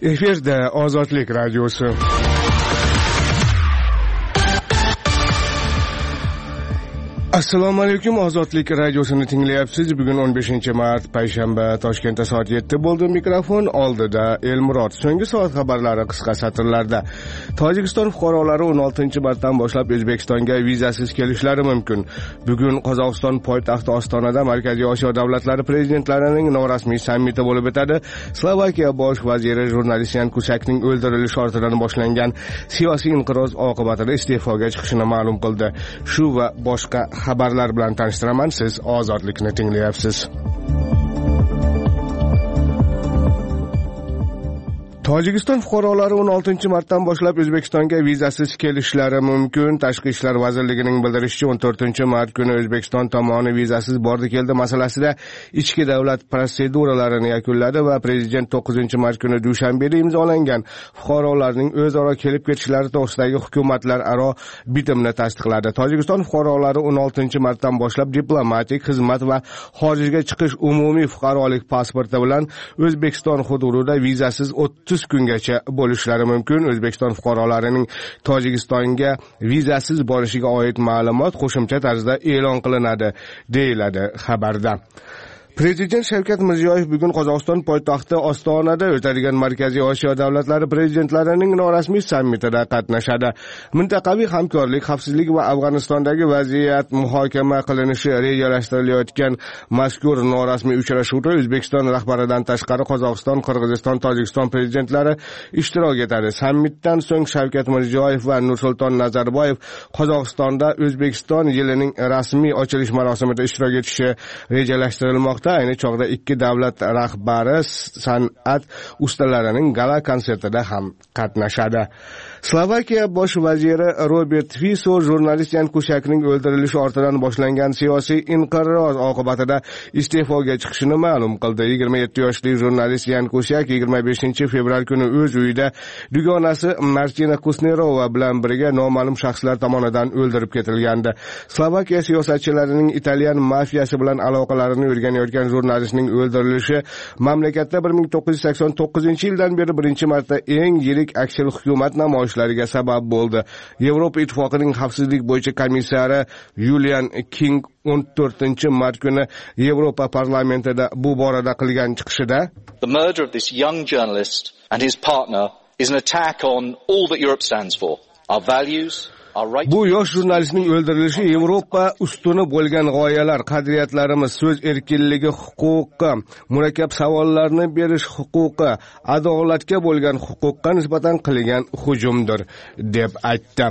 Efirde Ozodlik radiosu. Assalomu alaykum, Ozodlik radiosini tinglayapsiz. Bugun 15-mart payshanba, Toshkentda soat 7 bo'ldi. Mikrofon oldida Elmurod. So'nggi soat xabarlari qisqa satrlarda. Tojikiston fuqarolari 16-martdan boshlab O'zbekistonga vizasiz kelishlari mumkin. Bugun Qozog'iston poytaxti Ostonada Markaziy Osiyo davlatlari prezidentlarining norasmiy sammiti bo'lib o'tadi. Slovakiya bosh vaziri jurnalist Yan Kusakning o'ldirilishi ortidan boshlangan siyosiy inqiroz oqibatida iste'foga chiqishini ma'lum qildi. Shu va boshqa xabarlar bilan tanishtiraman. Siz Ozodlikni tinglayapsiz. Tojikiston fuqarolari 16-martdan boshlab O'zbekistonga vizasiz kelishlari mumkin. Tashqi ishlar vazirligining bildirishicha 14-mart kuni O'zbekiston tomoni vizasiz bordi-keldi masalasida ichki davlat protseduralarini yakunladi va prezident 9-mart kuni Dushanbeda imzolangan fuqarolarning o'zaro kelib ketishlari to'g'risidagi hukumatlararo bitimni tasdiqladi. Tojikiston fuqarolari 16-martdan boshlab diplomatik xizmat va xorijga chiqish umumiy fuqarolik pasporti bilan O'zbekiston hududida vizasiz 30 kungacha bo'lishlari mumkin. O'zbekiston fuqarolarining Tojikistonga vizasiz borishiga oid ma'lumot qo'shimcha tarzda e'lon qilinadi, deyiladi xabarda. Prezident Shavkat Mirziyoyev bugun Qozog'iston poytaxti Ostonada o'tadigan Markaziy Osiyo davlatlari prezidentlarining norasmiy sammitida qatnashadi. Mintaqaviy hamkorlik, xavfsizlik va Afg'onistondagi vaziyat muhokama qilinishi rejalashtirilayotgan mazkur norasmiy uchrashuvda O'zbekiston rahbaridan tashqari Qozog'iston, Qirg'iziston, Tojikiston prezidentlari ishtirok etadi. Sammitdan so'ng Shavkat Mirziyoyev va Nursulton Nazarboyev Qozog'istonda O'zbekiston yilining rasmiy ochilish marosimida ishtirok etishi rejalashtirilmoqda. Ayni chog'da ikki davlat rahbari san'at ustalarining gala konsertida ham qatnashadi. Slovakiya bosh vaziri Robert Fico jurnalist Yan Kusakning o'ldirilishi ortidan boshlangan siyosiy inqiroz oqibatida iste'foga chiqishini ma'lum qildi. 27 yoshli jurnalist Yan Kusak 25-fevral kuni o'z uyida dugonasi Martina Kusnerova bilan birga noma'lum shaxslar tomonidan o'ldirib ketilgandi. Slovakiya siyosatchilarining Italyan mafiyasi bilan aloqalarini o'rganayotgan jurnalistning o'ldirilishi mamlakatda 1989-yildan beri birinchi marta eng yirik aksil hukumat namoyishlariga sabab bo'ldi. Yevropa Ittifoqining xavfsizlik bo'yicha komissari Julian King 14-mart kuni Yevropa parlamentida bu borada qilgan chiqishida The murder of this young journalist and his partner is an attack on all that Europe stands for. Our values, bu yosh jurnalistning o'ldirilishi Yevropa ustuni bo'lgan g'oyalar, qadriyatlarimiz, so'z erkinligi huquqi, murakkab savollarni berish huquqi, adolatga bo'lgan huquqqa nisbatan qilingan hujumdir, deb aytdi.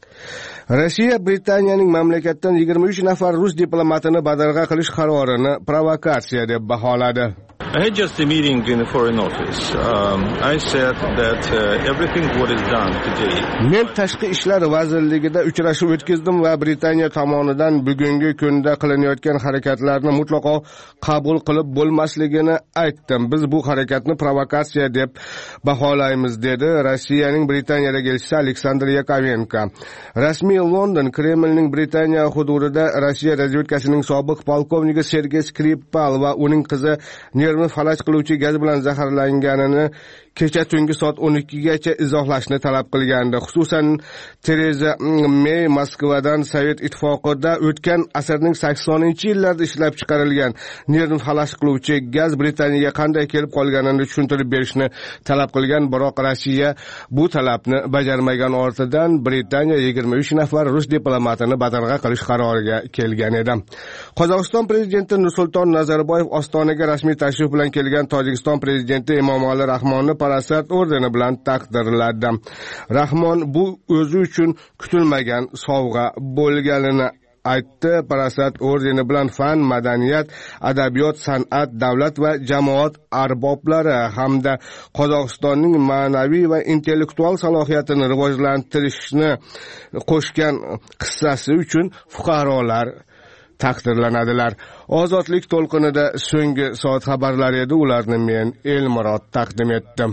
Rossiya Britaniyaning mamlakatdan 23 nafar rus diplomatini badarg'a qilish qarorini provokatsiya deb baholadi. I had just a meeting in the Foreign Office. I said that everything what is done today. Men tashqi ishlar vazirligida uchrashuv o'tkazdim va Britaniya tomonidan bugungi kunda qilinayotgan harakatlarni mutlaqo qabul qilib bo'lmasligini aytdim. Biz bu harakatni provokatsiya deb baholaymiz, dedi Rossiyaning Britaniyadagi elchisi Aleksandr Yakovenko. Rasmiy London Kremlning Britaniya hududida Rossiya razvedkasining sobiq polkovniki Sergey Skripal va uning qizi nervni falaj qiluvchi gaz bilan zaharlanganini kecha tungi soat 12gacha izohlashni talab qilgandi. Xususan Tereza May Moskvadan Sovet ittifoqida o'tgan asrning 80-yillarda ishlab chiqarilgan nervni falaj qiluvchi gaz Britaniyaga qanday kelib qolganini tushuntirib berishni talab qilgan, biroq Rossiya bu talabni bajarmagan ortidan Britaniya 23 nafar rus diplomatini badarg'a qilish qaroriga kelgan edi. Qozog'iston prezidenti Nursulton Nazarboyev Ostonaga rasmiy tashrif bilan kelgan Tojikiston prezidenti Emomali Rahmonni Parasat ordeni bilan taqdirladi. Rahmon bu o'zi uchun kutilmagan sovg'a bo'lganini aytdi. Parasat ordeni bilan fan, madaniyat, adabiyot, san'at, davlat va jamoat arboblari hamda Qozog'istonning ma'naviy va intellektual salohiyatini rivojlantirishni qo'shgan hissasi uchun fuqarolar taqdirlanadilar. Ozodlik to'lqinida so'nggi soat xabarlari edi. Ularni men Elmurod taqdim etdim.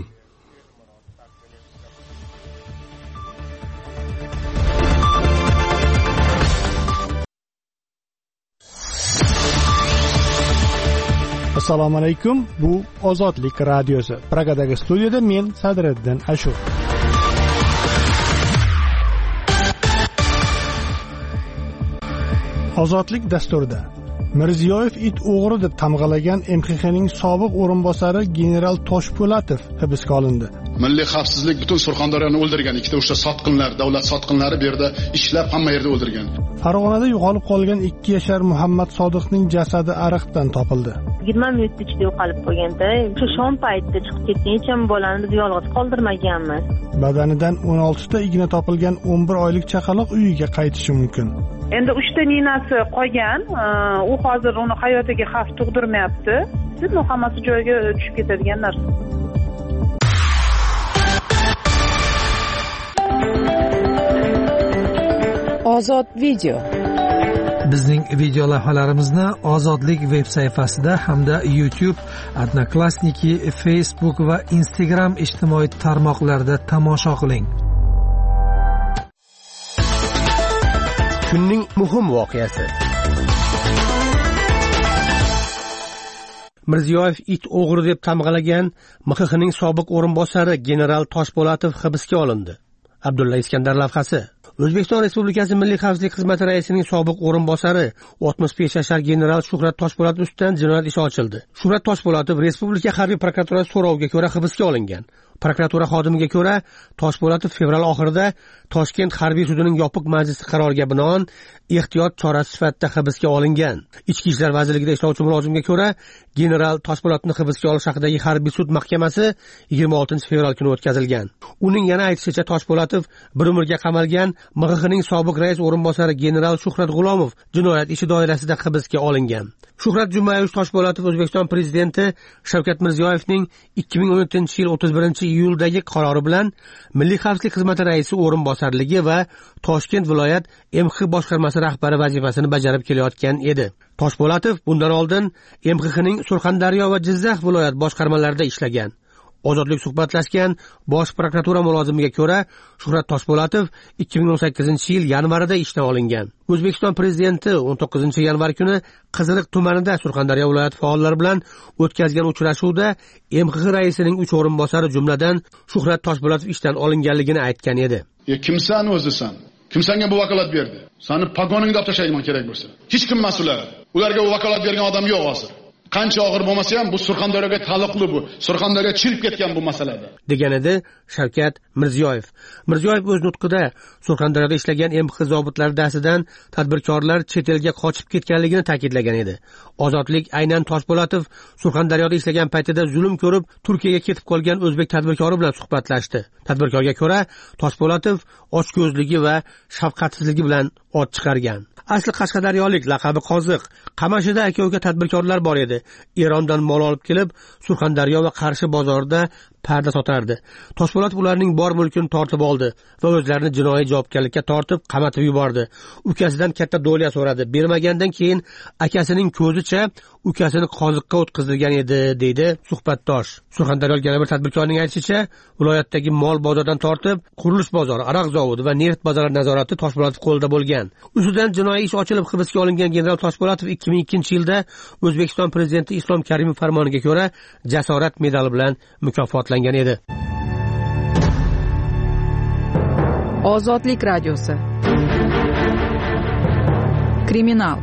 Assalomu alaykum. Bu Ozodlik radiosi. Pragadagi studiyada men Sadriddin Ashur. Ozodlik dasturida Mirziyoyev it o'g'ri deb tamg'alagan MXXning sobiq o'rinbosari general Toshpo'latov hibsga olindi. Milliy xavfsizlik butun Surxondaryoni o'ldirgan. Ikkita o'sha sotqinlar, davlat sotqinlari bu yerda ishlab hamma yerda o'ldirgan. Farg'onada yo'qolib qolgan 2 yashar Muhammad Sodiqning jasadi ariqdan topildi. 20 minut ichida yo'qolib qolganda, shu shom paytida chiqib ketgan, hech ham bolani biz yolg'iz qoldirmaganmiz. Badanidan 16 ta igna topilgan 11 oylik chaqaloq uyiga qaytishi mumkin. Endi 3 ta ninasi qolgan, u hozir uni hayotiga xavf tug'dirmayapti. Siz hammasi joyiga tushib ketadigan narsa. Ozod video. Bizning video lavhalarimizni Ozodlik veb sayfasida hamda YouTube, Odnoklassniki, Facebook va Instagram ijtimoiy tarmoqlarida tomosha qiling. Kunning muhim voqeasi. Mirziyoyev it o'g'ri deb tamg'alagan MXXning sobiq o'rinbosari general Toshpo'latov hibsga olindi. Abdulla Iskandar lavhasi. O'zbekiston Respublikasi Milliy xavfsizlik xizmati raisining sobiq o'rinbosari 65 yashar general Shuhrat Toshpo'latov ustidan jinoyat ishi ochildi. Shuhrat Toshpo'latov Respublika harbiy prokuraturasi so'roviga ko'ra hibsga olingan. Prokuratura xodimiga ko'ra, Toshpo'latov fevral oxirida Toshkent harbiy sudining yopiq majlisi qaroriga binoan ehtiyot chorasi sifatida hibsga olingan. Ichki ishlar vazirligida ishlovchi mulozimga ko'ra, general Toshpo'latovni hibsga olish haqidagi harbiy sud mahkamasi 26 fevral kuni o'tkazilgan. Uning yana aytishicha, Toshpo'latov bir umrga qamalgan MXXning sobiq rais o'rinbosari general Shuhrat G'ulomov jinoyat ishi doirasida hibsga olingan. Shuhrat Jumayevich Toshpo'latov O'zbekiston prezidenti Shavkat Mirziyoyevning 2017-yil 31-iyuldagi qarori bilan Milliy xavfsizlik xizmati raisi o'rinbosarligi va Toshkent viloyat MXX boshqarmasi rahbari vazifasini bajarib kelayotgan edi. Toshpo'latov bundan oldin MXXning Surxondaryo va Jizzax viloyat boshqarmalarida ishlagan. Ozodlik suhbatlashgan bosh prokuratura mulozimiga ko'ra, Shuhrat Toshpo'latov 2018-yil yanvarida ishdan olingan. O'zbekiston prezidenti 19-yanvar kuni Qiziliq tumanida Surxondaryo viloyat faollari bilan o'tkazgan uchrashuvda MXX raisining 3 o'rinbosari jumladan Shuhrat Toshpo'latov ishdan olinganligini aytgan edi. Kimsan o'zisan? Kim senga bu vakolat berdi? Seni pagoningda olib tashlayman kerak bo'lsa. Hech kim mas'ul. Ularga bu vakolat bergan odam yo'q hozir. Qancha og'ir bo'lmasa ham bu Surxondaryoga taalluqli bu. Surxondaryo chirib ketgan bu masalada. degan edi Shavkat Mirziyoyev. Mirziyoyev o'z nutqida Surxondaryoda ishlagan MXX zobitlari dasidan tadbirkorlar chet elga qochib ketganligini ta'kidlagan edi. Ozodlik aynan Toshpo'latov Surxondaryoda ishlagan paytida zulm ko'rib Turkiyaga ketib qolgan o'zbek tadbirkori bilan suhbatlashdi. Tadbirkorga ko'ra, Toshpo'latov ochko'zligi va shafqatsizligi bilan ot chiqargan. Asli Qashqadaryolik, laqabi Qoziq, Qamashida aka-uka tadbirkorlar bor edi. Erondan mol olib kelib, Surxondaryo va Qarshi bozorida parda sotardi. Toshpo'latov ularning bor mulkini tortib oldi va o'zlarini jinoiy javobgarlikka tortib, qamatib yubordi. Ukasidan katta do'liya so'radi. Bermagandan keyin akasining ko'zicha ukasini qoziqqa o'tkazilgan edi, deydi suhbatdosh. Surxondaryo yana bir tadbirkorning aytishicha, viloyatdagi mol bozordan tortib, qurilish bozori, aroq zavodi va neft bozori nazorati Toshpo'latov qo'lida bo'lgan. Ustidan jinoiy ish ochilib hibsga olingan general Toshpo'latov 2002-yilda O'zbekiston prezidenti Islom Karimov farmoniga ko'ra jasorat medali bilan mukofotlangan edi. Ozodlik radiosi. Kriminal.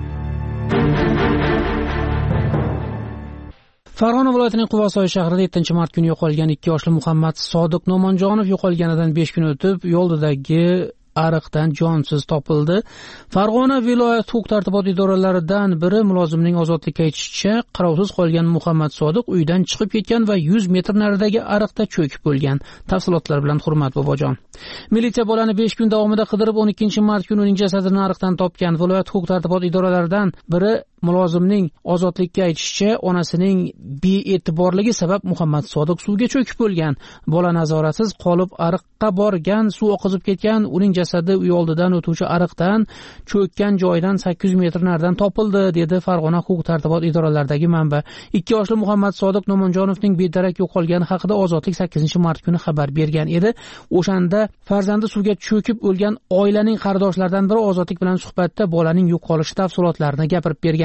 Farg'ona viloyatining Quvasoy shahrida 7-mart kuni yo'qolgan 2 yoshli Muhammad Sodiq No'monjonov yo'qolganidan 5 kun o'tib yo'ldagi ariqdan jonsiz topildi. Farg'ona viloyat huquq-tartibot idoralaridan biri mulozimning ozodlikka aytishicha, qarovsiz qolgan Muhammad Sodiq uydan chiqib ketgan va 100 metr naridagi ariqda cho'kib bo'lgan. Tafsilotlar bilan Hurmat bobojon. Militsiya bolani 5 kun davomida qidirib 12-mart kuni uning jasadini ariqdan topgan. Viloyat huquq-tartibot idoralaridan biri mulozimning ozodlikka aytishicha, onasining bee'tiborligi sabab Muhammad Sodiq suvga cho'kib bo'lgan. Bola nazoratsiz qolib ariqqa borgan, suv oqizib ketgan. Uning jasadi uy oldidan o'tuvchi ariqdan cho'kkan joydan 800 metr naridan topildi, dedi Farg'ona huquq-tartibot idoralaridagi manba. 2 yoshli Muhammad Sodiq No'monjonovning bedarak yo'qolgani haqida Ozodlik 8-mart kuni xabar bergan edi. O'shanda farzandi suvga cho'kib o'lgan oilaning qarindoshlaridan biri Ozodlik bilan suhbatda bolaning yo'qolishi tafsilotlarini gapirib bergan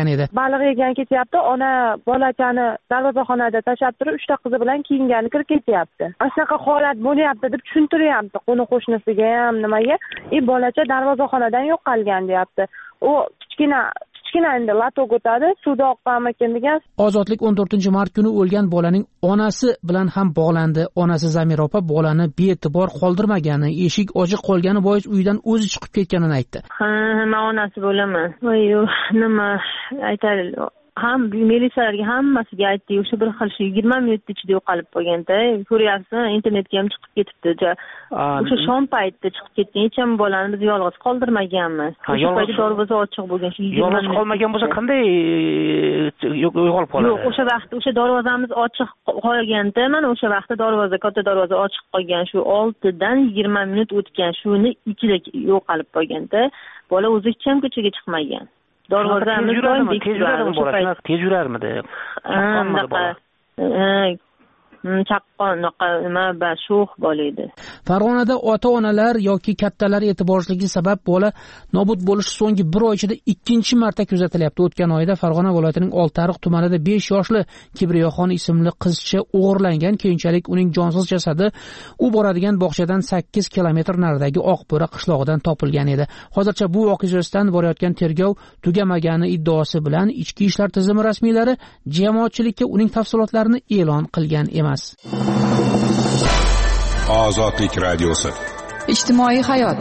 edi. Baliq yegan ketyapti, ona bolachani darvozaxonada tashlab turib 3 ta qizi bilan kiyingani kirib ketyapti. Shunaqa holat bo'lyapti deb tushuntiryapti qo'ni-qo'shnisiga ham nimaga. Bolacha darvozaxonadan yo'qolgan deyapti. U kichkina endi latok o'tadi, suvda oqqanmikin degan. Ozodlik 14-mart kuni o'lgan bolaning onasi bilan ham bog'landi. Onasi Zamira opa bolani bee'tibor qoldirmagani, eshik ochiq qolgani bois uydan o'zi chiqib ketganini aytdi. Men onasi bo'laman. Nima aytaylik, ham militsiyalarga hammasiga aytdi, o'sha bir xil 20 minut ichida yo'qolib qolganda, ko'ryapsiz, internetga ham chiqib ketibdi. O'sha shom paytida chiqib ketgan, hech ham bolani biz yolg'iz qoldirmaganmiz. O'sha paytda darvoza ochiq bo'lgan, shu 20 yolg'iz qolmagan bo'lsa qanday yo'qolib qoladi? Yo'q, o'sha vaqt o'sha darvozamiz ochiq qolganda, mana o'sha vaqtda katta darvoza ochiq qolgan, shu 6 dan 20 minut o'tgan, shuni ichida yo'qolib qolganda, bola o'zi hech ham ko'chaga chiqmagan. Darvozamiz tez yurarmidi? Chaqqon nima sho'x bola edi. Farg'onada ota-onalar yoki kattalar e'tiborsizligi sabab bola nobud bo'lishi so'nggi 1 oy ichida 2-marta kuzatilyapti. O'tgan oyda Farg'ona viloyatining Oltiariq tumanida 5 yoshli Kibriyoxon ismli qizcha o'g'irlangan. Keyinchalik uning jonsiz jasadi u boradigan bog'chadan 8 kilometr naridagi Oqbo'ra qishlog'idan topilgan edi. Hozircha bu voqea yuzasidan borayotgan tergov tugamagani iddaosi bilan Ichki ishlar tizimi rasmiylari jamoatchilikka uning tafsilotlarini e'lon qilgan emas. Ozodlik radiosi. Ijtimoiy hayot.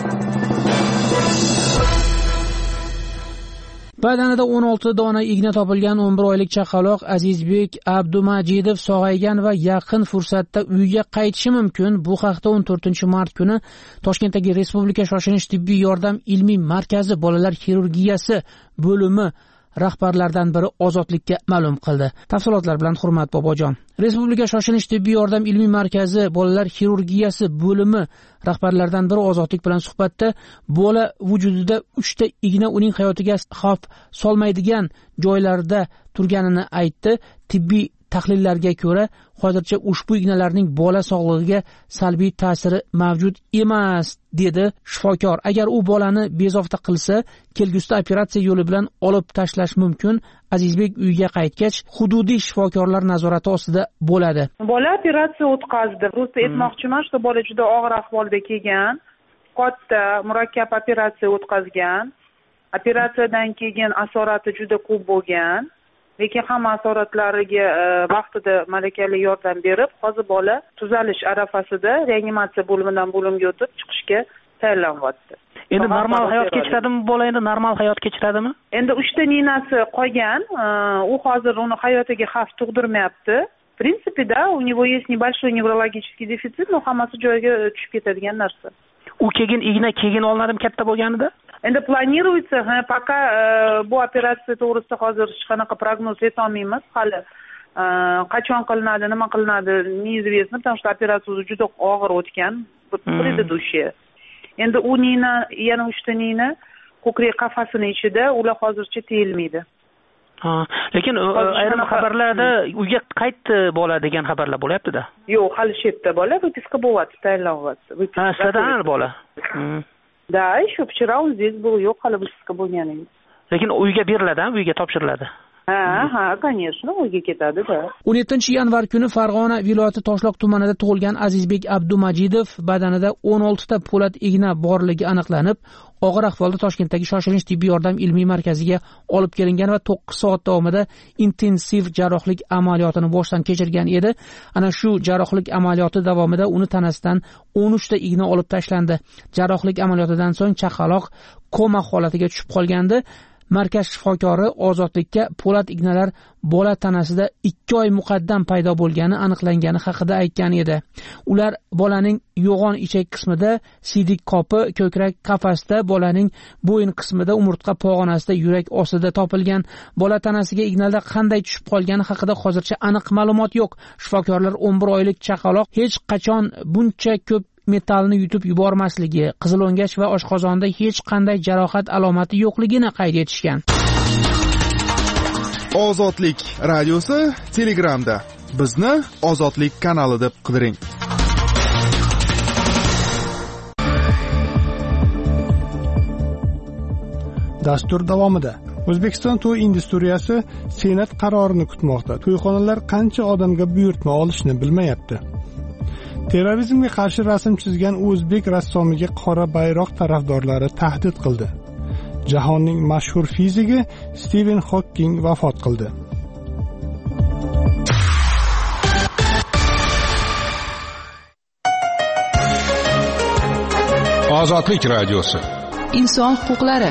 Badanida 16 dona igna topilgan 11 oylik chaqaloq Azizbek Abdumajidov sog'aygan va yaqin fursatda uyga qaytishi mumkin. Bu haqda 14-mart kuni Toshkentdagi Respublika shoshilinch tibbiy yordam ilmiy markazi bolalar xirurgiyasi bo'limi rahbarlardan biri Ozodlikka ma'lum qildi. Tafsilotlar bilan Hurmat Bobojon. Respublika shoshilinch tibbiy yordam ilmiy markazi bolalar xirurgiyasi bo'limi rahbarlaridan biri Ozodlik bilan suhbatda bola vujudida 3 ta igna uning hayotiga xavf solmaydigan joylarda turganini aytdi. Tibbiy tahlillarga ko'ra, hozircha ushbu ignalarning bola sog'lig'iga salbiy ta'siri mavjud emas, dedi shifokor. Agar u bolani bezovta qilsa, kelgusida operatsiya yo'li bilan olib tashlash mumkin. Azizbek uyga qaytgach, hududiy shifokorlar nazorati ostida bo'ladi. Bola operatsiya o'tkazdi. Просто aytmoqchiman, что bola juda og'ir ahvolda kelgan, katta murakkab operatsiya o'tkazgan. Operatsiyadan keyin asorati juda ko'p bo'lgan. Lekin hamma asoratlariga vaqtida malakali yordam berib, hozir bola tuzalish arafasida reanimatsiya bo'limidan bo'limga o'tib chiqishga tayyorlanyapti. Endi normal hayot kechiradimi bola? Endi normal hayot kechiradimi? Endi 3 ta ninasi qolgan, u hozir uni hayotiga xavf tug'dirmayapti. В принципе, да, у него есть небольшой неврологический дефицит, но hammasi joyiga tushib ketadigan narsa. U keyin olinadimi katta bo'lganida? Endi planiruется, пока bu operatsiya to'g'risida hozir hech qanaqa prognoz aytolmaymiz. Hali qachon qilinadi, nima qilinadi, неизвестно, потому что operatsiya juda og'ir o'tgan, предыдущая. Endi u nina, yana 3 ta nina ko'krak qafasining ichida, ular hozircha tiyilmaydi. Lekin ayrim xabarlarda uyga qaytdi bola degan xabarlar bo'lyapti-da. Yo'q, hali shu yerda bola выписка bo'lyapti, tayyorlanyapti. Sizdan bola. Да, еще вчера он здесь был, yo'q, hali выписка bo'lgan edi. Lekin uyga beriladi, uyga topshiriladi. Ha, конечно, uyga ketadi, da. 17-yanvar kuni Farg'ona viloyati Toshloq tumanida tug'ilgan Azizbek Abdumajidov badanida 16 ta po'lat igna borligi aniqlanib, og'ir ahvolda Toshkentdagi shoshilinch tibbiy yordam ilmiy markaziga olib kelingan va 9 soat davomida intensiv jarrohlik amaliyotini boshdan kechirgan edi. Ana shu jarrohlik amaliyoti davomida uni tanasidan 13 ta igna olib tashlandi. Jarrohlik amaliyotidan so'ng chaqaloq koma holatiga tushib qolgandi. Markaz shifokori Ozodlikka po'lat ignalar bola tanasida 2 oy muqaddam paydo bo'lgani aniqlangani haqida aytgan edi. Ular bolaning yo'g'on ichak qismida, siydik qopi, ko'krak qafasida, bolaning bo'yin qismida, umurtqa pog'onasida, yurak ostida topilgan. Bola tanasiga ignalar qanday tushib qolgani haqida hozircha aniq ma'lumot yo'q. Shifokorlar 11 oylik chaqaloq hech qachon buncha ko'p metallni yutib yubormasligi, qizilo'ngach va oshqozonda hech qanday jarohat alomati yo'qligini qayd etishgan. Ozodlik radiosi Telegramda. Bizni Ozodlik kanali deb qidiring. Dastur davomida O'zbekiston to'y industriyasi Senat qarorini kutmoqda. To'yxonalar qancha odamga buyurtma olishni bilmayapti. Terrorizmga qarshi rasm chizgan o'zbek rassomiga qora bayroq tarafdorlari tahdid qildi. Jahonning mashhur fiziki Stiven Hokking vafot qildi. Ozodlik radiosi. Inson huquqlari.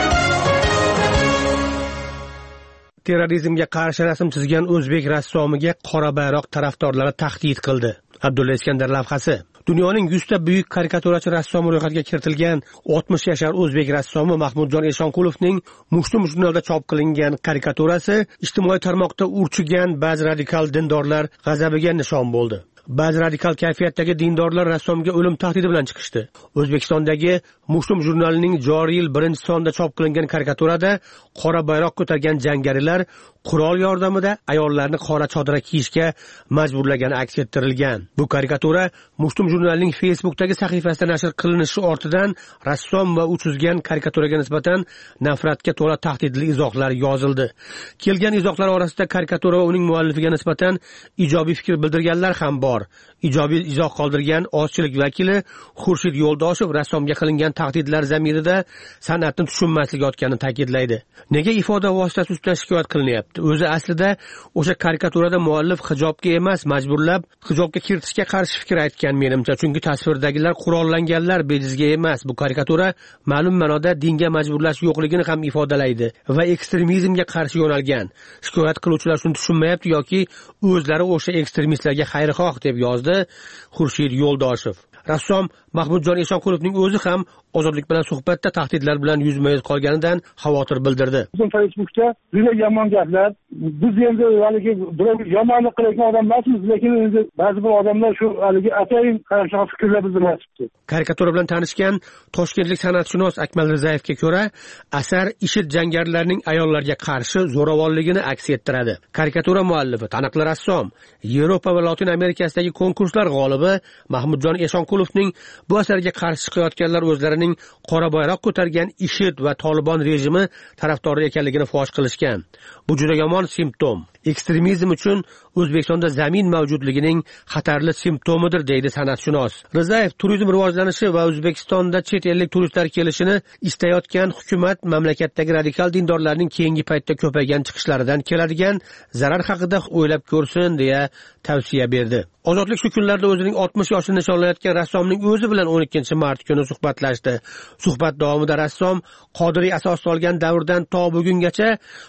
Terrorizmga qarshi rasm chizgan o'zbek rassomiga qora bayroq tarafdorlari tahdid qildi. Abdulla Iskandar lavhasi. Dunyoning 100 ta buyuk karikaturachi rassomi ro'yxatiga kiritilgan 60 yashar o'zbek rassomi Mahmudjon Eshonqulovning Mushtum jurnalida chop qilingan karikaturasi ijtimoiy tarmoqda urchigan ba'zi radikal dindorlar g'azabiga nishon bo'ldi. Ba'zi radikal kayfiyatdagi dindorlar rassomga o'lim tahdidi bilan chiqishdi. O'zbekistondagi Mushtum jurnalining joriy yil 1-sonida chop qilingan karikaturada qora bayroq ko'targan jangarilar qurol yordamida ayollarni qora chodira kiyishga majburlagani aks ettirilgan. Bu karikatura Mushtum jurnalining Facebook'dagi sahifasida nashr qilinishi ortidan rassom va u chizgan karikaturaga nisbatan nafratga to'la tahdidli izohlar yozildi. Kelgan izohlar orasida karikatura va uning muallifiga nisbatan ijobiy fikr bildirganlar ham bor. Ijobiy izoh qoldirgan ozchilik vakili Xurshid Yo'ldoshev rassomga qilingan tahdidlar zamirida san'atni tushunmaslik yotganini ta'kidlaydi. Nega ifoda vositasi ustidan shikoyat qilinyapti? O'zi aslida o'sha karikaturada muallif hijobga emas, majburlab hijobga kiritishga qarshi fikr aytgan menimcha, chunki tasvirdagilar qurollanganlar bejizga emas. Bu karikatura ma'lum ma'noda dinga majburlash yo'qligini ham ifodalaydi va ekstremizmga qarshi yo'nalgan. Shikoyat qiluvchilar shuni tushunmayapti yoki o'zlari o'sha ekstremistlarga xayrixoh deb yozdi Xurshid Yo'ldoshev. Rassom Mahmudjon Eshonqulovning o'zi ham Ozodlik bilan suhbatda tahdidlar bilan yuzma-yuz qolganidan xavotir bildirdi. Bizim Facebook'ta juda yomon gaplar. Biz endi haligi birov yomonlik qilayotgan odam emasmiz, lekin endi ba'zi bir odamlar shu haligi atayin qarshi fikrlar bildirmoqchi. Karikatura bilan tanishgan toshkentlik san'atshunos Akmal Rizayevga ko'ra, asar IShID jangarilarning ayollarga qarshi zo'ravonligini aks ettiradi. Karikatura muallifi taniqli rassom, Yevropa va Latin Amerikasidagi konkurslar g'olibi Mahmudjon Eshonqulovning bu asarga qarshi chiqayotganlar o'zlarining qora bayroq ko'targan IShID va Tolibon rejimi tarafdori ekanligini fosh qilishgan. Bu juda yomon simptom. Ekstremizm uchun O'zbekistonda zamin mavjudligining xatarli simptomidir, deydi san'atshunos. Rizayev turizm rivojlanishi va O'zbekistonda chet ellik turistlar kelishini istayotgan hukumat mamlakatdagi radikal dindorlarning keyingi paytda ko'paygan chiqishlaridan keladigan zarar haqida o'ylab ko'rsin deya tavsiya berdi. Ozodlik shu kunlarda o'zining 60 yoshini nishonlayotgan rassomning o'zi bilan 12-mart kuni suhbatlashdi. Suhbat davomida rassom Qodiriy asos solgan davrdan to bugungacha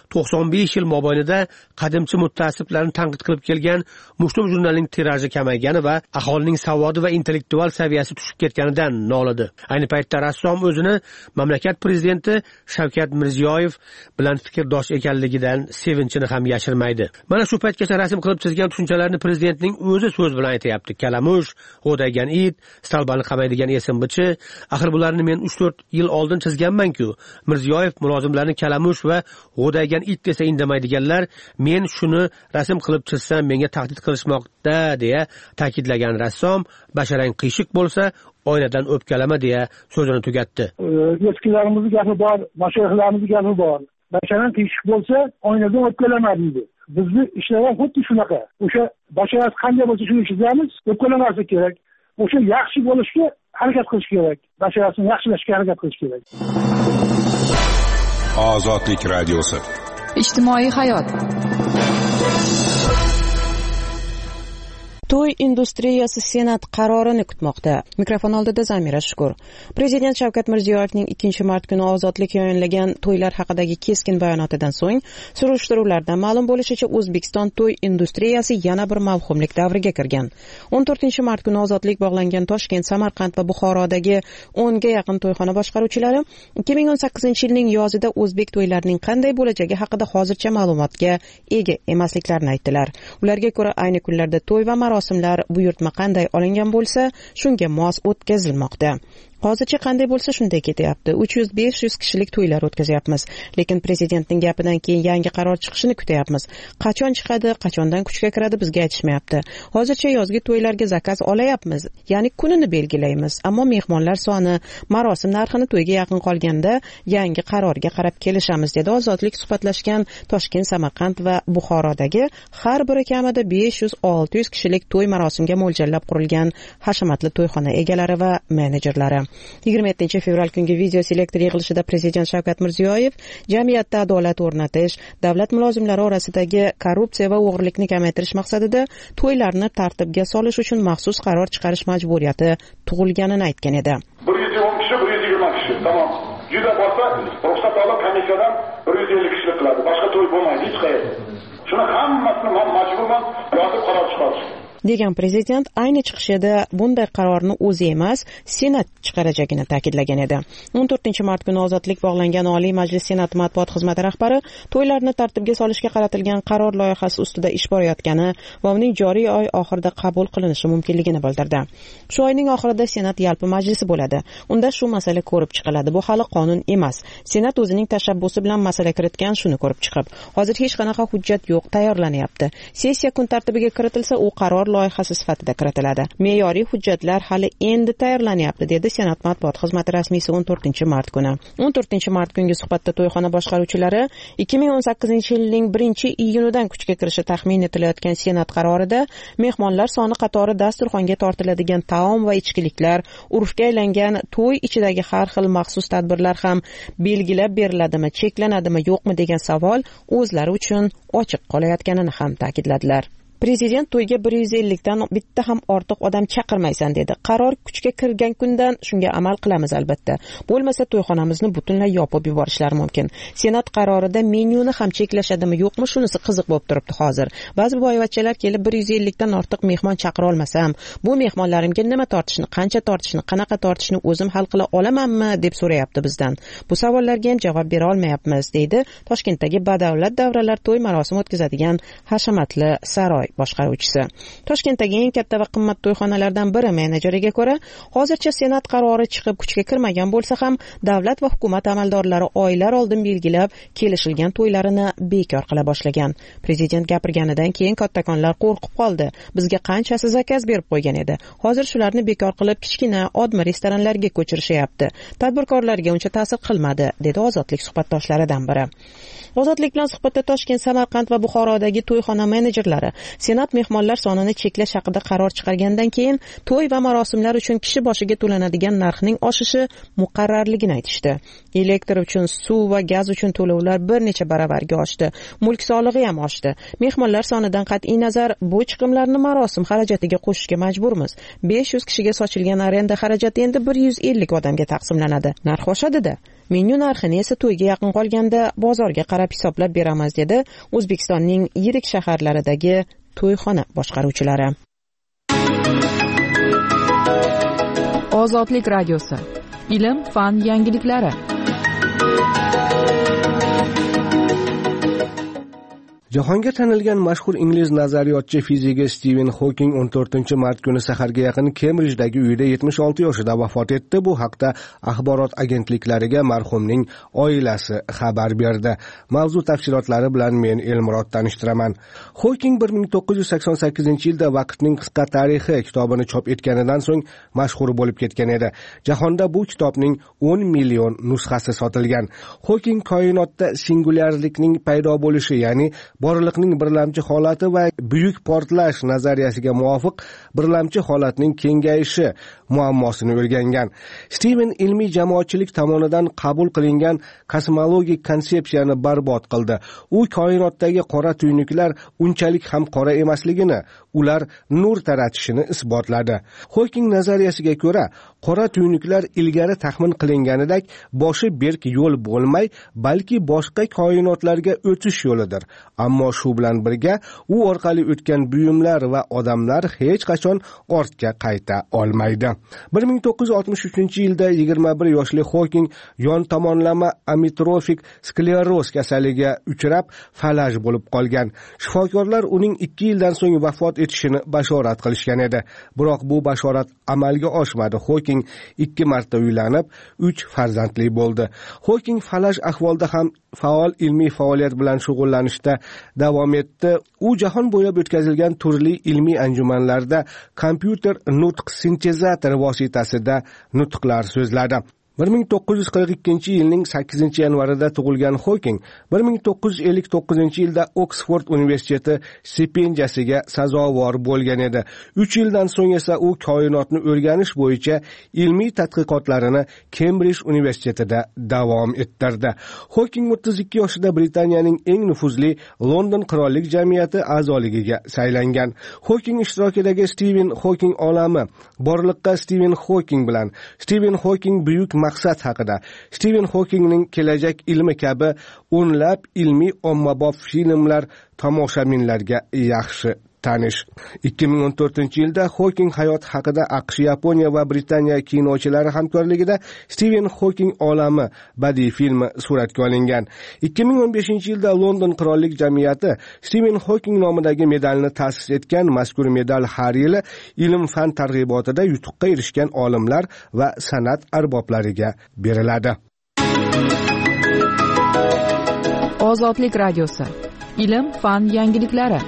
95 yil mobaynida qadimchi mutaassiblarni tanqid qilib kelgan Mushtum jurnalining tiraji kamaygani va aholining savodi va intellektual saviyasi tushib ketganidan nolidi. Ayni paytda rassom o'zini mamlakat prezidenti Shavkat Mirziyoyev bilan fikrdosh ekanligidan sevinchini ham yashirmaydi. Mana shu paytgacha rasm qilib chizgan tushunchalarni prezidentning o'zi so'z bilan aytayapti. Kalamush, g'o'daygan it, stalbani qamaydigan esimbichi, axir bularni men 3-4 yil oldin chizganman-ku. Mirziyoyev mulozimlarni kalamush va g'o'daygan it desa indamaydiganlar, men shuni rasm qilib chizsam menga tahdid qilishmoqda deya ta'kidlagan rassom, basharang qiyshiq bo'lsa oynadan o'pkalama deya so'zini tugatdi. Eskilarimizning gapi bor, mashayihlarimizning gapi bor. Basharang qiyshiq bo'lsa oynadan o'pkalama deydi. Bizni ishlar ham xuddi shunaqa. O'sha basharat qanday bo'lsa shuni chizamiz, o'pkalamaslik kerak. O'sha yaxshi bo'lishga harakat qilish kerak. Basharatni yaxshilashga harakat qilish kerak. Ozodlik radiosi. Ijtimoiy hayot. To'y industriyasi Senat qarorini kutmoqda. Mikrofon oldida Zamira Shukur. Prezident Shavkat Mirziyoyevning 2-mart kuni Ozodlik yayinlagan to'ylar haqidagi keskin bayonotidan so'ng surishtiruvlardan ma'lum bo'lishicha O'zbekiston to'y industriyasi yana bir mavhumlik davriga kirgan. 14-mart kuni Ozodlik bog'langan Toshkent, Samarqand va Buxorodagi 10 ga yaqin to'yxona boshqaruvchilari 2018-yilning yozida o'zbek to'ylarining qanday bo'lajagi haqida hozircha ma'lumotga ega emasliklarini aytdilar. Ularga ko'ra ayni kunlarda to'y va marosimlar buyurtma qanday olingan bo'lsa, shunga mos o'tkazilmoqda. Hozircha qanday bo'lsa shunday ketyapti. 300-500 kishilik to'ylar o'tkazyapmiz. Lekin prezidentning gapidan keyin yangi qaror chiqishini kutyapmiz. Qachon chiqadi, qachondan kuchga kiradi bizga aytishmayapti. Hozircha yozgi to'ylarga zakaz olayapmiz, ya'ni kunini belgilaymiz. Ammo mehmonlar soni, marosim narxini to'yga yaqin qolganda yangi qarorga qarab kelishamiz, dedi Ozodlik suhbatlashgan Toshkent, Samarqand va Buxorodagi har biri kamida 500-600 kishilik to'y marosimiga mo'ljallab qurilgan hashamatli to'yxona egalari va menejerlari. 27-fevral kungi video selektor yig'ilishida prezident Shavkat Mirziyoyev jamiyatda adolat o'rnatish, davlat mulozimlari orasidagi korrupsiya va o'g'rilikni kamaytirish maqsadida to'ylarni tartibga solish uchun maxsus qaror chiqarish majburiyati tug'ilganini aytgan edi. 110 kishi, 120 kishi, tamom. Juda bo'lsa, ruxsat olib komissiyadan 150 kishilik qiladi. Boshqa to'y bo'lmaydi hech qayerda. Shuni hammasini men majburman yozib qaror chiqarish. degan prezident ayni chiqishida bunday qarorni o'zi emas, Senat chiqarajagini ta'kidlagan edi. 14-mart kuni ozodlik bog'langan Oliy Majlis Senat matbuot xizmati rahbari to'ylarni tartibga solishga qaratilgan qaror loyihasi ustida ish borayotgani va uning joriy oy oxirida qabul qilinishi mumkinligini bildirdi. Shu oyning oxirida Senat yalpi majlisi bo'ladi. Unda shu masala ko'rib chiqiladi. Bu hali qonun emas. Senat o'zining tashabbusi bilan masala kiritgan, shuni ko'rib chiqib. Hozir hech qanaqa hujjat yo'q, tayyorlanyapti. Sessiya kun tartibiga kiritilsa, u qaror loyihasi sifatida kiritiladi. Me'yoriy hujjatlar hali endi tayyorlanyapti, dedi Senat matbuot xizmati rasmiysi 14-mart kuni. 14-mart kungi suhbatda to'yxona boshqaruvchilari 2018-yilning 1-iyunidan kuchga kirishi taxmin etilayotgan Senat qarorida mehmonlar soni qatori dasturxonga tortiladigan taom va ichkiliklar, urfga aylangan to'y ichidagi har xil maxsus tadbirlar ham belgilab beriladimi, cheklanadimi, yo'qmi degan savol o'zlari uchun ochiq qolayotganini ham ta'kidladilar. Prezident to'yga 150 dan bitta ham ortiq odam chaqirmaysan dedi. Qaror kuchga kirgan kundan shunga amal qilamiz albatta. Bo'lmasa to'yxonamizni butunlay yopib yuborishlari mumkin. Senat qarorida menyuni ham cheklashadimi, yo'qmi, shunisi qiziq bo'lib turibdi hozir. Ba'zi boyvachchalar kelib 150 dan ortiq mehmon chaqira olmasam, bu mehmonlarimga nima tortishni, qancha tortishni, qanaqa tortishni o'zim hal qila olamanmi deb so'rayapti bizdan. Bu savollarga ham javob bera olmayapmiz, deydi Toshkentdagi badavlat davralar to'y marosimi o'tkazadigan hashamatli saroy boshqaruvchisi. Toshkentdagi eng katta va qimmat to'yxonalardan biri menejeriga ko'ra, hozircha Senat qarori chiqib kuchga kirmagan bo'lsa ham, davlat va hukumat amaldorlari oylar oldin belgilab kelishilgan to'ylarini bekor qila boshlagan. Prezident gapirganidan keyin kattakonlar qo'rqib qoldi. Bizga qanchasi zakaz berib qo'ygan edi. Hozir shularni bekor qilib kichkina odmi restoranlarga ko'chirishyapti. Tadbirkorlarga uncha ta'sir qilmadi, dedi Ozodlik suhbatdoshlaridan biri. Ozodlik bilan suhbatda Toshkent, Samarqand va Buxorodagi to'yxona menejerlari Senat mehmonlar sonini cheklash haqida qaror chiqargandan keyin to'y va marosimlar uchun kishi boshiga to'lanadigan narxning oshishi muqarrarligini aytishdi. Elektr uchun, suv va gaz uchun to'lovlar bir necha baravarga oshdi. Mulk solig'i ham oshdi. Mehmonlar sonidan qat'iy nazar bu chiqimlarni marosim xarajatiga qo'shishga majburmiz. 500 kishiga sochilgan arenda xarajati endi 150 odamga taqsimlanadi. Narx oshadi-da. Menyu narxini esa to'yga yaqin qolganda bozorga qarab hisoblab beramiz, dedi O'zbekistonning yirik shaharlaridagi to'yxona boshqaruvchilari. Ozodlik radiosi. Ilm, fan yangiliklari. Jahonga tanilgan mashhur ingliz nazariyotchi fiziki Stiven Hawking 14-mart kuni saharga yaqin Kembrijdagi uyida 76 yoshida vafot etdi. Bu haqda axborot agentliklariga marhumning oilasi xabar berdi. Mavzu tafsilotlari bilan men Elmurod tanishtiraman. Hawking 1988-yilda Vaqtning qisqa tarixi kitobini chop etganidan so'ng mashhur bo'lib ketgan edi. Jahonda bu kitobning 10 million nusxasi sotilgan. Hawking koinotda singulyarlikning paydo bo'lishi, ya'ni boriqlikning birlamchi holati va buyuk portlash nazariyasiga muvofiq birlamchi holatning kengayishi muammosini o'rgangan. Steven ilmiy jamoatchilik tomonidan qabul qilingan kosmologik konsepsiyani barbod qildi. U koinotdagi qora tuynuklar unchalik ham qora emasligini, ular nur taratishini isbotladi. Hawking nazariyasiga ko'ra, qora tuynuklar ilgari taxmin qilinganidek boshi berk yo'l bo'lmay, balki boshqa koinotlarga o'tish yo'lidir. Ammo ammo shu bilan birga u orqali o'tgan buyumlar va odamlar hech qachon ortga qayta olmaydi. 1963-yilda 21 yoshli Xoking yon tomonlama amitrofik skleroz kasalligiga uchrab falaj bo'lib qolgan. Shifokorlar uning 2 yildan so'ng vafot etishini bashorat qilishgan edi. Biroq bu bashorat amalga oshmadi. Xoking 2 marta uylanib, 3 farzandli bo'ldi. Xoking falaj ahvolda ham faol ilmiy faoliyat bilan shug'ullanishda davom etdi. U jahon bo'ylab o'tkazilgan turli ilmiy anjumanlarda kompyuter nutq sintezator vositasida nutqlar so'zladi. 1942-yilning 8-yanvarida tug'ilgan Xoking 1959-yilda Oksford universiteti stipendiyasiga sazovor bo'lgan edi. 3 yildan so'ng esa u koinotni o'rganish bo'yicha ilmiy tadqiqotlarini Kembrij universitetida davom ettirdi. Xoking 32 yoshida Britaniyaning eng nufuzli London qirollik jamiyati a'zoligiga saylangan. Xoking ishtirokidagi Stephen Hawking olami, borliqqa Stephen Hawking bilan, Stephen Hawking buyuk maqsad haqida, Stephen Hawkingning kelajak ilmi kabi o'nlab ilmiy ommabop filmlar tomoshabinlarga yaxshi tanish. 2014-yilda Hawking hayoti haqida AQSh, Yaponiya va Britaniya kinochilari hamkorligida Stephen Hawking olami badiiy filmi suratga olingan. 2015-yilda London qirollik jamiyati Stephen Hawking nomidagi medalni ta'sis etgan. Mazkur medal har yili ilm-fan targ'ibotida yutuqqa erishgan olimlar va san'at arboblariga beriladi. Ozodlik radiosi. Ilm, fan yangiliklari.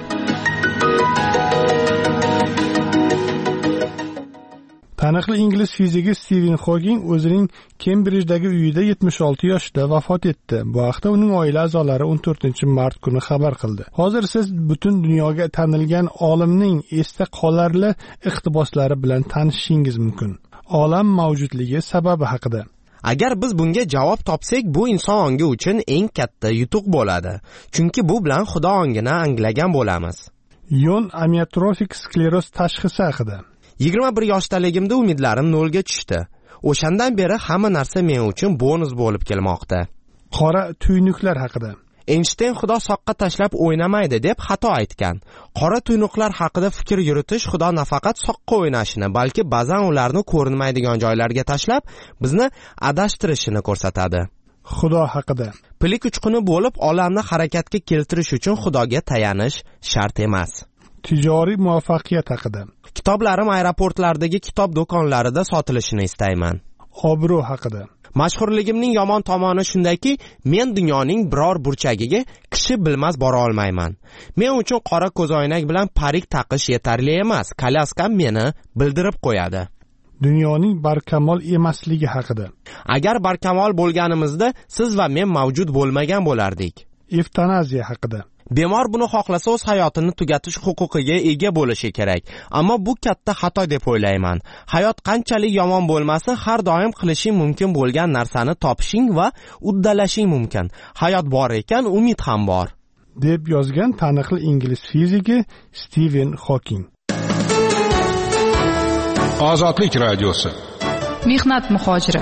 Taniqli ingliz fiziki Stephen Hawking o'zining Kembrijdagi uyida 76 yoshda vafot etdi. Bu haqda uning oila a'zolari 14-mart kuni xabar qildi. Hozir siz butun dunyoga tanilgan olimning esda qolarli iqtiboslari bilan tanishishingiz mumkin. Olam mavjudligi sababi haqida. Agar biz bunga javob topsak, bu inson ongi uchun eng katta yutuq bo'ladi. Chunki bu bilan Xudo ongini anglagan bo'lamiz. Yon amiotrofik skleroz tashxisi haqida. 21 yoshdaligimda umidlarim nolga tushdi. O'shandan beri hamma narsa men uchun bonus bo'lib kelmoqda. Qora tuynuklar haqida. Einstein Xudo soqqa tashlab o'ynamaydi deb xato aytgan. Qora tuynuqlar haqida fikr yuritish Xudo nafaqat soqqa o'ynashini, balki ba'zan ularni ko'rinmaydigan joylarga tashlab bizni adashtirishini ko'rsatadi. Xudo haqida. Pilik uchquni bo'lib olamni harakatga keltirish uchun Xudoga tayanish shart emas. Tijoriy muvaffaqiyat haqida. Kitoblarim aeroportlardagi kitob do'konlarida sotilishini istayman. Obro' haqida. Mashhurligimning yomon tomoni shundaki, men dunyoning biror burchagiga kishi bilmas bora olmayman. Men uchun qora ko'zoynak bilan parik taqish yetarli emas. Kolyaskam meni bildirib qo'yadi. Dunyoning barkamol emasligi haqida. Agar barkamol bo'lganimizda siz va men mavjud bo'lmagan bo'lardik. Evtanaziya haqida. Bemor buni xohlasa o'z hayotini tugatish huquqiga ega bo'lishi kerak. Ammo bu katta xato deb o'ylayman. Hayot qanchalik yomon bo'lmasin, har doim qilishing mumkin bo'lgan narsani topishing va uddalashing mumkin. Hayot bor ekan, umid ham bor, deb yozgan taniqli ingliz fiziki Stephen Hawking. Ozodlik radiosi. Mehnat muhojiri.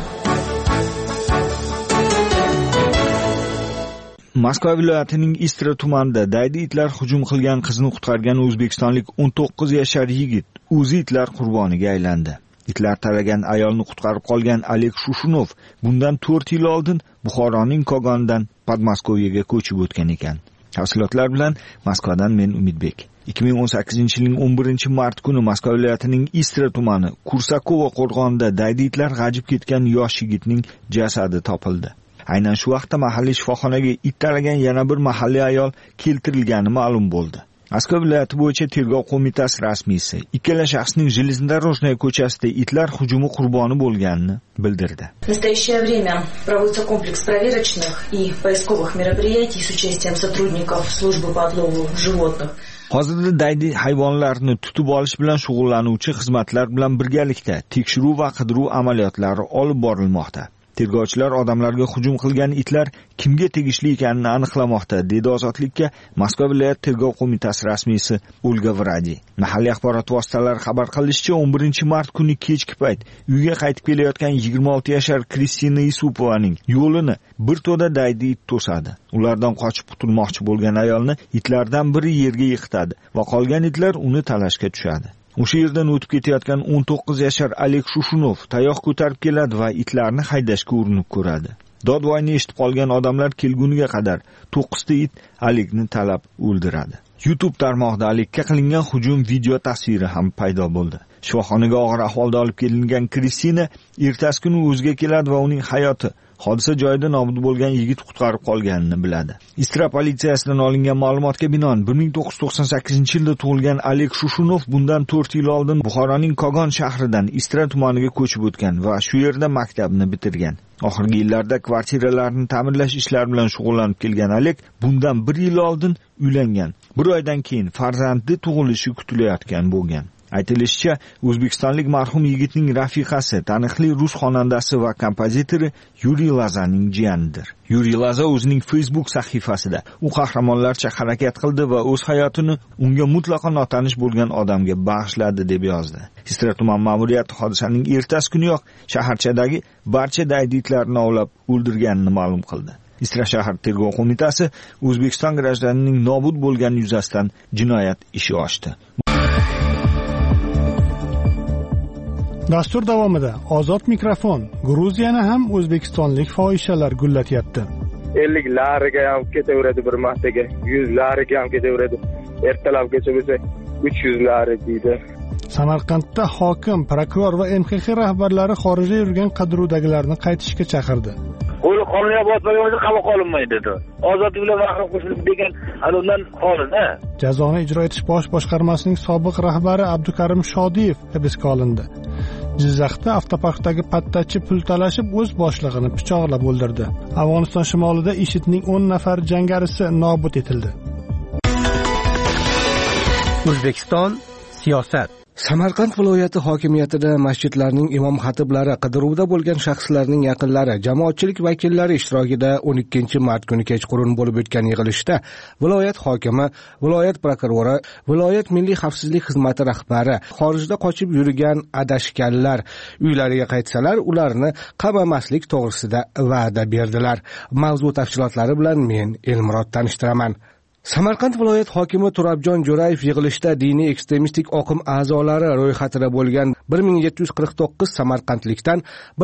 Moskva viloyatining Istra tumanida daydi itlar hujum qilgan qizni qutqargan o'zbekistonlik 19 yashar yigit o'zi itlar qurboniga aylandi. Itlar talagan ayolni qutqarib qolgan Oleg Shushunov bundan 4 yil oldin Buxoroning Kogonidan Podmoskvaga ko'chib o'tgan ekan. Tafsilotlar bilan Moskvadan men Umidbek. 2018-yilning 11-mart kuni Moskva viloyatining Istra tumani Kursakova qo'rg'onida daydi itlar g'ajib ketgan yosh yigitning jasadi topildi. Aynan shu vaqtda mahalliy shifoxonaga it talagan yana bir mahalliy ayol keltirilgani ma'lum bo'ldi. Moskva viloyati bo'yicha tergov qo'mitasi rasmiysi ikkala shaxsning Железнодорожная ko'chasida itlar hujumi qurboni bo'lganini bildirdi. В настоящее время проводится комплекс проверочных и поисковых мероприятий с участием сотрудников службы по отлову животных. Hozirda daydi hayvonlarni tutib olish bilan shug'ullanuvchi xizmatlar bilan birgalikda tekshiruv va qidiruv amaliyotlari olib borilmoqda. Tergovchilar odamlarga hujum qilgan itlar kimga tegishli ekanini aniqlamoqda, dedi Ozodlikka Moskva viloyat tergov qo'mitasi rasmiysi Olga Vradi. Mahalliy axborot vositalari xabar qilishicha, 11-mart kuni kechki payt uyga qaytib kelayotgan 26 yashar Kristina Isupovaning yo'lini bir to'da daydi it to'sadi. Ulardan qochib qutulmoqchi bo'lgan ayolni itlardan biri yerga yiqitadi va qolgan itlar uni talashga tushadi. O'sha yerdan o'tib ketayotgan 19 yashar Alek Shushunov tayoq ko'tarib keladi va itlarni haydashga urinib ko'radi. Dodvoyni eshitib qolgan odamlar kelguniga qadar 9 ta it Alekni talab o'ldiradi. YouTube tarmog'ida Alekka qilingan hujum video tasviri ham paydo bo'ldi. Shifoxonaga og'ir ahvolda olib kelingan Kristina ertasi kuni o'ziga keladi va uning hayoti hodisa joyida nobud bo'lgan yigit qutqarib qolganini biladi. Istra politsiyasidan olingan ma'lumotga binoan 1998-yilda tug'ilgan Alek Shushunov bundan 4 yil oldin Buxoroning Kogon shahridan Istra tumaniga ko'chib o'tgan va shu yerda maktabni bitirgan. Oxirgi yillarda kvartiralarni ta'mirlash ishlari bilan shug'ullanib kelgan Alek bundan 1 yil oldin uylangan. 1 oydan keyin farzandi tug'ilishi kutilayotgan bo'lgan. Aytilishicha, o'zbekistonlik marhum yigitning rafiqasi taniqli rus xonandasi va kompozitori Yuriy Lazaning jiyanidir. Yuriy Laza o'zining Facebook sahifasida u qahramonlarcha harakat qildi va o'z hayotini unga mutlaqo notanish bo'lgan odamga bag'ishladi deb yozdi. Istra tuman ma'muriyati hodisaning ertasi kuniyoq shaharchadagi barcha dayditlarni ovlab o'ldirganini ma'lum qildi. Istra shahar tergov qo'mitasi O'zbekiston grajdanining nobud bo'lgani yuzasidan jinoyat ishi ochdi. Dastur davomida ozod mikrofon Gruziyani ham o'zbekistonlik fohishalar gullatyapti. 50 lariga ham ketaveradi bir martaga, 100 lariga ham ketaveradi. Ertalabgacha bo'lsa 300 lari deydi. Samarqandda hokim, prokuror va MXX rahbarlari xorijda yurgan qidiruvdagilarni qaytishga chaqirdi. Qo'li qonuniyat bo'lmasa qamoq olinmaydi dedi. Ozodlik bilan mahrum qo'shilib degan undan xolida. Jazoni ijro etish bosh boshqarmasining sobiq rahbari Abdukarim Shodiyev hibsga olindi. Jizzaxda avtoparkdagi pattachi pul talashib o'z boshlig'ini pichoqlab o'ldirdi. Afg'oniston shimolida IShIDning 10 nafar jangarisi nobud etildi. O'zbekiston siyosat. Samarqand viloyati hokimiyatida masjidlarning imom xatiblari, qidiruvda bo'lgan shaxslarning yaqinlari, jamoatchilik vakillari ishtirokida 12-mart kuni kechqurun bo'lib o'tgan yig'ilishda viloyat hokimi, viloyat prokurori, viloyat milliy xavfsizlik xizmati rahbari xorijda qochib yurgan adashganlar uylariga qaytsalar, ularni qamamaslik to'g'risida va'da berdilar. Mavzu tafsilotlari bilan men Elmurod tanishtiraman. Samarqand viloyat hokimi Turobjon Jo'rayev yig'ilishda diniy ekstremistik oqim a'zolari ro'yxatida bo'lgan 1749 samarqandlikdan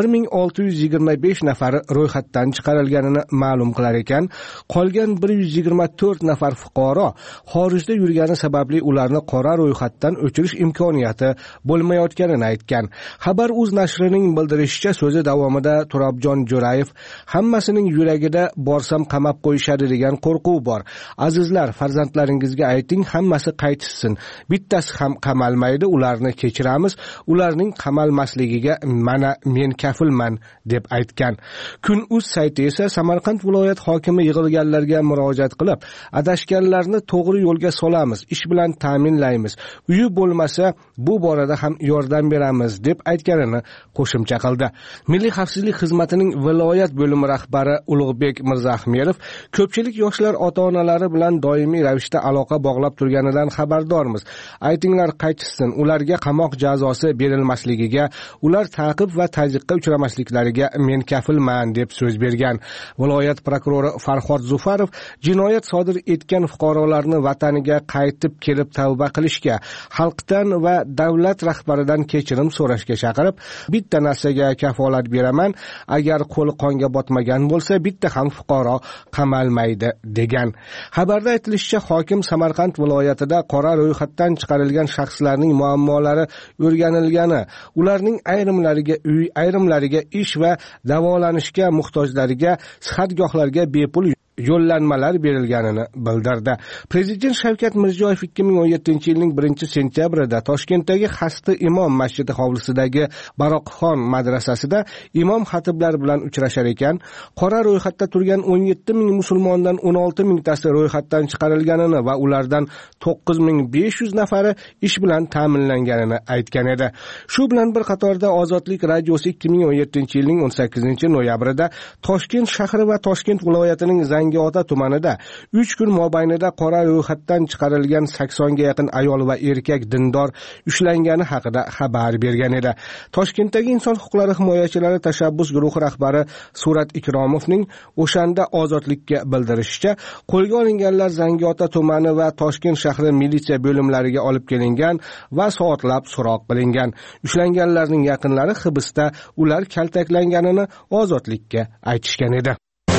1625 nafari ro'yxatdan chiqarilganini ma'lum qilar ekan, qolgan 124 nafar fuqaro xorijda yurgani sababli ularni qora ro'yxatdan o'chirish imkoniyati bo'lmayotganini aytgan. Xabar.uz nashrining bildirishicha, so'zi davomida Turobjon Jo'rayev hammasining yuragida borsam qamab qo'yishadi degan qo'rquv bor. Aziz farzandlaringizga ayting, hammasi qaytishsin. Bittasi ham qamalmaydi, ularni kechiramiz. Ularning qamalmasligiga mana men kafilman deb aytgan. Kun.uz sayti esa Samarqand viloyat hokimi yig'ilganlarga murojaat qilib, adashganlarni to'g'ri yo'lga solamiz, ish bilan ta'minlaymiz. Uyi bo'lmasa, bu borada ham yordam beramiz deb aytganini qo'shimcha qildi. Milliy xavfsizlik xizmatining viloyat bo'limi rahbari Ulug'bek Mirzaahmedov ko'pchilik yoshlar ota-onalari bilan doimiy ravishda aloqa bog'lab turganidan xabardormiz. Aytinglar qaytishsin, ularga qamoq jazosi berilmasligiga, ular ta'qib va tazyiqqa uchramasliklariga men kafilman deb so'z bergan. Viloyat prokurori Farhod Zufarov jinoyat sodir etgan fuqarolarni vataniga qaytib kelib tavba qilishga, xalqdan va davlat rahbaridan kechirim so'rashga chaqirib, bitta narsaga kafolat beraman, agar qo'li qonga botmagan bo'lsa, bitta ham fuqaro qamalmaydi degan. Xabarda aytilishicha, hokim Samarqand viloyatida qora ro'yxatdan chiqarilgan shaxslarning muammolari o'rganilgani, ularning ayrimlariga uy, ayrimlariga ish va davolanishga muhtojlariga sihatgohlarga bepul yo'llanmalar berilganini bildirdi. Prezident Shavkat Mirziyoyev 2017-yilning 1-sentyabrida Toshkentdagi Xasti Imom masjidi hovlisidagi Baroqxon madrasasida imom xatiblar bilan uchrashar ekan, qora ro'yxatda turgan 17 ming musulmondan 16 mingtasi ro'yxatdan chiqarilganini va ulardan 9500 nafari ish bilan ta'minlanganini aytgan edi. Shu bilan bir qatorda Ozodlik radiosi 2017-yilning 18-noyabrida Toshkent shahri va Toshkent viloyatining Zangiota tumanida 3 kun mobaynida qora ro'yxatdan chiqarilgan 80 ga yaqin ayol va erkak dindor ushlangani haqida xabar bergan edi. Toshkentdagi inson huquqlari himoyachilari tashabbus guruhi rahbari Surat Ikromovning o'shanda Ozodlikka bildirishicha, qo'lga olinganlar Zangiota tumani va Toshkent shahri militsiya bo'limlariga olib kelingan va soatlab so'roq qilingan. Ushlanganlarning yaqinlari hibsda, ular kaltaklanganini Ozodlikka aytishgan edi.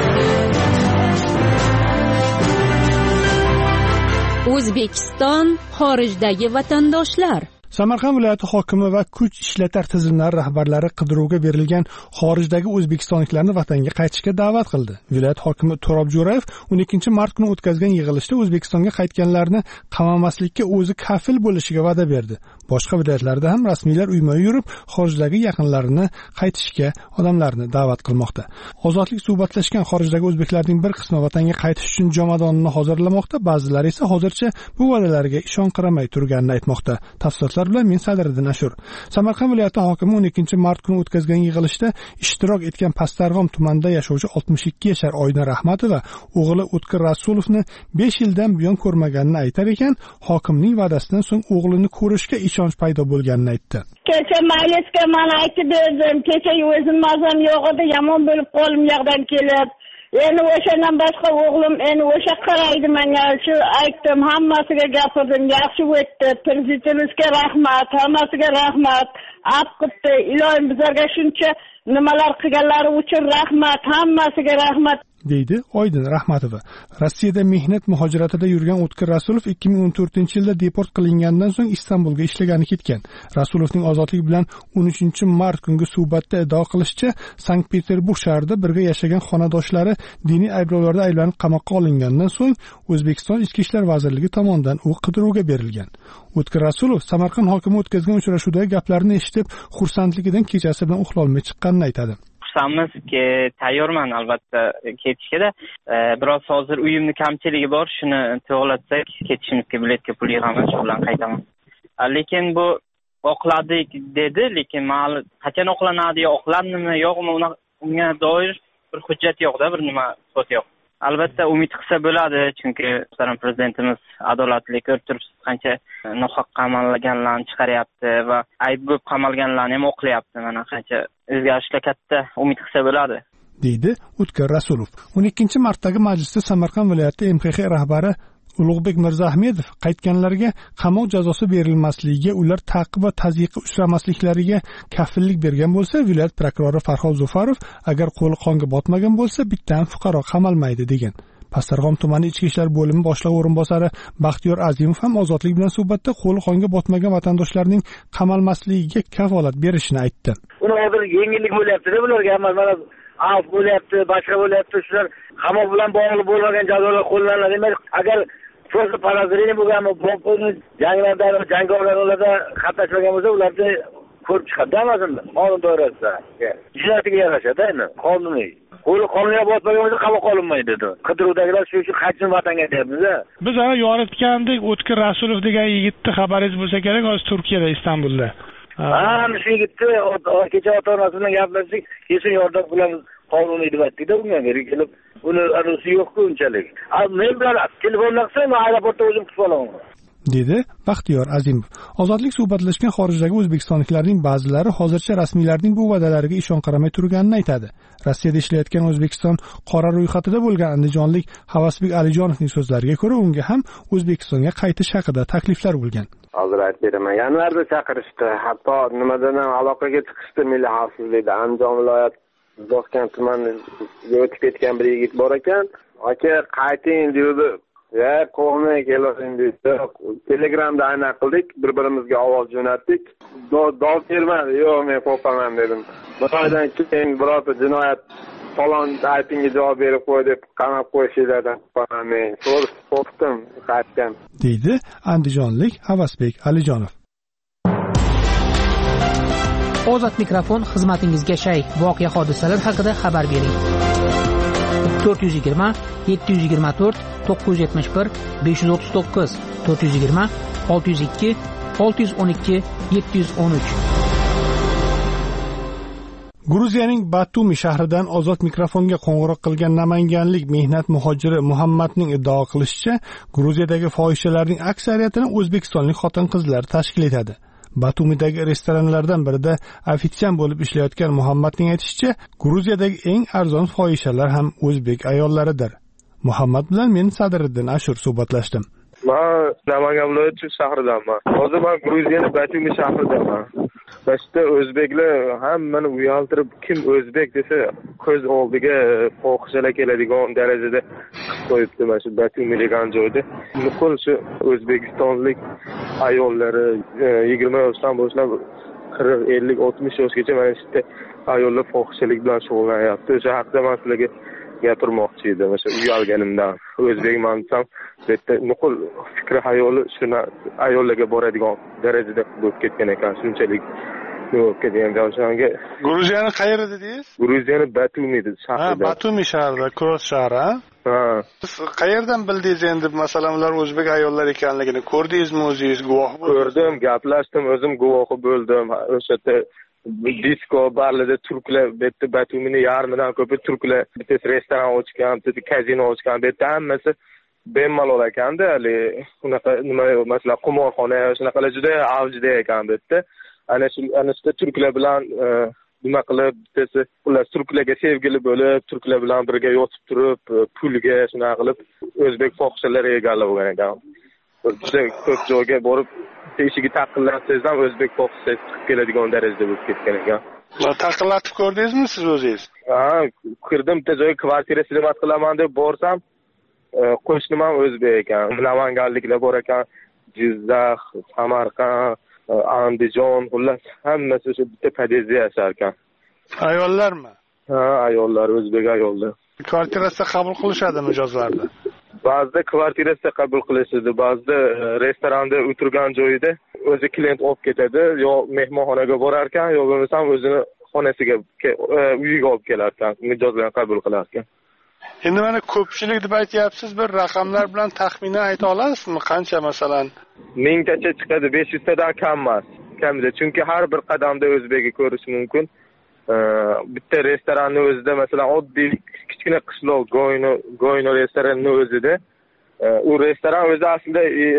O'zbekiston xorijdagi vatandoshlar. Samarqand viloyati hokimi va kuch ishlatar tizimlari rahbarlari qidiruvga berilgan xorijdagi o'zbekistonliklarni vatanga qaytishga da'vat qildi. Viloyat hokimi To'rob Jo'rayev 12-mart kuni o'tkazgan yig'ilishda O'zbekistonga qaytganlarni qamamaslikka o'zi kafil bo'lishiga va'da berdi. Boshqa viloyatlarda ham rasmiylar uyma yurib, xorijdagi yaqinlarini qaytishga odamlarni da'vat qilmoqda. Ozodlik suhbatlashgan xorijdagi o'zbeklarning bir qismi vatanga qaytish uchun jomadonni hozirlamoqda, ba'zilari esa hozircha bu va'dalarga ishonqiramay turganini aytmoqda. Tafsilotlar bilan men Sadriddin Ashur. Samarqand viloyati hokimi 12-mart kuni o'tkazgan yig'ilishda ishtirok etgan Pastarg'om tumanida yashovchi 62 yashar Oyna Rahmatova o'g'li O'tkir Rasulovni 5 yildan buyon ko'rmaganini aytar ekan, hokimning va'dasidan so'ng o'g'lini ko'rishga ishonch paydo bo'lganini aytdi. Kecha maylisga mana aytib berdim. Kecha o'zim mazam yo'q edi, yomon bo'lib qoldim yoqdan kelib. Endi o'shandan boshqa o'g'lim endi o'sha qaraydi menga, shu aytdim, hammasiga gapirdim, yaxshi o'tdi. Prezidentimizga rahmat, hammasiga rahmat. Afqitdi, iloyim bizlarga shuncha nimalar qilganlari uchun rahmat, hammasiga rahmat. deydi Oydin Rahmatova. Rossiyada mehnat muhojiratida yurgan O'tkir Rasulov 2014-yilda deport qilingandan so'ng Istanbulga ishlagani ketgan. Rasulovning ozodlik bilan 13-mart kungi suhbatda iddao qilishicha, Sankt-Peterburg shahrida birga yashagan xonadoshlari diniy ayblovlarda ayblanib qamoqqa olingandan so'ng O'zbekiston Ichki ishlar vazirligi tomonidan u qidiruvga berilgan. O'tkir Rasulov Samarqand hokimi o'tkazgan uchrashuvdagi gaplarni eshitib, xursandligidan kechasi bilan uxlolmay chiqqanini aytadi. Xursandmizki, tayyorman albatta ketishga. Biroz hozir uyimni kamchiligi bor, shuni to'g'latsak ketishimizga biletga pul yig'aman, shu bilan qaytaman. Lekin bu oqladik dedi, lekin ma'lum qachon oqlanadi, oqlandimi, yo'qmi, unga doir bir hujjat yo'q-da, bir nima so'z yo'q. Albatta umid qilsa bo'ladi, chunki muhtaram prezidentimiz adolatli ko'rib turibsiz, qancha nohaq qamalganlarni chiqaryapti va ayb bo'lib qamalganlarni ham oqlayapti. Mana qancha o'zgarishlar, katta umid qilsa bo'ladi, deydi O'tkir Rasulov. 12-martdagi majlisda Samarqand viloyati MXX rahbari Ulug'bek Mirzaahmedov qaytganlarga qamoq jazosi berilmasligiga, ular ta'qib va tazyiqqa uchramasliklariga kafillik bergan bo'lsa, viloyat prokurori Farhod Zufarov agar qo'li qonga botmagan bo'lsa, bitta ham fuqaro qamalmaydi degan. Pastarg'om tumani ichki ishlar bo'limi boshlig'i o'rinbosari Baxtiyor Azimov ham Ozodlik bilan suhbatda qo'li qonga botmagan vatandoshlarning qamalmasligiga kafolat berishini aytdi. Uni hozir yengillik bo'lyapti-da bularga, mana af bo'lyapti, boshqa bo'lyapti, shular qamoq bilan bog'liq bo'lmagan jazolar qo'llanadi. Demak, agar Просто parazrini bo'lganmi, bomba janglarda, jangovarlarda qatnashmagan bo'lsa, ularni ko'rib chiqadi hammasini qonun doirasida. Jinoyatiga yarashadi endi, qonuniy. Qo'li qonunga bosmagan bo'lsa qamoqqa olinmaydi dedi. Qidiruvdagilar shu uchun qaytsin vatanga deyapmiz-a. Biz ana yoritgandek O'tkir Rasulov degan yigitni xabaringiz bo'lsa kerak, hozir Turkiyada, Istanbulda. Shu yigitni kecha ota-onasi bilan gaplashdik, kesin yordam qilamiz. Qonuniy deb aytdik-da, unga kelib, uni arosi yo'q-ku unchalik. Men bilan telefonda qilsam, aeroportda o'zim kutib olaman, dedi Baxtiyor Azimov. Ozodlik suhbatlashgan xorijdagi o'zbekistonliklarning ba'zilari hozircha rasmiylarning bu va'dalariga ishonqiramay turganini aytadi. Rossiyada ishlayotgan O'zbekiston qora ro'yxatida bo'lgan andijonlik Havasbek Alijonovning so'zlariga ko'ra, unga ham O'zbekistonga qaytish haqida takliflar bo'lgan. Hozir aytib beraman. Yanvarda chaqirishdi, hatto nimadan ham aloqaga chiqishdi, Milliy xavfsizlikda Andijon viloyat Bosgan tumaniga o'tib ketgan bir yigit bor ekan. Aka, qayting dedi. Ya, qo'rqmay kelavering dedi. Telegramda ayna qildik, bir-birimizga ovoz jo'natdik. Dov bermadi. Yo'q, men qo'rqaman dedim. Bir oydan keyin birorta jinoyat falon aytingga javob berib qo'y deb qamab qo'yishinglardan qo'rqaman. Qo'rqdim qaytgan. deydi andijonlik Havasbek Alijonov. Ozod mikrofon xizmatingizga shay. Voqea hodisalar haqida xabar bering. 420 724 971 539 420 602 612 713. Gruziyaning Batumi shahridan ozod mikrofonga qo'ng'iroq qilgan namanganlik mehnat muhojiri Muhammadning iddao qilishicha, Gruziyadagi fohishalarning aksariyatini o'zbekistonlik xotin-qizlar tashkil etadi. Batumidagi restoranlardan birida ofitsiant bo'lib ishlayotgan Muhammadning aytishicha, Gruziyadagi eng arzon fohishalar ham o'zbek ayollaridir. Muhammad bilan men Sadriddin Ashur suhbatlashdim. Men Namangan viloyati shahridanman. Hozir men Gruziyaning Batumi shahridaman. Bashda o'zbeklar hammani uyaltirib, kim o'zbek desa ko'z oldiga fohishalar keladigan darajada qilib qo'yibdi mana shu Batumi degan joyda. Nuqul shu o'zbekistonlik ayollari 20 yoshdan boshlab 40, 50, 60 yoshgacha mana shu ayollar fohishalik bilan shug'ullanyapti. O'sha haqida men sizlarga gapirmoqchi edim. O'sha uyalganimdan o'zbekman desam, bitta nuqul fikri hayoli shuna ayollarga boradigan darajada bo'lib ketgan ekan. Shunchalik bo'lib ketgan joyga. Gruziyani qayerda dedingiz? Gruziyani Batumi shahrida. Ha, Batumi shahrida, Kroos shahri. Ha. Siz qayerdan bildingiz endi masalan ular o'zbek ayollar ekanligini ko'rdingizmi o'zingiz guvoh bo'ldingiz? Ko'rdim, gaplashdim, o'zim guvohi bo'ldim. O'sha disko barlarda turklar, bitta Batumini yarmidan ko'pi turklar, bitta restoran ochgan, bitta kazino ochgan, bitta hammasi bemalol ekanda, hali unaqa nima masalan qimorxona, shunaqalar juda avjida ekan bitta. Ana shu turklar bilan nima qilib, bittasi ular turklarga sevgili bo'lib, turklar bilan birga yotib turib, pulga shunaqa qilib o'zbek fohishalari egallab bo'lgan ekan. Juda ko'p joyga borib eshigi taqillatsangiz ham o'zbek fohishasi chiqib keladigan darajada bo'lib ketgan ekan. Taqillatib ko'rdingizmi siz o'zingiz? Ha, kirdim, bitta joyga kvartira xizmat qilaman deb borsam, qo'shnim ham o'zbek ekan. Namanganliklar bor ekan, Jizzax, Samarqand, Andijon, xullas hammasi shu bitta podyezdda yashar ekan. Ayollarmi? Ha, ayollar, o'zbek ayollar. Kvartirasida qabul qilishadi mijozlarni. Ba'zida kvartirasida qabul qilishadi, ba'zida restoranda o'tirgan joyida o'zi klient olib ketadi, yo mehmonxonaga borar ekan, yo bo'lmasam o'zini xonasiga, uyiga olib kelar ekan, mijozlarni qabul qilar ekan. Endi mana ko'pchilik deb aytyapsiz, bir raqamlar bilan taxminan ayta olasizmi? Qancha masalan? 1000 tacha chiqadi, 500 tadan kam emas. Kamida, chunki har bir qadamda o'zbekni ko'rish mumkin. Bitta restoranni o'zida masalan oddiy kichkina qishloq Goyno restoranining o'zida u restoran o'zi aslida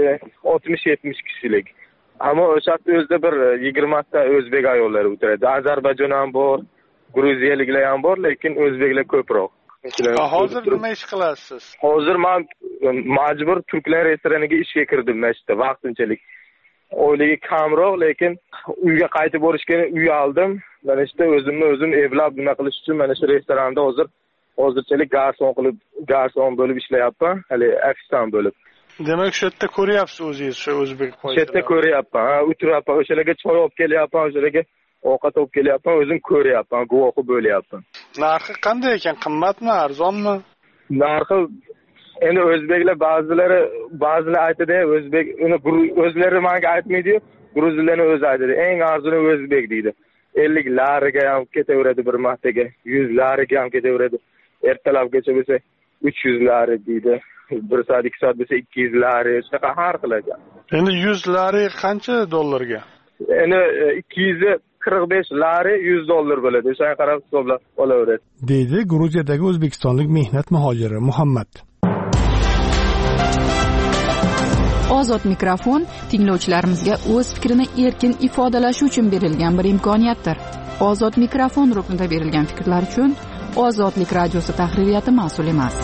60-70 kishilik. Ammo o'sha yerda o'zida bir 20 ta o'zbek ayollari o'tiradi. Ozarbayjon ham bor, gruziyaliklar ham bor, lekin o'zbeklar ko'proq. Hozir nima ish qilasiz? Hozir men majbur turklar restoraniga ishga kirdim mashta vaqtinchalik. Oyligi kamroq, lekin uyga qaytib borishga uyaldim. Mana işte o'zim evlab nima qilish uchun mana shu restoranda hozirchalik garson bo'lib ishlayapman, hali ofisdan bo'lib. Demak, shu yerda ko'ryapsiz o'zingiz shu o'zbek fohishalarni. Shu yerda ko'ryapman, o'tiryapman, o'shalarga choy olib kelyapman, o'shalarga ovqat olib kelyapman, o'zim ko'ryapman, guvohi bo'lyapman. Narxi qanday ekan? Qimmatmi, arzonmi? Narxi endi o'zbeklar ba'zilar aytadi, o'zbek uni o'zlari menga aytmaydi-yu, gruzlarning o'zi aytadi. Eng arzoni o'zbek deydi. 50 lariga ham ketaveradi bir martaga, 100 lariga ham ketaveradi. Ertalabgacha bo'lsa 300 lari deydi. 1 soat 2 soat bo'lsa 200 lari, shunaqa har xil ekan. Endi 100 lari qancha dollarga? Endi 245 lari 100 dollar bo'ladi. O'shanga qarab hisoblab olaveradi. Deydi Gruziyadagi o'zbekistonlik mehnat muhojiri Muhammad. Ozod mikrofon tinglovchilarimizga o'z fikrini erkin ifodalashi uchun berilgan bir imkoniyatdir. Ozod mikrofon ruknida berilgan fikrlar uchun Ozodlik radiosi tahririyati mas'ul emas.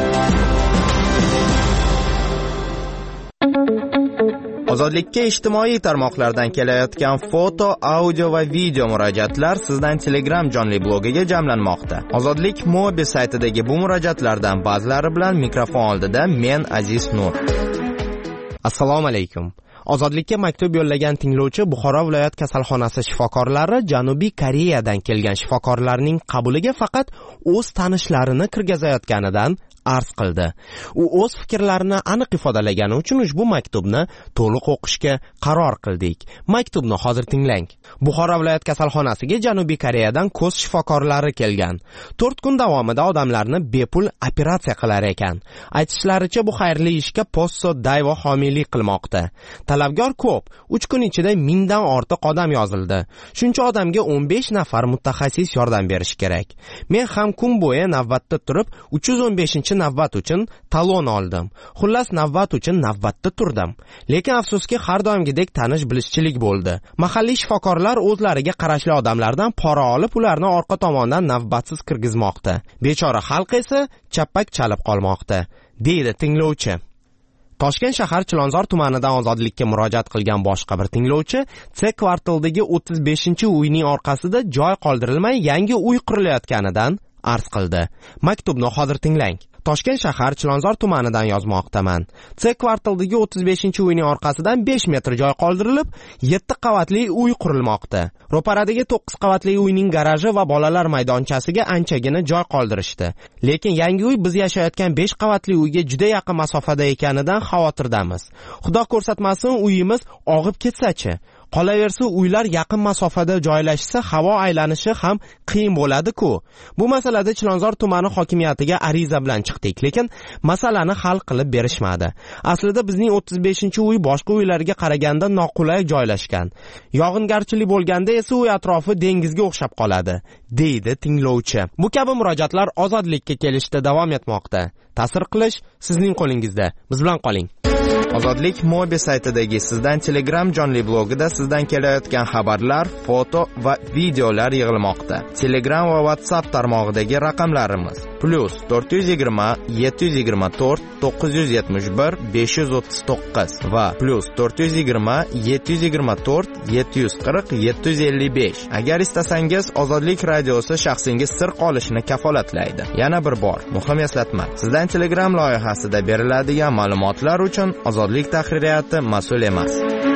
Ozodlikka ijtimoiy tarmoqlardan kelayotgan foto, audio va video murojaatlar sizdan Telegram jonli blogiga jamlanmoqda. Ozodlik mobil saytidagi bu murojaatlardan ba'zilari bilan mikrofon oldida men Aziz Nur. Assalomu alaykum. Ozodlikka maktub yo'llagan tinglovchi Buxoro viloyat kasalxonasi shifokorlari Janubiy Koreyadan kelgan shifokorlarning qabuliga faqat o'z tanishlarini kirgizayotganidan arz qildi. U o'z fikrlarini aniq ifodalagani uchun ushbu maktubni to'liq o'qishga qaror qildik. Maktubni hozir tinglang. Buxoro viloyat kasalxonasiga Janubiy Koreyadan ko'z shifokorlari kelgan. 4 kun davomida odamlarni bepul operatsiya qilar ekan. Aytishlaricha bu xayrli ishga Posso Dayvo homiylik qilmoqda. Talabgor ko'p. 3 kun ichida 1000 dan ortiq odam yozildi. Shuncha odamga 15 nafar mutaxassis yordam berish kerak. Men ham kun bo'yi navbatda turib 315 navbat uchun talon oldim. Xullas navbat uchun navbatda turdim. Lekin afsuski har doimgidek tanish bilishchilik bo'ldi. Mahalliy shifokorlar o'zlariga qarashli odamlardan pora olib, ularni orqa tomondan navbatsiz kirgizmoqda. Bechora xalq esa chappak chalib qolmoqda, deydi tinglovchi. Toshkent shahar Chilonzor tumanidan ozodlikka murojaat qilgan boshqa bir tinglovchi C kvartaldagi 35-uyning orqasida joy qoldirilmay yangi uy qurilayotganidan arz qildi. Maktubni hozir tinglang. Toshkent shahar Chilonzor tumanidan yozmoqdaman. C kvartaldagi 35-uyning orqasidan 5 metr joy qoldirilib, 7 qavatli uy qurilmoqda. Ro'paradagi 9 qavatli uyning garaji va bolalar maydonchasiga anchagina joy qoldirishdi. Lekin yangi uy biz yashayotgan 5 qavatli uyga juda yaqin masofada ekanidan xavotirdamiz. Xudo ko'rsatmasin uyimiz og'ib ketsa-chi. Qolaversa uylar yaqin masofada joylashsa havo aylanishi ham qiyin bo'ladi-ku. Bu masalada Chilonzor tumani hokimiyatiga ariza bilan chiqdik, lekin masalani hal qilib berishmadi. Aslida bizning 35-uy boshqa uylarga qaraganda noqulay joylashgan. Yog'ingarchilik bo'lganda esa uy atrofi dengizga o'xshab qoladi, deydi tinglovchi. Bu kabi murojaatlar ozodlikka kelishda davom etmoqda. Ta'sir qilish sizning qo'lingizda. Biz bilan qoling. Ozodlik Mobi saytidagi sizdan Telegram jonli blogida sizdan kelayotgan xabarlar, foto va videolar yig'ilmoqda. Telegram va WhatsApp tarmog'idagi raqamlarimiz +420 724 971 539 va +420 724 740 755. Agar istasangiz, Ozodlik radiosi shaxsingiz sir qolishini kafolatlaydi. Yana bir bor, muhim eslatma. Sizdan Telegram loyihasida beriladigan ma'lumotlar uchun Ozodlik tahririyati mas'ul emas.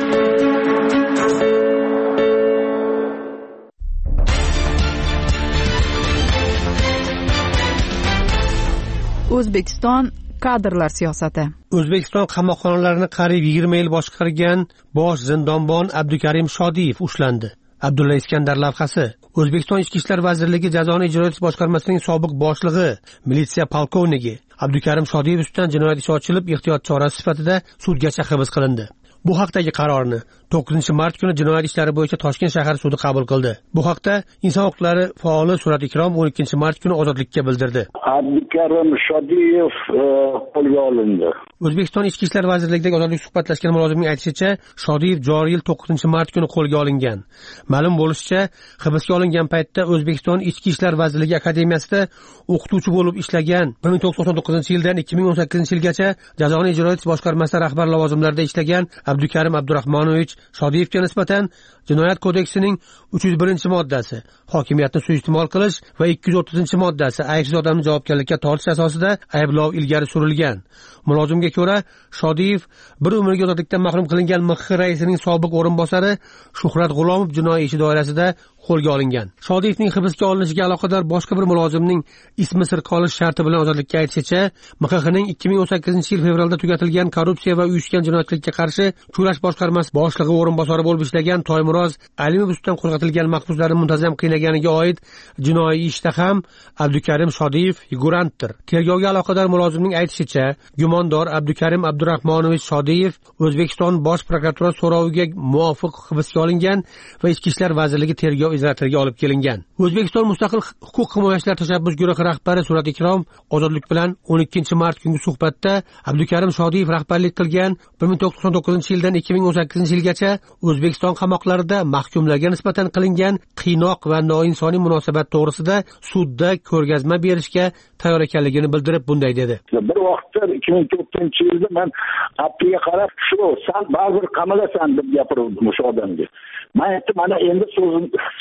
O'zbekiston kadrlar siyosati. O'zbekiston qamoqxonalarini qariyb 20 yil boshqargan bosh zindonbon Abdukarim Shodiyev ushlandi. Abdulla Iskandar lavhasi. O'zbekiston Ichki ishlar vazirligi jazoni ijro etish boshqarmasining sobiq boshlig'i, militsiya polkovniki Abdukarim Shodiyev ustidan jinoyat ishi ochilib, ehtiyot chorasi sifatida sudgacha hibs qilindi. Bu haqdagi qarorni 9-mart kuni jinoyat ishlari bo'yicha Toshkent shahar sudi qabul qildi. Bu haqda inson huquqlari faoli Surat Ikrom 12-mart kuni ozodlikka bildirdi. Abdukarim Shodiyev qo'lga olindi. O'zbekiston Ichki ishlar vazirligidagi ozodlik suhbatlashgan mulozimning aytishicha, Shodiyev joriy yil 9-mart kuni qo'lga olingan. Ma'lum bo'lishicha, hibsga olingan paytda O'zbekiston Ichki ishlar vazirligi akademiyasida o'qituvchi bo'lib ishlagan. 1999-yildan 2018-yilgacha jazoni ijro etish boshqarmasida rahbar lavozimlarida ishlagan Abdukarim Abdurahmonovich Shodiyevga nisbatan Jinoyat kodeksining 301-moddasi hokimiyatni suiiste'mol qilish va 230-moddasi aybsiz odamni javobgarlikka tortish asosida ayblov ilgari surilgan. Mulozimga ko'ra, Shodiyev bir umrga ozodlikdan mahrum qilingan MX raisining sobiq o'rinbosari Shuhrat G'ulomov jinoiy ishi doirasida qo'lga olingan. Shodiyevning hibsga olinishiga aloqador boshqa bir mulozimning ismi sir qolish sharti bilan ozodlikka aytishicha, MXning 2018-yil fevralda tugatilgan korrupsiya va uyushgan jinoyatlikka qarshi kurash boshqarmasi boshlig'i o'rinbosari bo'lib ishlagan Toymuroz Alimov ustidan qo'zg'atilgan mahbuslarni muntazam qiynaganiga oid jinoiy ishda ham Abdukarim Shodiyev figurantdir. Tergovga aloqador mulozimning aytishicha, gumondor Abdukarim Abdurahmonovich Shodiyev O'zbekiston Bosh prokuratura so'roviga muvofiq hibsga olingan va Ichki ishlar vazirligi tergov izolyatoriga olib kelingan. O'zbekiston Mustaqil huquq himoyachilar tashabbus guruhi rahbari Surat Ikrom ozodlik bilan 12-mart kungi suhbatda Abdukarim Shodiyev rahbarlik qilgan 1999-yildan 2018-yilgacha O'zbekiston qamoqlarida mahkumlarga nisbatan qilingan qiynoq va noinsoniy munosabat to'g'risida sudda ko'rgazma berishga tayyor ekanligini bildirib bunday dedi. Bir vaqtda 2004-yilda men appiga qarab, shu san baribir qamalasan deb gapirdim o'sha odamga. Men aytdim, mana endi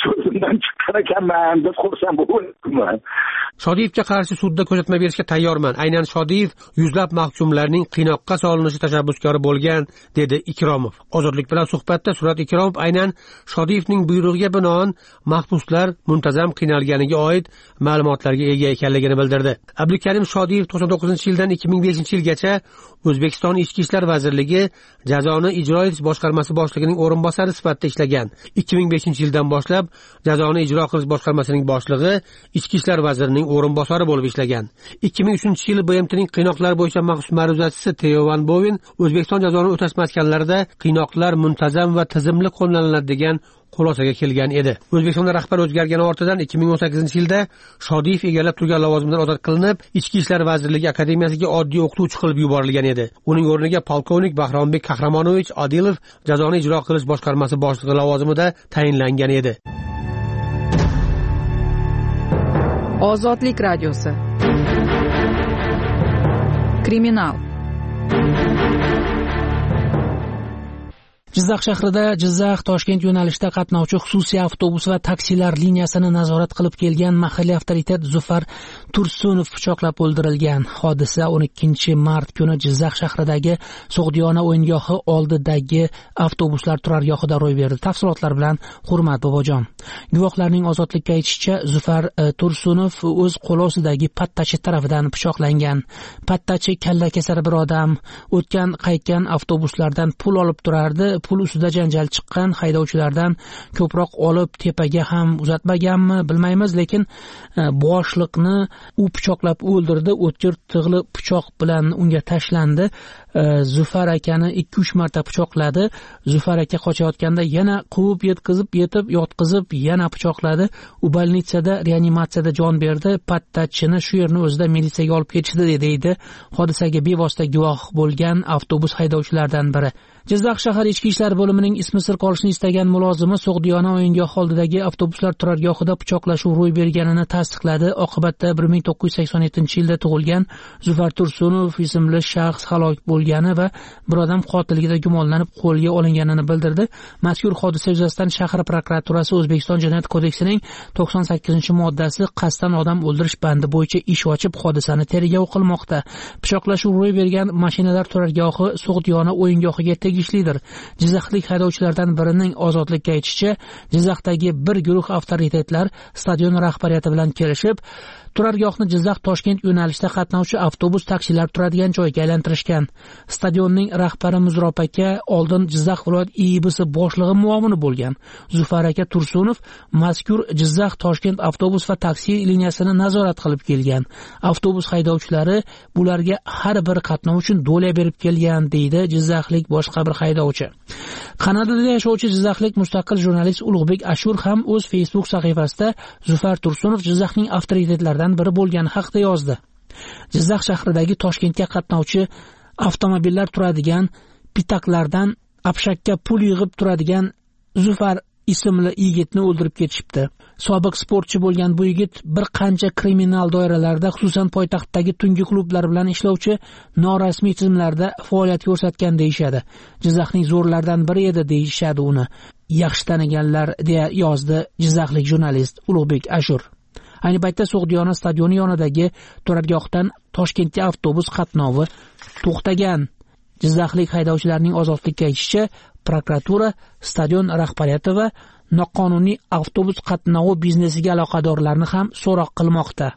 so'zimdan chiqqan ekanman deb xursand bo'lyapman. Shodiyevga qarshi sudda ko'rsatma berishga tayyorman. Aynan Shodiyev yuzlab mahkumlarning qiynoqqa solinishi tashabbuskori bo'lgan, dedi Ikromov. Ozodlik bilan suhbatda Surat Ikromov aynan Shodiyevning buyrug'iga binoan mahbuslar muntazam qiynalganiga oid ma'lumotlarga ega ekanligini bildirdi. Abdukarim Shodiyev 99-yildan 2005-yilgacha O'zbekiston Ichki ishlar vazirligi jazoni ijro etish boshqarmasi boshlig'ining o'rinbosari sifatida ishlagan. 2005-yildan boshlab jazoni ijro qilish boshqarmasining boshlig'i, Ichki ishlar vazirining o'rinbosari bo'lib ishlagan. 2003-yil BMTning qiynoqlar bo'yicha maxsus ma'ruzachisi Teo Van Boven O'zbekiston jazoni o'tash maskanlarida qiynoqlar muntazam va tizimli qo'llaniladi degan xulosaga kelgan edi. O'zbekistonda rahbar o'zgargani ortidan 2018-yilda Shodiyev egallab turgan lavozimidan ozod qilinib, Ichki ishlar vazirligi akademiyasiga oddiy o'qituvchi qilib yuborilgan edi. Uning o'rniga polkovnik Bahrombek Qahramonovich Adilov jazoni ijro qilish boshqarmasi boshlig'i lavozimida tayinlangan edi. Ozodlik radiosi. Kriminal. Jizzax shahrida Jizzax-Toshkent yo'nalishida qatnovchi xususiy avtobus va taksilar liniyasini nazorat qilib kelgan mahalliy avtoritet Zufar Tursunov pichoqlab o'ldirilgan. Hodisa 12-mart kuni Jizzax shahridagi So'g'diyona o'yingohi oldidagi avtobuslar turargohida ro'y berdi. Tafsilotlar bilan Hurmat Bobojon. Guvohlarning ozodlikka aytishicha, Zufar Tursunov o'z qo'li ostidagi pattachi tarafidan pichoqlangan. Pattachi kalla kesar bir odam, o'tgan qaytgan avtobuslardan pul olib turardi. Pul ustida janjal chiqqan, haydovchilardan ko'proq olib tepaga ham uzatmaganmi bilmaymiz, lekin boshliqni u pichoqlab o'ldirdi. O'tkir tig'li pichoq bilan unga tashlandi. Zufar akani 2-3 marta pichoqladi. Zufar aka qochayotganda yana quvib yetib yotqizib yana pichoqladi. U bolnitsada reanimatsiyada jon berdi. Pattachini shu yerni o'zida militsiyaga olib ketishdi, deydi hodisaga bevosita guvoh bo'lgan avtobus haydovchilaridan biri. Jizzax shahar ichki ishlar bo'limining ismi sir qolishini istagan mulozimi So'g'diyona o'yingohi oldidagi avtobuslar turargohida pichoqlashuv ro'y berganini tasdiqladi. Oqibatda 1987-yilda tug'ilgan Zufar Tursunov ismli shaxs halok bo'lgani va bir odam qotilligida gumonlanib qo'lga olinganini bildirdi. Mazkur hodisa yuzasidan shahar prokuraturasi O'zbekiston Jinoyat kodeksining 98-moddasi qasddan odam o'ldirish bandi bo'yicha ish ochib, hodisani tergov qilmoqda. Pichoqlashuv ro'y bergan mashinalar turargohi So'g'diyona o'yingohiga tegishlidir. Jizzaxlik haydovchilardan birining ozodlikka aytishicha, Jizzaxdagi bir guruh avtoritetlar stadion rahbariyati bilan kelishib, turargohni Jizzax-Toshkent yo'nalishida qatnovchi avtobus taksilar turadigan joyga aylantirishgan. Stadionning rahbari Muzrob aka oldin Jizzax viloyat IIBsi boshlig'i muavini bo'lgan. Zufar aka Tursunov mazkur Jizzax-Toshkent avtobus va taksi liniyasini nazorat qilib kelgan. Avtobus haydovchilari bularga har bir qatnov uchun do'la berib kelgan, deydi Jizzaxlik boshqa bir haydovchi. Kanadada yashovchi Jizzaxlik mustaqil jurnalist Ulug'bek Ashur ham o'z Facebook sahifasida Zufar Tursunov Jizzaxning avtoritetlaridan biri bo'lgani haqida yozdi. Jizzax shahridagi Toshkentga qatnovchi avtomobillar turadigan pitaklardan apshakka pul yig'ib turadigan Zufar ismli yigitni o'ldirib ketishibdi. Sobiq sportchi bo'lgan bu yigit bir qancha kriminal doiralarda, xususan poytaxtdagi tungi klublar bilan ishlovchi norasmiy tizimlarda faoliyat ko'rsatgan deyishadi. Jizzaxning zo'rlaridan biri edi deyishadi uni. Yaxshi taniganlar, deya yozdi jizzaxlik jurnalist Ulug'bek Ashur. Ayni paytda So'g'diyona stadioni yonidagi turargohdan Toshkentga avtobus qatnovi to'xtagan. Jizzaxlik haydovchilarning ozodlikka aytishicha, prokuratura stadion rahbariyati va noqonuniy avtobus qatnovi biznesiga aloqadorlarni ham so'roq qilmoqda.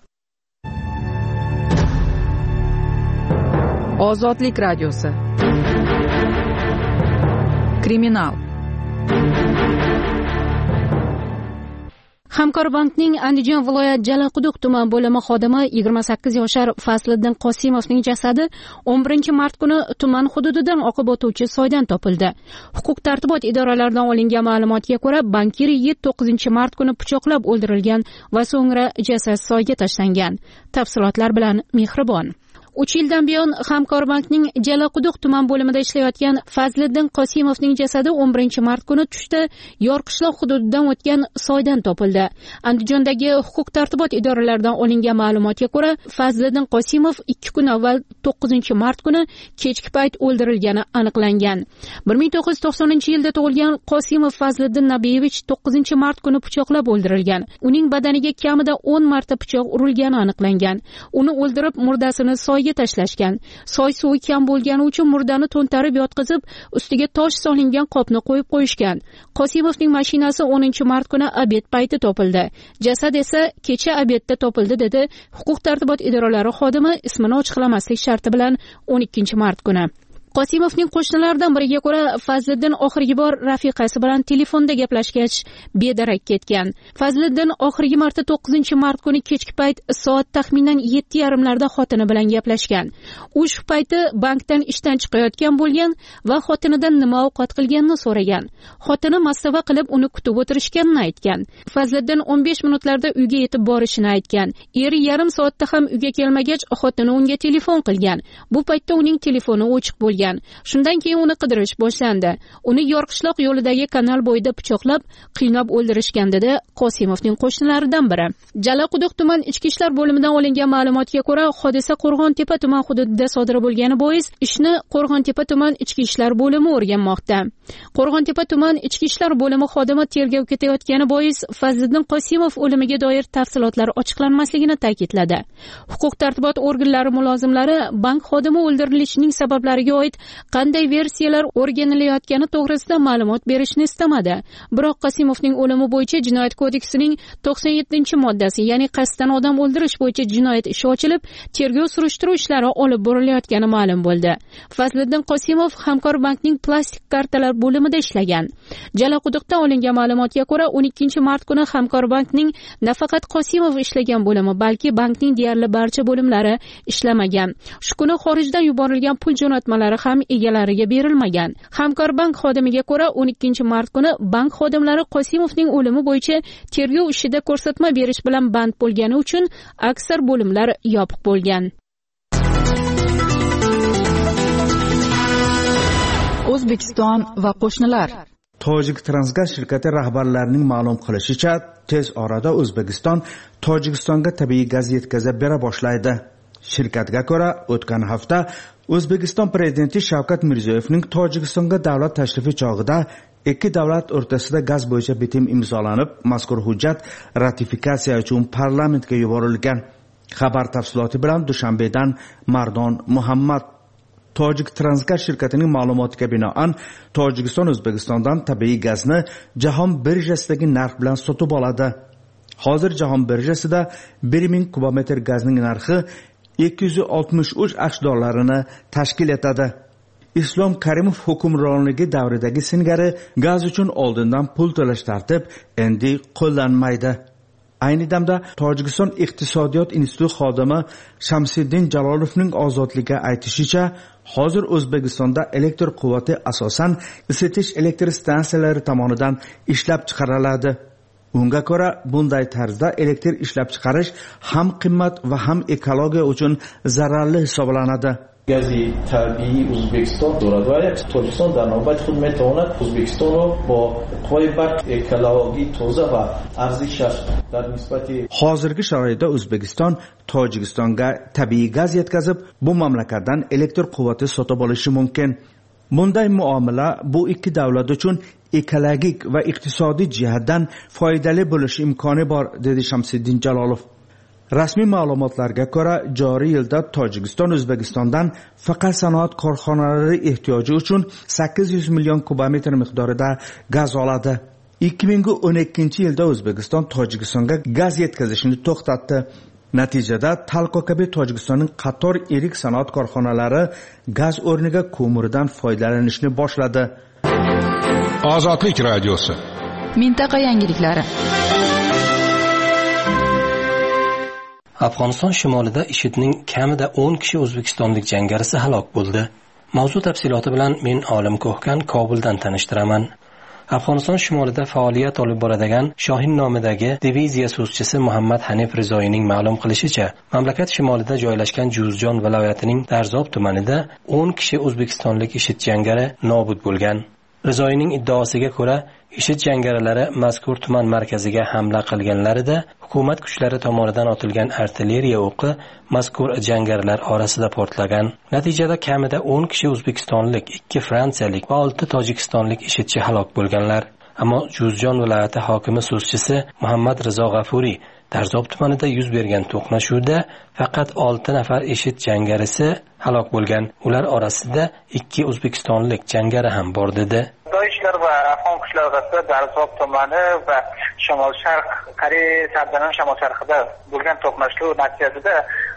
Ozodlik radiosi. Kriminal. Hamkorbankning Andijon viloyat Jalaquduq tuman bo'limi xodimi 28 yoshar Fasliddin Qosimovning jasadi 11-mart kuni tuman hududidan oqib o'tuvchi soydan topildi. Huquq-tartibot idoralaridan olingan ma'lumotga ko'ra, bankir yigit 9-mart kuni pichoqlab o'ldirilgan va so'ngra jasad soyga tashlangan. Tafsilotlar bilan Mehribon. 3 yildan buyon Hamkorbankning Jalaquduq tuman bo'limida ishlayotgan Fazliddin Qosimovning jasadi 11 mart kuni tushda Yorqishloq hududidan o'tgan soydan topildi. Andijondagi huquq tartibot idoralaridan olingan ma'lumotga ko'ra, Fazliddin Qosimov 2 kun avval 9 mart kuni kechki payt o'ldirilgani aniqlangan. 1990-yilda tug'ilgan Qosimov Fazliddin Nabiyevich 9 mart kuni pichoqlab o'ldirilgan. Uning badaniga kamida 10 marta pichoq urilgani aniqlangan. Uni o'ldirib, murdasini soyga tashlashgan. Soy suvi kam bo'lgani uchun murdani to'ntarib yotqizib, ustiga tosh solingan qopni qo'yib qo'yishgan. Qosimovning mashinasi 10 mart kuni obed payti topildi. Jasad esa kecha obedda topildi, dedi huquq tartibot idoralari xodimi ismini ochiqlamaslik sharti bilan 12 mart kuni. Qosimovning qo'shnilaridan biriga ko'ra, Fazliddin oxirgi bor rafiqasi bilan telefonda gaplashgach bedarak ketgan. Fazliddin oxirgi marta 9 mart kuni kechki payt soat taxminan 7:30larda xotini bilan gaplashgan. U shu payti bankdan ishdan chiqayotgan bo'lgan va xotinidan nima ovqat qilganini so'ragan. Xotini mastava qilib uni kutib o'tirishganini aytgan. Fazliddin 15 minutlarda uyga yetib borishini aytgan. Eri yarim soatda ham uyga kelmagach, xotini unga telefon qilgan. Bu paytda uning telefoni o'chiq bo'lgan. Shundan keyin uni qidirish boshlandi. Uni Yorqishloq yo'lidagi kanal bo'yida pichoqlab, qiynab o'ldirishgan, dedi Qosimovning qo'shnilaridan biri. Jalaquduq tuman ichki ishlar bo'limidan olingan ma'lumotga ko'ra, hodisa Qo'rg'ontepa tuman hududida sodir bo'lgani bois ishni Qo'rg'ontepa tuman ichki ishlar bo'limi o'rganmoqda. Qo'rg'ontepa tuman ichki ishlar bo'limi xodimi tergov ketayotgani bois Fazliddin Qosimov o'limiga doir tafsilotlar ochiqlanmasligini ta'kidladi. Huquq tartibot organlari mulozimlari bank xodimi o'ldirilishining sabablariga oid qanday versiyalar o'rganilayotgani to'g'risida ma'lumot berishni istamadi. Biroq Qosimovning o'limi bo'yicha Jinoyat kodeksining 97-moddasi, ya'ni qasddan odam o'ldirish bo'yicha jinoyat ishi ochilib, tergov surishtiruv ishlari olib borilayotgani ma'lum bo'ldi. Fazliddin Qosimov Hamkorbankning plastik kartalar bo'limida ishlagan. Jalaquduqda olingan ma'lumotga ko'ra, 12 mart kuni Hamkorbankning nafaqat Qosimov ishlagan bo'limi, balki bankning deyarli barcha bo'limlari ishlamagan. Shu kuni xorijdan yuborilgan pul jo'natmalari ham egalariga berilmagan. Hamkorbank xodimiga ko'ra, 12 mart kuni bank xodimlari Qosimovning o'limi bo'yicha tergov ishida ko'rsatma berish bilan band bo'lgani uchun aksar bo'limlar yopiq bo'lgan. O'zbekiston va qo'shnilar. Tojik Transgaz shirkati rahbarlarining ma'lum qilishicha, tez orada O'zbekiston Tojikistonga tabiiy gaz yetkazib bera boshlaydi. Shirkatga ko'ra, o'tgan hafta O'zbekiston prezidenti Shavkat Mirziyoyevning Tojikistonga davlat tashrifi chog'ida ikki davlat o'rtasida gaz bo'yicha bitim imzolanib, mazkur hujjat ratifikatsiya uchun parlamentga yuborilgan. Xabar tafsiloti bilan Dushanbedan Mardon Muhammad. Tojik Transgaz shirkatining ma'lumotiga binoan, Tojikiston O'zbekistondan tabiiy gazni jahon birjasidagi narx bilan sotib oladi. Hozir jahon birjasida 1000 kubometr gazning narxi $263 tashkil etadi. Islom Karimov hukmronligi davridagi singari gaz uchun oldindan pul to'lash tartib endi qo'llanmaydi. Ayni damda Tojikiston iqtisodiyot instituti xodimi Shamsiddin Jalolovning ozodlikka aytishicha, hozir O'zbekistonda elektr quvvati asosan isitish elektr stansiyalari tomonidan ishlab chiqariladi. Unga ko'ra, bunday tarzda elektr ishlab chiqarish ham qimmat va ham ekologiya uchun zararli hisoblanadi. Gazi tabiiy O'zbekiston da'vat va Tojikiston در نوبت خود میتواند O'zbekiston رو با قوت ekologiy toza va arzish در نسبت hozirgi sharoitda O'zbekiston Tojikistonga tabiiy gaz yetkazib, bu mamlakatdan elektr quvvati sotib olishi mumkin. Bunday muomala bu ikki davlat uchun ekologik va iqtisodiy jihatdan foydali bo'lishi imkoni bor, dedi Shamsiddin Jalolov. Rasmiy ma'lumotlarga ko'ra, joriy yilda Tojikiston O'zbekistondan faqat sanoat korxonalari ehtiyoji uchun 800 million kubometr miqdorida gaz oladi. 2012-yilda O'zbekiston Tojikistonga gaz yetkazishni to'xtatdi. Natijada Talco kabi Tojikistonning qator yirik sanoat korxonalari gaz o'rniga ko'mirdan foydalanishni boshladi. Ozodlik radiosi. Mintaqa yangiliklari. Afg'oniston shimolida IShIDning kamida 10 kishi o'zbekistonlik jangarisi halok bo'ldi. Mavzu tafsiloti bilan men Olim Ko'hkan Kobuldan tanishtiraman. Afg'oniston shimolida faoliyat olib boradigan Shohin nomidagi diviziya so'zchisi Muhammad Hanif Rizoyning ma'lum qilishicha, mamlakat shimolida joylashgan Juzjon viloyatining Darzob tumanida 10 kishi o'zbekistonlik IShID jangari nobud bo'lgan. Rizoyning iddaosiga ko'ra, IShID jangarilari mazkur tuman markaziga hamla qilganlarida hukumat kuchlari tomonidan otilgan artilleriya o'qi mazkur jangarilar orasida portlagan. Natijada kamida 10 kishi o'zbekistonlik, 2 fransiyalik va 6 tojikistonlik IShIDchi halok bo'lganlar. Ammo Juzjon viloyati hokimi so'zchisi Muhammad Rizo G'afuriy Darzob tumanida yuz bergan to'qnashuvda faqat 6 nafar IShID jangarisi halok bo'lgan. Ular orasida 2 o'zbekistonlik jangari ham bor dedi. Doishlar va afg'on kuchlari orasida Darzob tumani va shimol-sharq Koreya sardanon shimol-sharqida bo'lgan to'qnashuv natijasida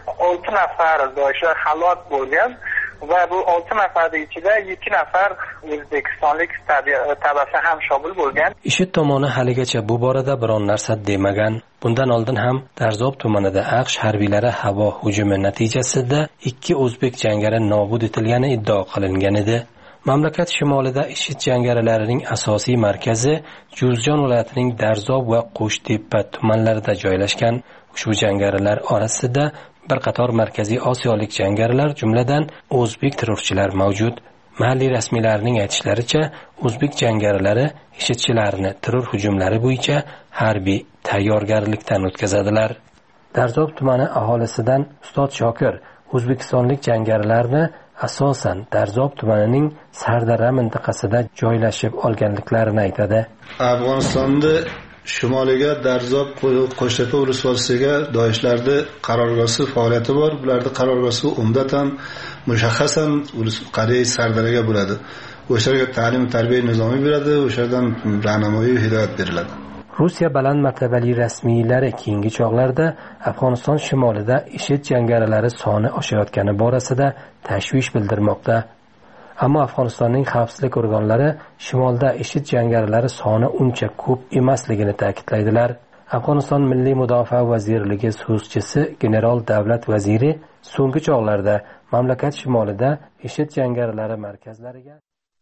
6 nafar doishlar halok bo'lgan va bu 6 nafarning ichida 2 nafar o'zbekistonlik tabasi ham shomil bo'lgan. IShID tomoni haligacha bu borada biron narsa demagan. Bundan oldin ham Darzob tumanida AQSh harbiylari havo hujumi natijasida 2 o'zbek jangari nobud etilgani iddao qilingan edi. Mamlakat shimolida IShID jangarilarining asosiy markazi Juzjon viloyatining Darzob va Qo'shtepa tumanlarida joylashgan. Ushbu jangarilar orasida bir qator markaziy osiyolik jangarilar, jumladan o'zbek terrorchilar mavjud. Mahalliy rasmiylarning aytishlaricha, o'zbek jangarilari IShIDchilarni terror hujumlari bo'yicha harbiy tayyorgarlikdan o'tkazadilar. Darzob tumani aholisidan Ustod Shokir o'zbekistonlik jangarilarni asosan Darzob tumanining Sardara mintaqasida joylashib olganliklarini aytadi. Afg'onistonda shimoliga Darzob Qo'shtepa Rusvosiga doishlarni qarorgohi faoliyati bor. Bularning qarorgohi umdatan mushakkasan Koreya Sardaraga bo'ladi. O'shaga ta'lim tarbiya nizomi beradi, o'shadan rahnamoyi hidoyat beriladi. Rossiya baland martabali rasmiylari keyingi chog'larda Afg'oniston shimolida IShID jangarilari soni oshayotgani borasida tashvish bildirmoqda. Ammo Afg'onistonning xavfsizlik organlari shimolda IShID jangarilari soni uncha ko'p emasligini ta'kidlaydilar. Afg'oniston Milliy mudofaa vazirligi so'zchisi general davlat vaziri so'nggi chog'larda mamlakat shimolida IShID jangarilari markazlariga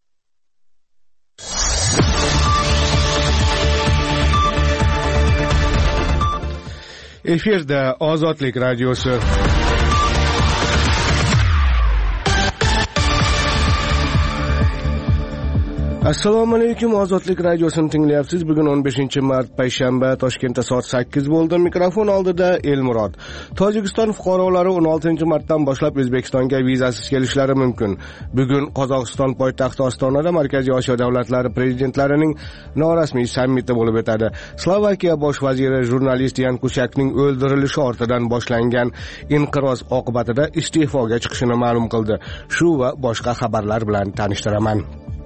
Efirda Ozodlik radiosi. Assalomu alaykum, Ozodlik radiosini tinglayapsiz. Bugun 15-mart payshanba, Toshkentda soat 8 bo'ldi. Mikrofon oldida Elmurod. Tojikiston fuqarolari 16-martdan boshlab O'zbekistonga vizasiz kelishlari mumkin. Bugun Qozog'iston poytaxti Ostonada Markaziy Osiyo davlatlari prezidentlarining norasmiy sammiti bo'lib o'tadi. Slovakiya bosh vaziri jurnalist Yan Kusiakning o'ldirilishi ortidan boshlangan inqiroz oqibatida iste'foga chiqishini ma'lum qildi. Shu va boshqa xabarlar bilan tanishtiraman.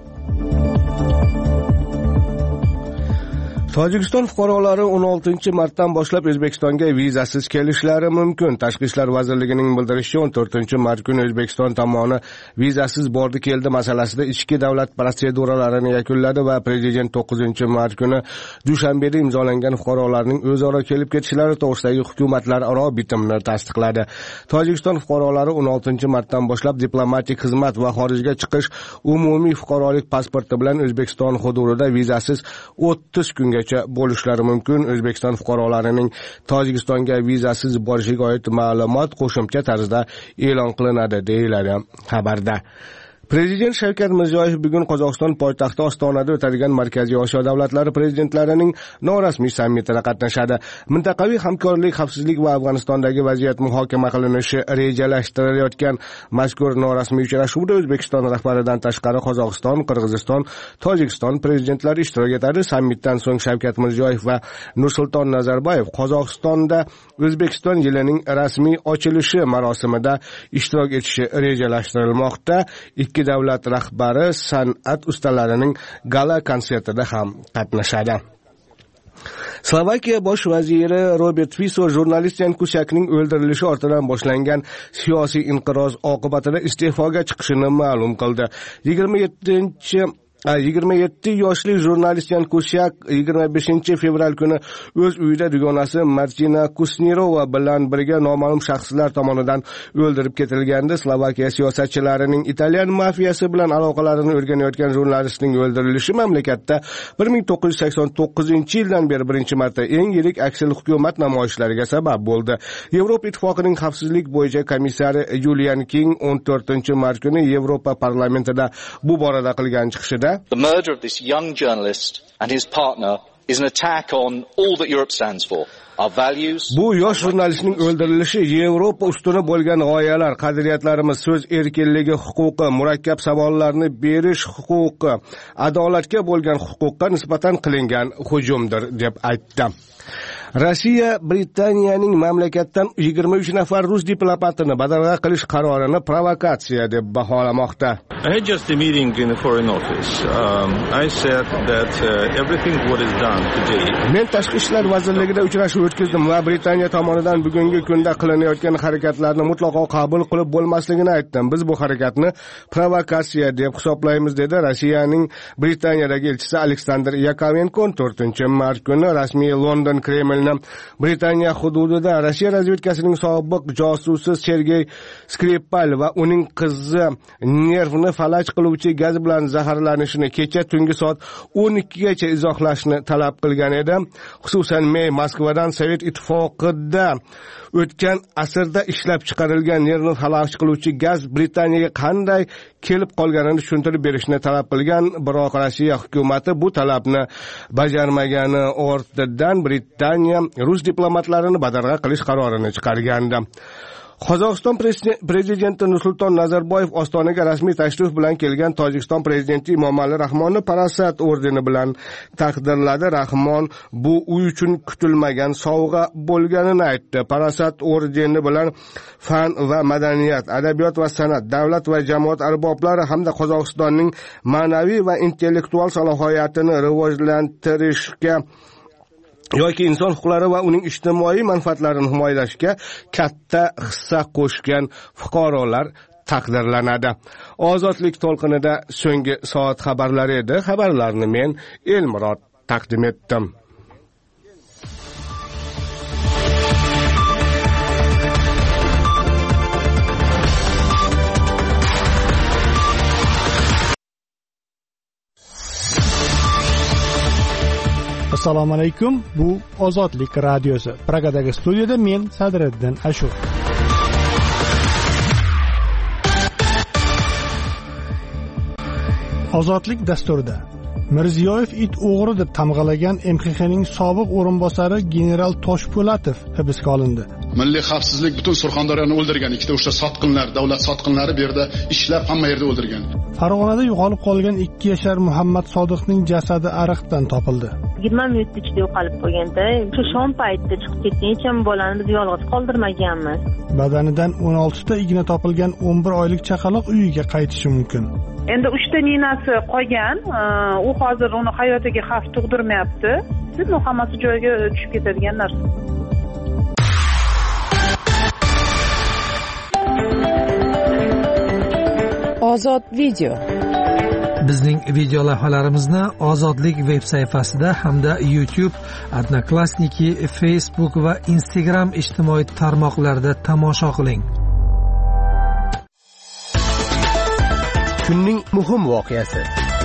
Tojikiston fuqarolari 16-martdan boshlab O'zbekistonga vizasiz kelishlari mumkin. Tashqi ishlar vazirligining bildirishicha, 14-mart kuni O'zbekiston tomoni vizasiz bordi keldi masalasida ichki davlat protseduralarini yakunladi va prezident 9-mart kuni Dushanbeda imzolangan fuqarolarning o'zaro kelib ketishlari to'g'risidagi hukumatlararo bitimni tasdiqladi. Tojikiston fuqarolari 16-martdan boshlab diplomatik xizmat va xorijga chiqish umumiy fuqarolik pasporti bilan O'zbekiston hududida vizasiz 30 kunga bo'lishlari mumkin. O'zbekiston fuqarolarining Tojikistonga vizasiz borishiga oid ma'lumot qo'shimcha tarzda e'lon qilinadi, deyiladi xabarda. Prezident Shavkat Mirziyoyev bugun Qozog'iston poytaxti Ostonada o'tadigan Markaziy Osiyo davlatlari prezidentlarining norasmiy sammitida qatnashadi. Mintaqaviy hamkorlik, xavfsizlik va Afg'onistondagi vaziyat muhokama qilinishi rejalashtirilayotgan mazkur norasmiy uchrashuvda O'zbekiston rahbaridan tashqari Qozog'iston, Qirg'iziston, Tojikiston prezidentlari ishtirok etadi. Sammitdan so'ng Shavkat Mirziyoyev va Nursulton Nazarboyev Qozog'istonda O'zbekiston yilining rasmiy ochilishi marosimida ishtirok etishi rejalashtirilmoqda. Ikki davlat rahbari san'at ustalarining gala konsertida ham qatnashadi. Slovakiya bosh vaziri Robert Fico jurnalist Yan Kusiakning o'ldirilishi ortidan boshlangan siyosiy inqiroz oqibatida iste'foga chiqishini ma'lum qildi. 27 yoshli jurnalist Yan Kusyak 25 fevral kuni o'z uyida dugonasi Martina Kusnirova bilan birga noma'lum shaxslar tomonidan o'ldirib ketilgandi. Slovakiya siyosatchilarining Italyan mafiyasi bilan aloqalarini o'rganayotgan jurnalistning o'ldirilishi mamlakatda 1989-yildan beri birinchi marta eng yirik aksil hukumat namoyishlariga sabab bo'ldi. Yevropa Ittifoqining xavfsizlik bo'yicha komissari Julian King 14-mart kuni Yevropa parlamentida bu borada qilgan chiqishida The murder of this young journalist and his partner is an attack on all that Europe stands for. Our values. Bu yosh jurnalistning o'ldirilishi Yevropa ustuni bo'lgan g'oyalar, qadriyatlarimiz, so'z erkinligi huquqi, murakkab savollarni berish huquqi, adolatga bo'lgan huquqqa nisbatan qilingan hujumdir deb aytdi. Rossiya Britaniyaning mamlakatdan 23 nafar rus diplomatini badarg'a qilish qarorini provokatsiya deb baholamoqda. I had just a meeting in the Foreign Office. I said that everything what is done today. Men tashqi ishlar vazirligida uchrashuv o'tkazdim va Britaniya tomonidan bugungi kunda qilinayotgan harakatlarni mutlaqo qabul qilib bo'lmasligini aytdim. Biz bu harakatni provokatsiya deb hisoblaymiz dedi Rossiyaning Britaniyadagi elchisi Alexander Yakovenko 4-mart kuni rasmiy London Kremlni Britaniya hududida Rossiya razvedkasining sobiq josusi Sergey Skripal va uning qizi nervni falaj qiluvchi gaz bilan zaharlanishini kecha tungi soat 12 gacha izohlashni talab qilgan edi. Xususan May Moskvadan Sovet Ittifoqida o'tgan asrda ishlab chiqarilgan nervni falaj qiluvchi gaz Britaniyaga qanday kelib qolganini tushuntirib berishni talab qilgan, biroq Rossiya hukumati bu talabni bajarmagani ortidan Britaniya rus diplomatlarini badarg'a qilish qarorini chiqargandi. Qozog'iston prezidenti Nursulton Nazarboyev Ostonaga rasmiy tashrif bilan kelgan Tojikiston prezidenti Emomali Rahmonni Parasat ordeni bilan taqdirladi. Rahmon bu uy uchun kutilmagan sovg'a bo'lganini aytdi. Parasat ordeni bilan fan va madaniyat, adabiyot va san'at, davlat va jamoat arboblari hamda Qozog'istonning ma'naviy va intellektual salohiyatini rivojlantirishga yoki inson huquqlari va uning ijtimoiy manfaatlarini himoyalashga katta hissa qo'shgan fuqarolar taqdirlanadi. Ozodlik to'lqinida so'nggi soat xabarlari edi. Xabarlarni men Elmurod taqdim etdim. Assalomu alaykum. Bu Ozodlik radiosi. Pragadagi studiyada men Sadriddin Ashur. Ozodlik dasturida Mirziyoyev it o'g'ri deb tamg'alagan MXXning sobiq o'rinbosari general Toshpo'latov hibsga olindi. Milliy xavfsizlik butun Surxondaryoni o'ldirgan. Ikkita o'sha sotqinlar, davlat sotqinlari bu yerda ishlab hamma yerda o'ldirgan. Farg'onada yo'qolib qolgan 2 yashar Muhammad Sodiqning jasadi ariqdan topildi. 20 minut ichida yo'qolib qolganda, shu shom paytida chiqib ketgan, hech ham bolani biz yolg'iz qoldirmaganmiz. Badanidan 16 ta igna topilgan 11 oylik chaqaloq uyiga qaytishi mumkin. Endi 3 ta ninasi qolgan, u hozir uni hayotiga xavf tug'dirmayapti. Siz hammasi joyiga tushib ketadigan narsa. Ozod video. Bizning video lavhalarimizni Ozodlik veb sayfasida hamda YouTube, Odnoklassniki, Facebook va Instagram ijtimoiy tarmoqlarida tomosha qiling. Kunning muhim voqeasi.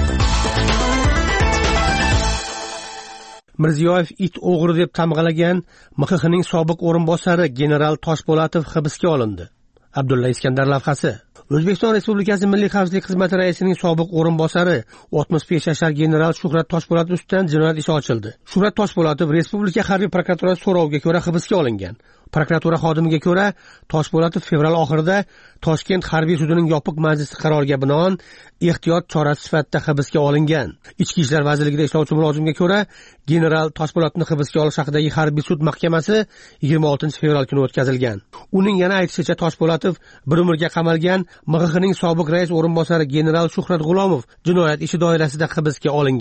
Mirziyoyev it o'g'ri deb tamg'alagan MXXning sobiq o'rinbosari general Toshpo'latov hibsga olindi. Abdulla Iskandar lavhasi. O'zbekiston Respublikasi Milliy xavfsizlik xizmati raisining sobiq o'rinbosari 65 yashar general Shuhrat Toshpo'latov ustidan jinoyat ishi ochildi. Shuhrat Toshpo'latov Respublika harbiy prokuraturasi so'roviga ko'ra hibsga olingan. Prokuratura xodimiga ko'ra, Toshpo'latov fevral oxirida Toshkent harbiy sudining yopiq majlisi qaroriga binoan ehtiyot chorasi sifatida hibsga olingan. Ichki ishlar vazirligida ishlovchi mulozimga ko'ra, general Toshpo'latovni hibsga olish haqidagi harbiy sud mahkamasi 26 fevral kuni o'tkazilgan. Uning yana aytishicha, Toshpo'latov bir umrga qamalgan MXXning sobiq rais o'rinbosari general Shuhrat G'ulomov jinoyat ishi doirasida hibsga olingan.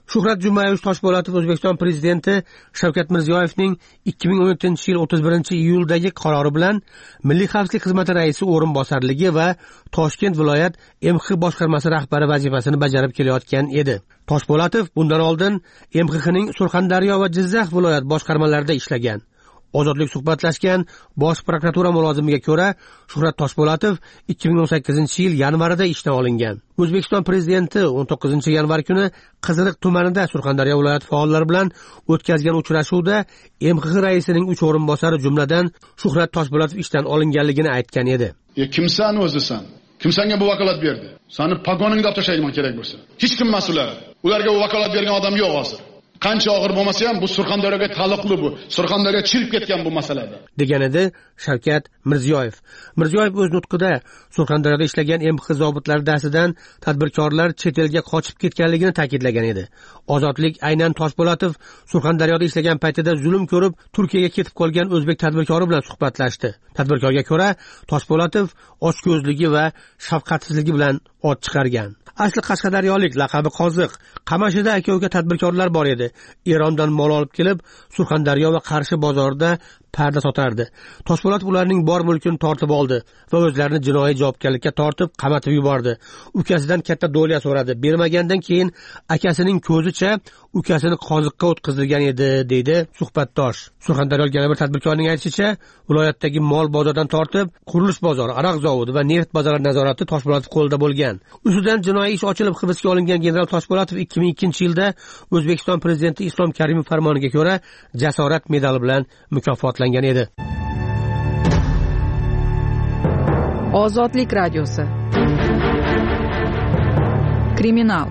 Shuhrat Jumayevich Toshpo'latov O'zbekiston prezidenti Shavkat Mirziyoyevning 2017-yil 31-iyuldagi qarori bilan Milliy xavfsizlik xizmati raisi o'rinbosarligi va Toshkent viloyat MXX boshqarmasi rahbari vazifasini bajarib kelayotgan edi. Toshpo'latov bundan oldin MXXning Surxondaryo va Jizzax viloyat boshqarmalarida ishlagan. Ozodlik suhbatlashgan bosh prokuratura mulozimiga ko'ra, Shuhrat Toshpo'latov 2018-yil yanvarida ishdan olingan. O'zbekiston prezidenti 19-yanvar kuni Qiziliq tumanida Surxondaryo viloyati faollari bilan o'tkazgan uchrashuvda MXX raisining 3 o'rinbosari jumladan Shuhrat Toshpo'latov ishdan olinganligini aytgan edi. Kimsan o'zisan? Kim senga bu vakolat berdi? Seni pagoningga olib tashlayman kerak bo'lsa. Hech kim mas'ul. Ularga bu vakolat bergan odam yo'q hozir. Qancha og'ir bo'lmasa ham bu Surxondaryoga taalluqli bu. Surxondaryo chilib ketgan bu masalada. Degan edi Shavkat Mirziyoyev. Mirziyoyev o'z nutqida Surxondaryoda ishlagan MXX zobitlari dasidan tadbirkorlar chet elga qochib ketganligini ta'kidlagan edi. Ozodlik aynan Toshpo'latov Surxondaryoda ishlagan paytida zulm ko'rib Turkiyaga ketib qolgan o'zbek tadbirkori bilan suhbatlashdi. Tadbirkorga ko'ra, Toshpo'latov ochko'zligi va shafqatsizligi bilan ot chiqargan. Asli Qashqadaryolik, laqabi Qoziq, Qamashida aka-uka tadbirkorlar bor edi. Erondan mol olib kelib, Surxondaryo va Qarshi bozorida parda sotardi. Toshpo'latov ularning bor mulkini tortib oldi va o'zlarini jinoiy javobgarlikka tortib, qamatib yubordi. Ukasidan katta do'lya so'radi. Bermagandan keyin akasining ko'zicha ukasini qoziqqa o'tkazilgan edi, deydi suhbatdosh. Surxondaryolik yana bir tadbirkorning aytishicha, viloyatdagi mol bozordan tortib, qurilish bozori, aroq zavodi va neft bozorlari nazorati Toshpo'latov qo'lida bo'lgan. Ustidan jinoiy ish ochilib hibsga olingan general Toshpo'latov 2002-yilda O'zbekiston prezidenti Islom Karimov farmoniga ko'ra jasorat medali bilan mukofotlangan edi. Ozodlik radiosi. Kriminal.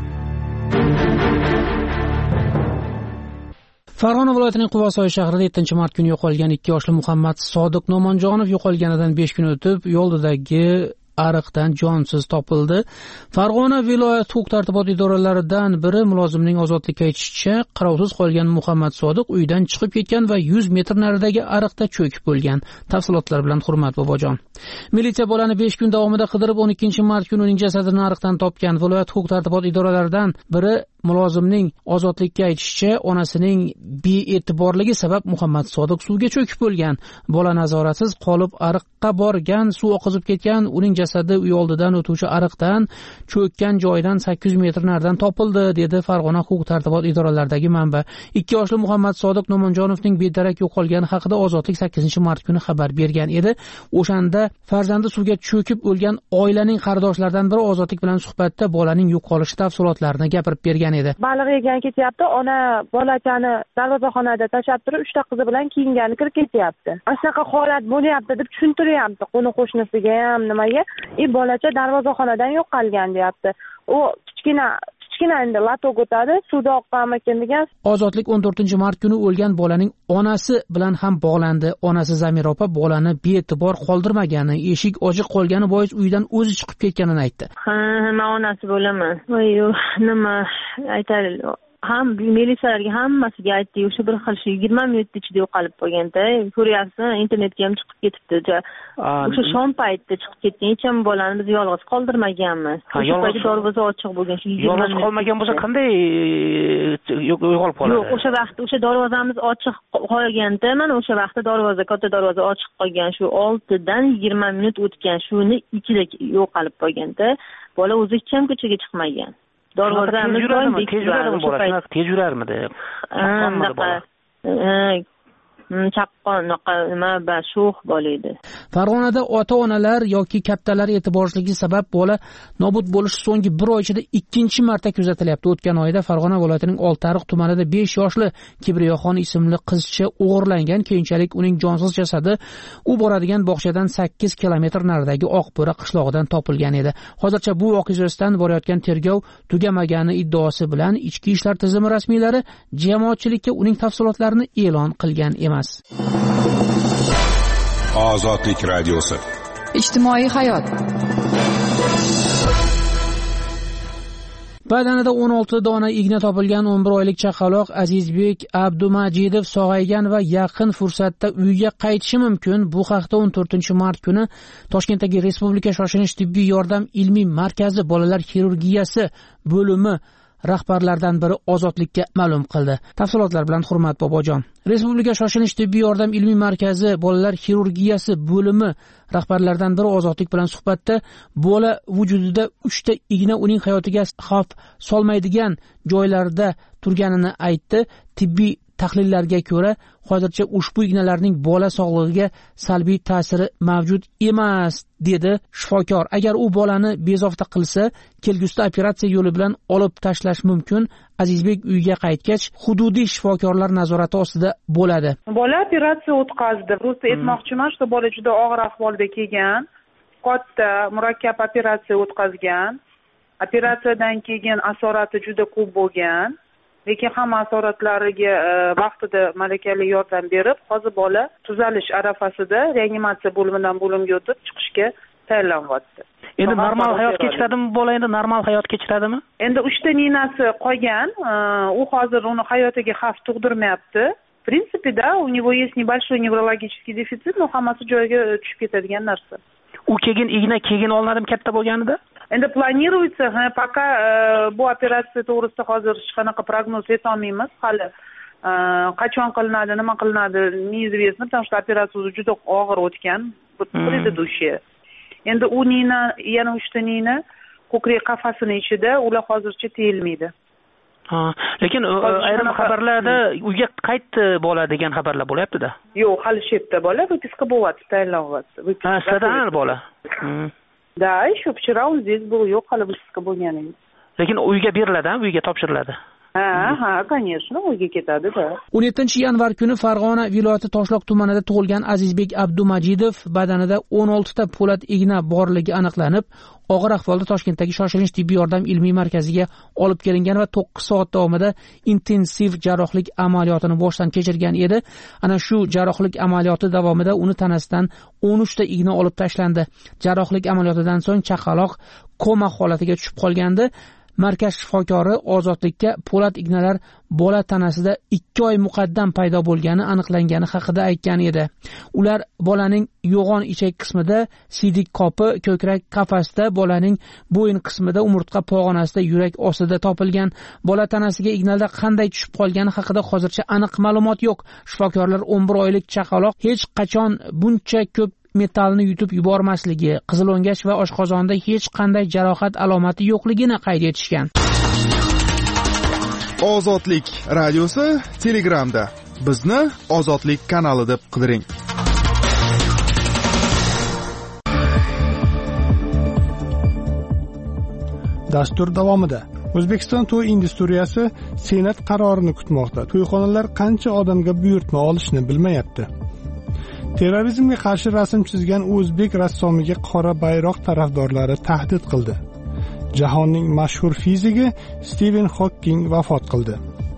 Farg'ona viloyatining Quvasoy shahrida 7-mart kuni yo'qolgan 2 yoshli Muhammad Sodiq No'monjonov yo'qolganidan 5 kun o'tib yo'ldagi ariqdan jonsiz topildi. Farg'ona viloyat huquq-tartibot idoralaridan biri mulozimning ozodlikka aytishicha, qarovsiz qolgan Muhammad Sodiq uydan chiqib ketgan va 100 metr naridagi ariqda cho'kib bo'lgan. Tafsilotlar bilan Hurmat bobojon. Militsiya bolani 5 kun davomida qidirib 12-mart kuni uning jasadini ariqdan topgan. Viloyat huquq-tartibot idoralaridan biri mulozimning ozodlikka aytishicha, onasining bee'tiborligi sabab Muhammad Sodiq suvga cho'kib bo'lgan. Bola nazoratsiz qolib ariqqa borgan, suv oqizib ketgan. Uning jasadi uy oldidan o'tuvchi ariqdan cho'kkan joydan 800 metr naridan topildi, dedi Farg'ona huquq-tartibot idoralaridagi manba. 2 yoshli Muhammad Sodiq No'monjonovning bedarak yo'qolgani haqida Ozodlik 8-mart kuni xabar bergan edi. O'shanda farzandi suvga cho'kib o'lgan oilaning qarindoshlardan biri Ozodlik bilan suhbatda bolaning yo'qolishi tafsilotlarini gapirib bergan edi. Baliq yegan ketyapti, ona bolachani darvozaxonada tashlab turib 3 ta qizi bilan kiyingani kirib ketyapti. Shunaqa holat bo'lyapti deb tushuntiryapti qo'ni-qo'shnisiga ham nimaga. Bolacha darvozaxonadan yo'qolgan deyapti. U kichkina endi latok o'tadi, suvda oqqanmikin degan. Ozodlik 14-mart kuni o'lgan bolaning onasi bilan ham bog'landi. Onasi Zamira opa bolani bee'tibor qoldirmagani, eshik ochiq qolgani bois uydan o'zi chiqib ketganini aytdi. Men onasi bo'laman. Voy, nima aytaylik. Ham militsiyalarga hammasiga aytdi, o'sha bir xil 20 minut ichida yo'qolib qolganda, ko'ryapsiz, internetga ham chiqib ketibdi. O'sha shom paytida chiqib ketgan, hech ham bolani biz yolg'iz qoldirmaganmiz. O'sha paytda darvoza ochiq bo'lgan, shu 20 minut. Yolg'iz qolmagan bo'lsa qanday yo'qolib qoladi? Yo'q, o'sha vaqtda o'sha darvozamiz ochiq qolganda, mana o'sha vaqtda katta darvoza ochiq qolgan, shu 6dan 20 minut o'tgan, shuni ichida yo'qolib qolganda, bola o'zi hech ham ko'chaga chiqmagan. Darvozamiz tez yurarmidi? Chaqqon nima sho'x bola edi. Farg'onada ota-onalar yoki kattalar e'tiborsizligi sabab bola nobud bo'lishi so'nggi 1 oy ichida 2-marta kuzatilyapti. O'tgan oyda Farg'ona viloyatining Oltiariq tumanida 5 yoshli Kibriyoxon ismli qizcha o'g'irlangan. Keyinchalik uning jonsiz jasadi u boradigan bog'chadan 8 kilometr naridagi Oqbo'ra qishlog'idan topilgan edi. Hozircha bu voqea yuzasidan borayotgan tergov tugamagani iddaosi bilan ichki ishlar tizimi rasmiylari jamoatchilikka uning tafsilotlarini e'lon qilgan emas. Ozodlik radiosi. Ijtimoiy hayot. Badanida 16 dona igna topilgan 11 oylik chaqaloq Azizbek Abdumajidov sog'aygan va yaqin fursatda uyga qaytishi mumkin. Bu haqda 14-mart kuni Toshkentdagi Respublika shoshilinch tibbiy yordam ilmiy markazi bolalar xirurgiyasi bo'limi rahbarlaridan biri ozodlikka ma'lum qildi. Tafsilotlar bilan Hurmat Bobojon. Respublika shoshilinch tibbiy yordam ilmiy markazi bolalar xirurgiyasi bo'limi rahbarlaridan biri ozodlik bilan suhbatda bola vujudida 3 ta igna uning hayotiga xavf solmaydigan joylarda turganini aytdi. Tibbiy tahlillarga ko'ra, hozircha ushbu ignalarning bola sog'lig'iga salbiy ta'siri mavjud emas, dedi shifokor. Agar u bolani bezovta qilsa, kelgusida operatsiya yo'li bilan olib tashlash mumkin. Azizbek uyga qaytgach, hududiy shifokorlar nazorati ostida bo'ladi. Bola operatsiya o'tkazdi. Просто aytmoqchiman, что bola juda og'ir ahvolda kelgan, katta, murakkab operatsiya o'tkazgan. Operatsiyadan keyin asorati juda ko'p bo'lgan. Lekin hamma asoratlariga vaqtida malakali yordam berib, hozir bola tuzalish arafasida reanimatsiya bo'limidan bo'limga o'tib chiqishga tayyorlanyapti. Endi normal hayot kechiradimi bola? Endi normal hayot kechiradimi? Endi 3 ta ninasi qolgan. U hozir uni hayotiga xavf tug'dirmayapti. В принципе, да, у него есть небольшой неврологический дефицит, но hammasi joyiga tushib ketadigan narsa. U keyin olinadimi katta bo'lganida? Endi planiruется, пока bu operatsiya to'g'risida hozir hech qanaqa prognoz aytolmaymiz. Hali qachon qilinadi, nima qilinadi, neizvestno, потому что operatsiya juda og'ir o'tgan, предыдущая. Endi u nina, yana 3 ta nina ko'krak qafasini ichida, ular hozircha tiyilmaydi. Lekin ayrim xabarlarda uyga qaytdi bola degan xabarlar bo'lyapti-da. Yo'q, hali shu yerda bola выписка bo'lyapti, tayyorlanyapti. Sizdan bola. Да, еще вчера он здесь был, yo'q, hali выписка bo'lgani. Lekin uyga beriladi, uyga topshiriladi. Ha, конечно, uyga ketadi, da. 17-yanvar kuni Farg'ona viloyati Toshloq tumanida tug'ilgan Azizbek Abdumajidov badanida 16 ta po'lat igna borligi aniqlanib, og'ir ahvolda Toshkentdagi shoshilinch tibbiy yordam ilmiy markaziga olib kelingan va 9 soat davomida intensiv jarrohlik amaliyotini boshdan kechirgan edi. Ana shu jarrohlik amaliyoti davomida uni tanasidan 13 ta igna olib tashlandi. Jarrohlik amaliyotidan so'ng chaqaloq koma holatiga tushib qolgandi. Markaz shifokori ozodlikka po'lat ignalar bola tanasida 2 oy muqaddam paydo bo'lgani aniqlangani haqida aytgan edi. Ular bolaning yo'g'on ichak qismida, siydik qopi, ko'krak qafasida, bolaning bo'yin qismida, umurtqa pog'onasida, yurak ostida topilgan. Bola tanasiga ignalar qanday tushib qolgani haqida hozircha aniq ma'lumot yo'q. Shifokorlar 11 oylik chaqaloq hech qachon buncha ko'p metallni yutib yubormasligi, qizilo'ngach va oshqozonda hech qanday jarohat alomati yo'qligini qayd etishgan. Ozodlik radiosi Telegramda. Bizni Ozodlik kanali deb qidiring. Dastur davomida O'zbekiston to'y industriyasi Senat qarorini kutmoqda. To'yxonalar qancha odamga buyurtma olishni bilmayapti. Terrorizmga qarshi rasm chizgan o'zbek rassomiga qora bayroq tarafdorlari tahdid qildi. Jahonning mashhur fiziki Stiven Hokking vafot qildi.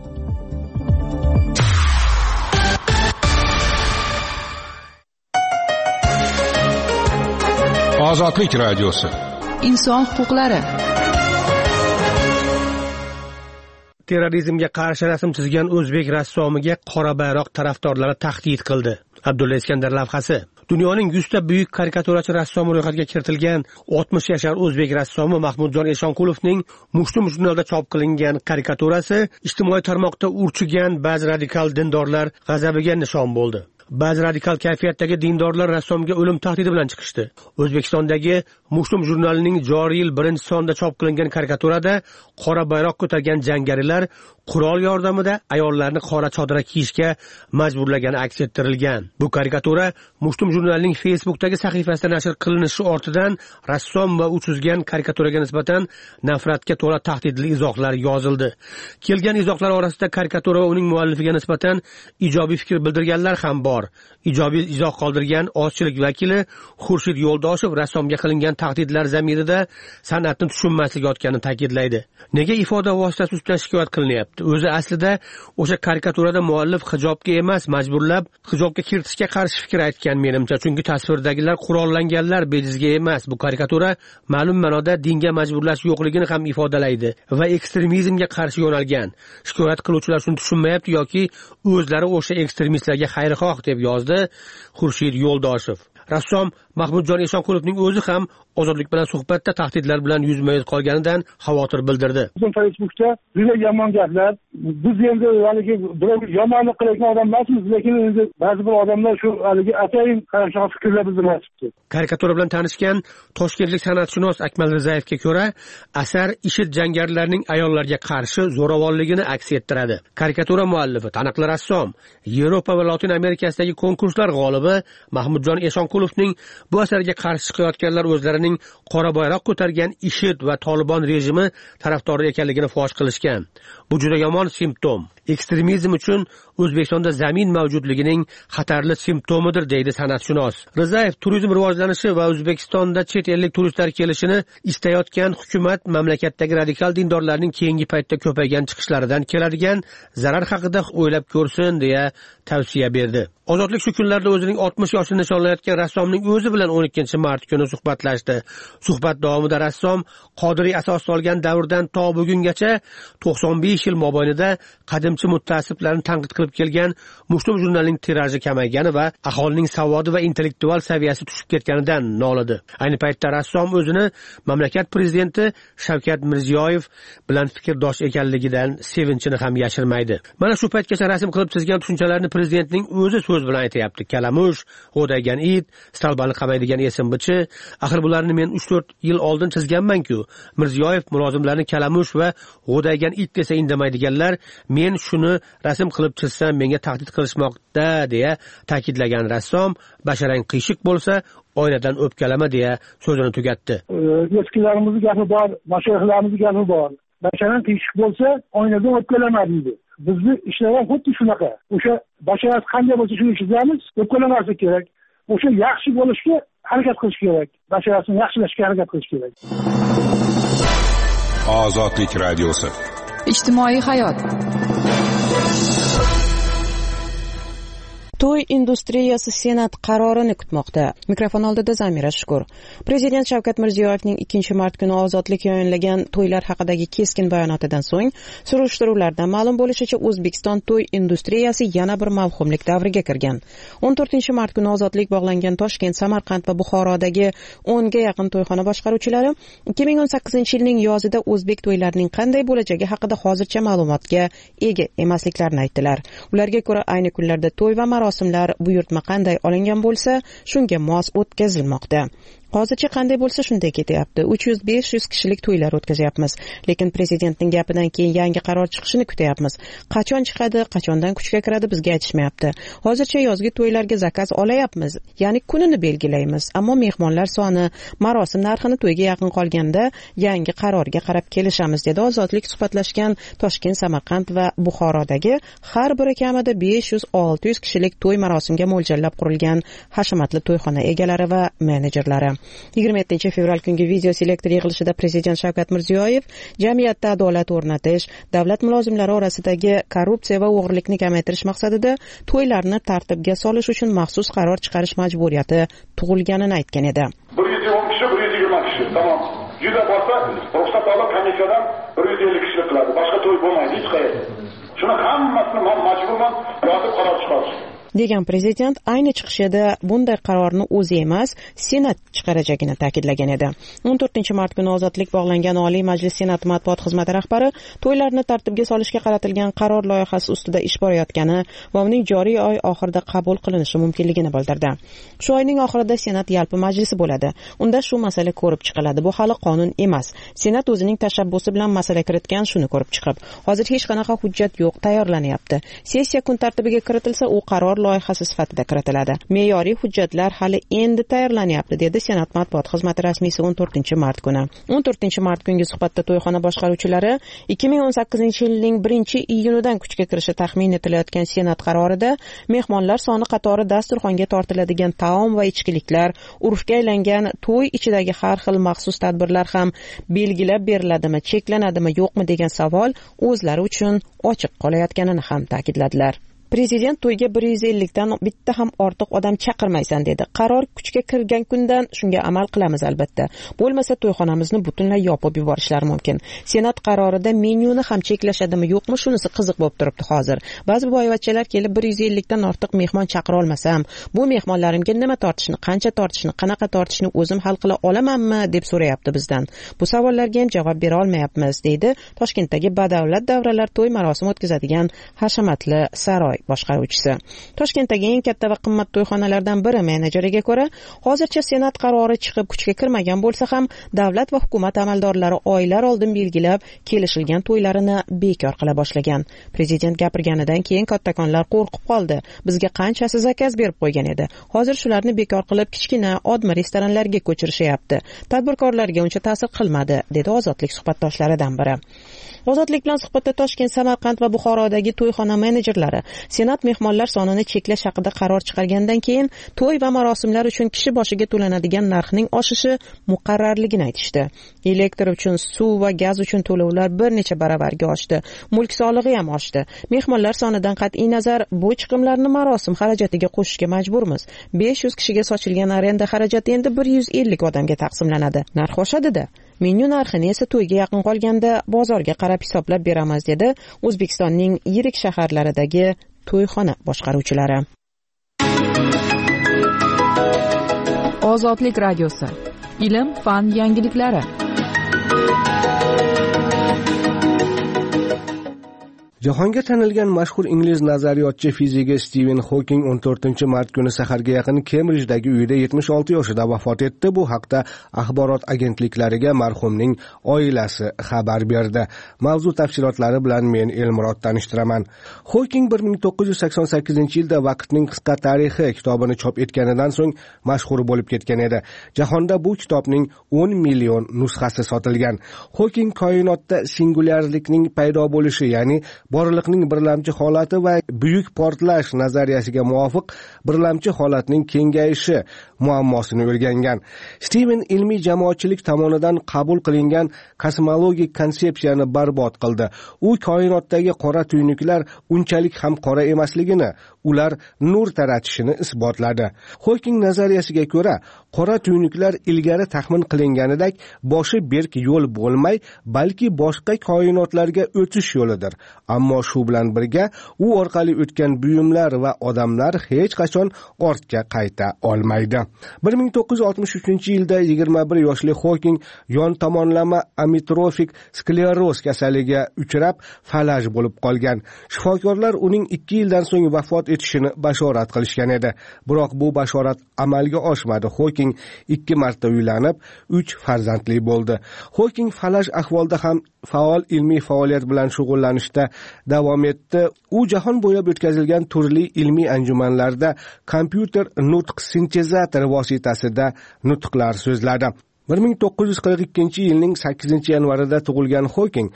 Ozodlik radiosi. Inson huquqlari. Terrorizmga qarshi rasm chizgan o'zbek rassomiga qora bayroq tarafdorlari tahdid qildi. Abdulla Iskandar lavhasi. Dunyoning 100 ta buyuk karikaturachi rassomi ro'yxatiga kiritilgan 60 yashar o'zbek rassomi Mahmudjon Eshonqulovning Mushtum jurnalida chop qilingan karikaturasi ijtimoiy tarmoqda urchigan ba'zi radikal dindorlar g'azabiga nishon bo'ldi. Ba'zi radikal kayfiyatdagi dindorlar rassomga o'lim tahdidi bilan chiqishdi. O'zbekistondagi Mushtum jurnalining joriy yil 1-sonda chop qilingan karikaturada qora bayroq ko'targan jangarilar qurol yordamida ayollarni qora chodira kiyishga majburlagani aks ettirilgan. Bu karikatura Mushtum jurnalining Facebookdagi sahifasida nashr qilinishi ortidan rassom va u chizgan karikaturaga nisbatan nafratga to'la tahdidli izohlar yozildi. Kelgan izohlar orasida karikatura va uning muallifiga nisbatan ijobiy fikr bildirganlar ham bor. Ijobiy izoh qoldirgan ozchilik vakili Xurshid Yo'ldoshev rassomga qilingan tahdidlar zamirida san'atni tushunmaslik yotganini ta'kidlaydi. Nega ifoda vositasi ustidan shikoyat qilinyapti? O'zi aslida o'sha karikaturada muallif hijobga emas, majburlab hijobga kiritishga qarshi fikr aytgan menimcha, chunki tasvirdagilar qurollanganlar bejizga emas. Bu karikatura ma'lum ma'noda dinga majburlash yo'qligini ham ifodalaydi va ekstremizmga qarshi yo'nalgan. Shikoyat qiluvchilar shuni tushunmayapti yoki o'zlari o'sha ekstremistlarga xayrixoh deb yozdi Xurshid Yo'ldoshev. Rassom Mahmudjon Eshonqulovning o'zi ham ozodlik bilan suhbatda tahdidlar bilan yuzma-yuz qolganidan xavotir bildirdi. Bizim Facebook'ta juda yomon gaplar. Biz endi haligi birov yomonlik qilayotgan odam emasmiz, lekin endi ba'zi bir odamlar shu haligi atayin qarshi fikrlar bildirmoqchi. Karikatura bilan tanishgan toshkentlik san'atshunos Akmal Rizayevga ko'ra, asar IShID jangarilarning ayollarga qarshi zo'ravonligini aks ettiradi. Karikatura muallifi, taniqli rassom, Yevropa va Latin Amerikasidagi konkurslar g'olibi Mahmudjon Eshonqulovning bu asarga qarshi chiqayotganlar o'zlarining qora bayroq ko'targan IShID va Tolibon rejimi tarafdori ekanligini fosh qilishgan. Bu juda yomon simptom. Ekstremizm uchun O'zbekistonda zamin mavjudligining xatarli simptomidir, deydi san'atshunos. Rizayev turizm rivojlanishi va O'zbekistonda chet ellik turistlar kelishini istayotgan hukumat mamlakatdagi radikal dindorlarning keyingi paytda ko'paygan chiqishlaridan keladigan zarar haqida o'ylab ko'rsin deya tavsiya berdi. Ozodlik shu kunlarda o'zining 60 yoshini nishonlayotgan rassomning o'zi bilan 12-mart kuni suhbatlashdi. Suhbat davomida rassom Qodiriy asos solgan davrdan to bugungacha 95 yil mobaynida qadimchi mutaassiblarni tanqid qilib kelgan Mushtum jurnalining tiraji kamaygani va aholining savodi va intellektual saviyasi tushib ketganidan nolidi. Ayni paytda rassom o'zini mamlakat prezidenti Shavkat Mirziyoyev bilan fikrdosh ekanligidan sevinchini ham yashirmaydi. Mana shu paytgacha rasm qilib chizgan tushunchalarni prezidentning o'zi so'z bilan aytayapti. Kalamush, g'o'daygan it, stalbani qamaydigan esimbichi, axir bularni men 3-4 yil oldin chizganman-ku. Mirziyoyev mulozimlarni kalamush va g'o'daygan it desa indamaydiganlar, men shuni rasm qilib chizsam menga tahdid qilishmoqda deya ta'kidlagan rassom, basharang qiyshiq bo'lsa oynadan o'pkalama deya so'zini tugatdi. Eskilarimizning gapi bor, mashayikhlarimiz gapi bor. Basharang qiyshiq bo'lsa oynadan o'pkalama deydi. Bizni ishlar ham xuddi shunaqa. O'sha basharat qanday bo'lsa shuni chizamiz, o'pkalamaslik kerak. O'sha yaxshi bo'lishga harakat qilish kerak. Basharatni yaxshilashga harakat qilish kerak. Ozodlik radiosi. Ijtimoiy hayot. To'y industriyasi Senat qarorini kutmoqda. Mikrofon oldida Zamira Shukur. Prezident Shavkat Mirziyoyevning 2-mart kuni Ozodlik yayinlagan to'ylar haqidagi keskin bayonotidan so'ng surishtiruvlardan ma'lum bo'lishicha O'zbekiston to'y industriyasi yana bir mavhumlik davriga kirgan. 14-mart kuni Ozodlik bog'langan Toshkent, Samarqand va Buxorodagi 10 ga yaqin to'yxona boshqaruvchilari 2018-yilning yozida o'zbek to'ylarining qanday bo'lajagi haqida hozircha ma'lumotga ega emasliklarini aytdilar. Ularga ko'ra ayni kunlarda to'y va marosimlar buyurtma qanday olingan bo'lsa, shunga mos o'tkazilmoqda. Hozircha qanday bo'lsa shunday ketyapti. 300-500 kishilik to'ylar o'tkazyapmiz. Lekin prezidentning gapidan keyin yangi qaror chiqishini kutyapmiz. Qachon chiqadi, qachondan kuchga kiradi bizga aytishmayapti. Hozircha yozgi to'ylarga zakaz olayapmiz, ya'ni kunini belgilaymiz. Ammo mehmonlar soni, marosim narxini to'yga yaqin qolganda yangi qarorga qarab kelishamiz, dedi Ozodlik suhbatlashgan Toshkent, Samarqand va Buxorodagi har biri kamida 500-600 kishilik to'y marosimga mo'ljallab qurilgan hashamatli to'yxona egalari va menejerlari. 27-fevral kungi video selektor yig'ilishida prezident Shavkat Mirziyoyev jamiyatda adolat o'rnatish, davlat mulozimlari orasidagi korrupsiya va o'g'rilikni kamaytirish maqsadida to'ylarni tartibga solish uchun maxsus qaror chiqarish majburiyati tug'ilganini aytgan edi. 110 kishi, 120 kishi, tamom. Juda bo'lsa, ruxsat olib komissiyadan 150 kishilik qiladi. Boshqa to'y bo'lmaydi hech qayerda. Shuni hammasini men majburman yozib qaror chiqarish. degan prezident ayni chiqishida bunday qarorni o'zi emas, Senat chiqarajagini ta'kidlagan edi. 14-mart kuni Ozodlik bog'langan Oliy Majlis Senat matbuot xizmati rahbari to'ylarni tartibga solishga qaratilgan qaror loyihasi ustida ish borayotgani va uning joriy oy oxirida qabul qilinishi mumkinligini bildirdi. Shu oyning oxirida Senat yalpi majlisi bo'ladi. Unda shu masala ko'rib chiqiladi. Bu hali qonun emas. Senat o'zining tashabbusi bilan masala kiritgan, shuni ko'rib chiqib. Hozir hech qanaqa hujjat yo'q, tayyorlanyapti. Sessiya kun tartibiga kiritilsa, u qaror loyihasi sifatida kiritiladi. Me'yoriy hujjatlar hali endi tayyorlanyapti, dedi Senat matbuot xizmati rasmiysi 14-mart kuni. 14-mart kungi suhbatda to'yxona boshqaruvchilari 2018-yilning 1-iyunidan kuchga kirishi taxmin etilayotgan Senat qarorida mehmonlar soni qatori dasturxonga tortiladigan taom va ichkiliklar, urfga aylangan to'y ichidagi har xil maxsus tadbirlar ham belgilab beriladimi, cheklanadimi, yo'qmi degan savol o'zlari uchun ochiq qolayotganini ham ta'kidladilar. Prezident to'yga 150 dan bitta ham ortiq odam chaqirmaysan dedi. Qaror kuchga kirgan kundan shunga amal qilamiz albatta. Bo'lmasa to'yxonamizni butunlay yopib yuborishlari mumkin. Senat qarorida menyuni ham cheklashadimi yo'qmi shunisi qiziq bo'lib turibdi hozir. Ba'zi boyvachchalar kelib 150 dan ortiq mehmon chaqira olmasam, bu mehmonlarimga nima tortishni, qancha tortishni, qanaqa tortishni o'zim hal qila olamanmi deb so'rayapti bizdan. Bu savollarga ham javob bera olmayapmiz deydi Toshkentdagi badavlat davralar to'y marosimi o'tkazadigan hashamatli saroy boshqaruvchisi. Toshkentdagi eng katta va qimmat to'yxonalardan biri menejeriga ko'ra, hozircha senat qarori chiqib kuchga kirmagan bo'lsa ham, davlat va hukumat amaldorlari oylar oldin belgilab kelishilgan to'ylarini bekor qila boshlagan. Prezident gapirganidan keyin kattakonlar qo'rqib qoldi. Bizga qanchasi zakaz berib qo'ygan edi. Hozir shularni bekor qilib kichkina odmi restoranlarga ko'chirishyapti. Tadbirkorlarga uncha ta'sir qilmadi, dedi Ozodlik suhbatdoshlaridan biri. Ozodlik bilan suhbatda Toshkent, Samarqand va Buxorodagi to'yxona menejerlari senat mehmonlar sonini cheklash haqida qaror chiqargandan keyin to'y va marosimlar uchun kishi boshiga to'lanadigan narxning oshishi muqarrarligini aytishdi. Elektr uchun, suv va gaz uchun to'lovlar bir necha baravarga oshdi. Mulk solig'i ham oshdi. Mehmonlar sonidan qat'iy nazar bu chiqimlarni marosim xarajatiga qo'shishga majburmiz. 500 kishiga sochilgan arenda xarajati endi 150 odamga taqsimlanadi. Narx oshadi-da. Menyu narxini esa to'yga yaqin qolganda bozorga qarab hisoblab beramiz, dedi O'zbekistonning yirik shaharlaridagi to'yxona boshqaruvchilari. Ozodlik radiosi. Ilm, fan yangiliklari. Jahonga tanilgan mashhur ingliz nazariyotchi fiziki Stiven Hawking 14-mart kuni saharga yaqin Kembrijdagi uyida 76 yoshida vafot etdi. Bu haqda axborot agentliklariga marhumning oilasi xabar berdi. Mavzu tafsilotlari bilan men Elmurod tanishtiraman. Hawking 1988-yilda Vaqtning qisqa tarixi kitobini chop etganidan so'ng mashhur bo'lib ketgan edi. Jahonda bu kitobning 10 million nusxasi sotilgan. Hawking koinotda singulyarlikning paydo bo'lishi, ya'ni borliqning birlamchi holati va buyuk portlash nazariyasiga muvofiq birlamchi holatning kengayishi muammosini o'rgangan. Stiven ilmiy jamoatchilik tomonidan qabul qilingan kosmologik konsepsiyani barbod qildi. U koinotdagi qora tuynuklar unchalik ham qora emasligini, ular nur taratishini isbotladi. Hawking nazariyasiga ko'ra, qora tuynuklar ilgari taxmin qilinganidek boshi berk yo'l bo'lmay, balki boshqa koinotlarga o'tish yo'lidir. Ammo shu bilan birga u orqali o'tgan buyumlar va odamlar hech qachon ortga qayta olmaydi. 1963-yilda 21 yoshli Hawking yon tomonlama amitrofik skleroz kasaliga uchrab falaj bo'lib qolgan. Shifokorlar uning 2 yildan so'ng vafot etishini bashorat qilishgan edi. Biroq bu bashorat amalga oshmadi. Hawking 2 marta uylanib, 3 farzandli bo'ldi. Hawking falaj ahvolda ham faol ilmiy faoliyat bilan shug'ullanishda davom etdi. U jahon bo'ylab o'tkazilgan turli ilmiy anjumanlarda kompyuter nutq sintezator vositasida nutqlar so'zladi. 1942-yilning 8-yanvarida tug'ilgan Hawking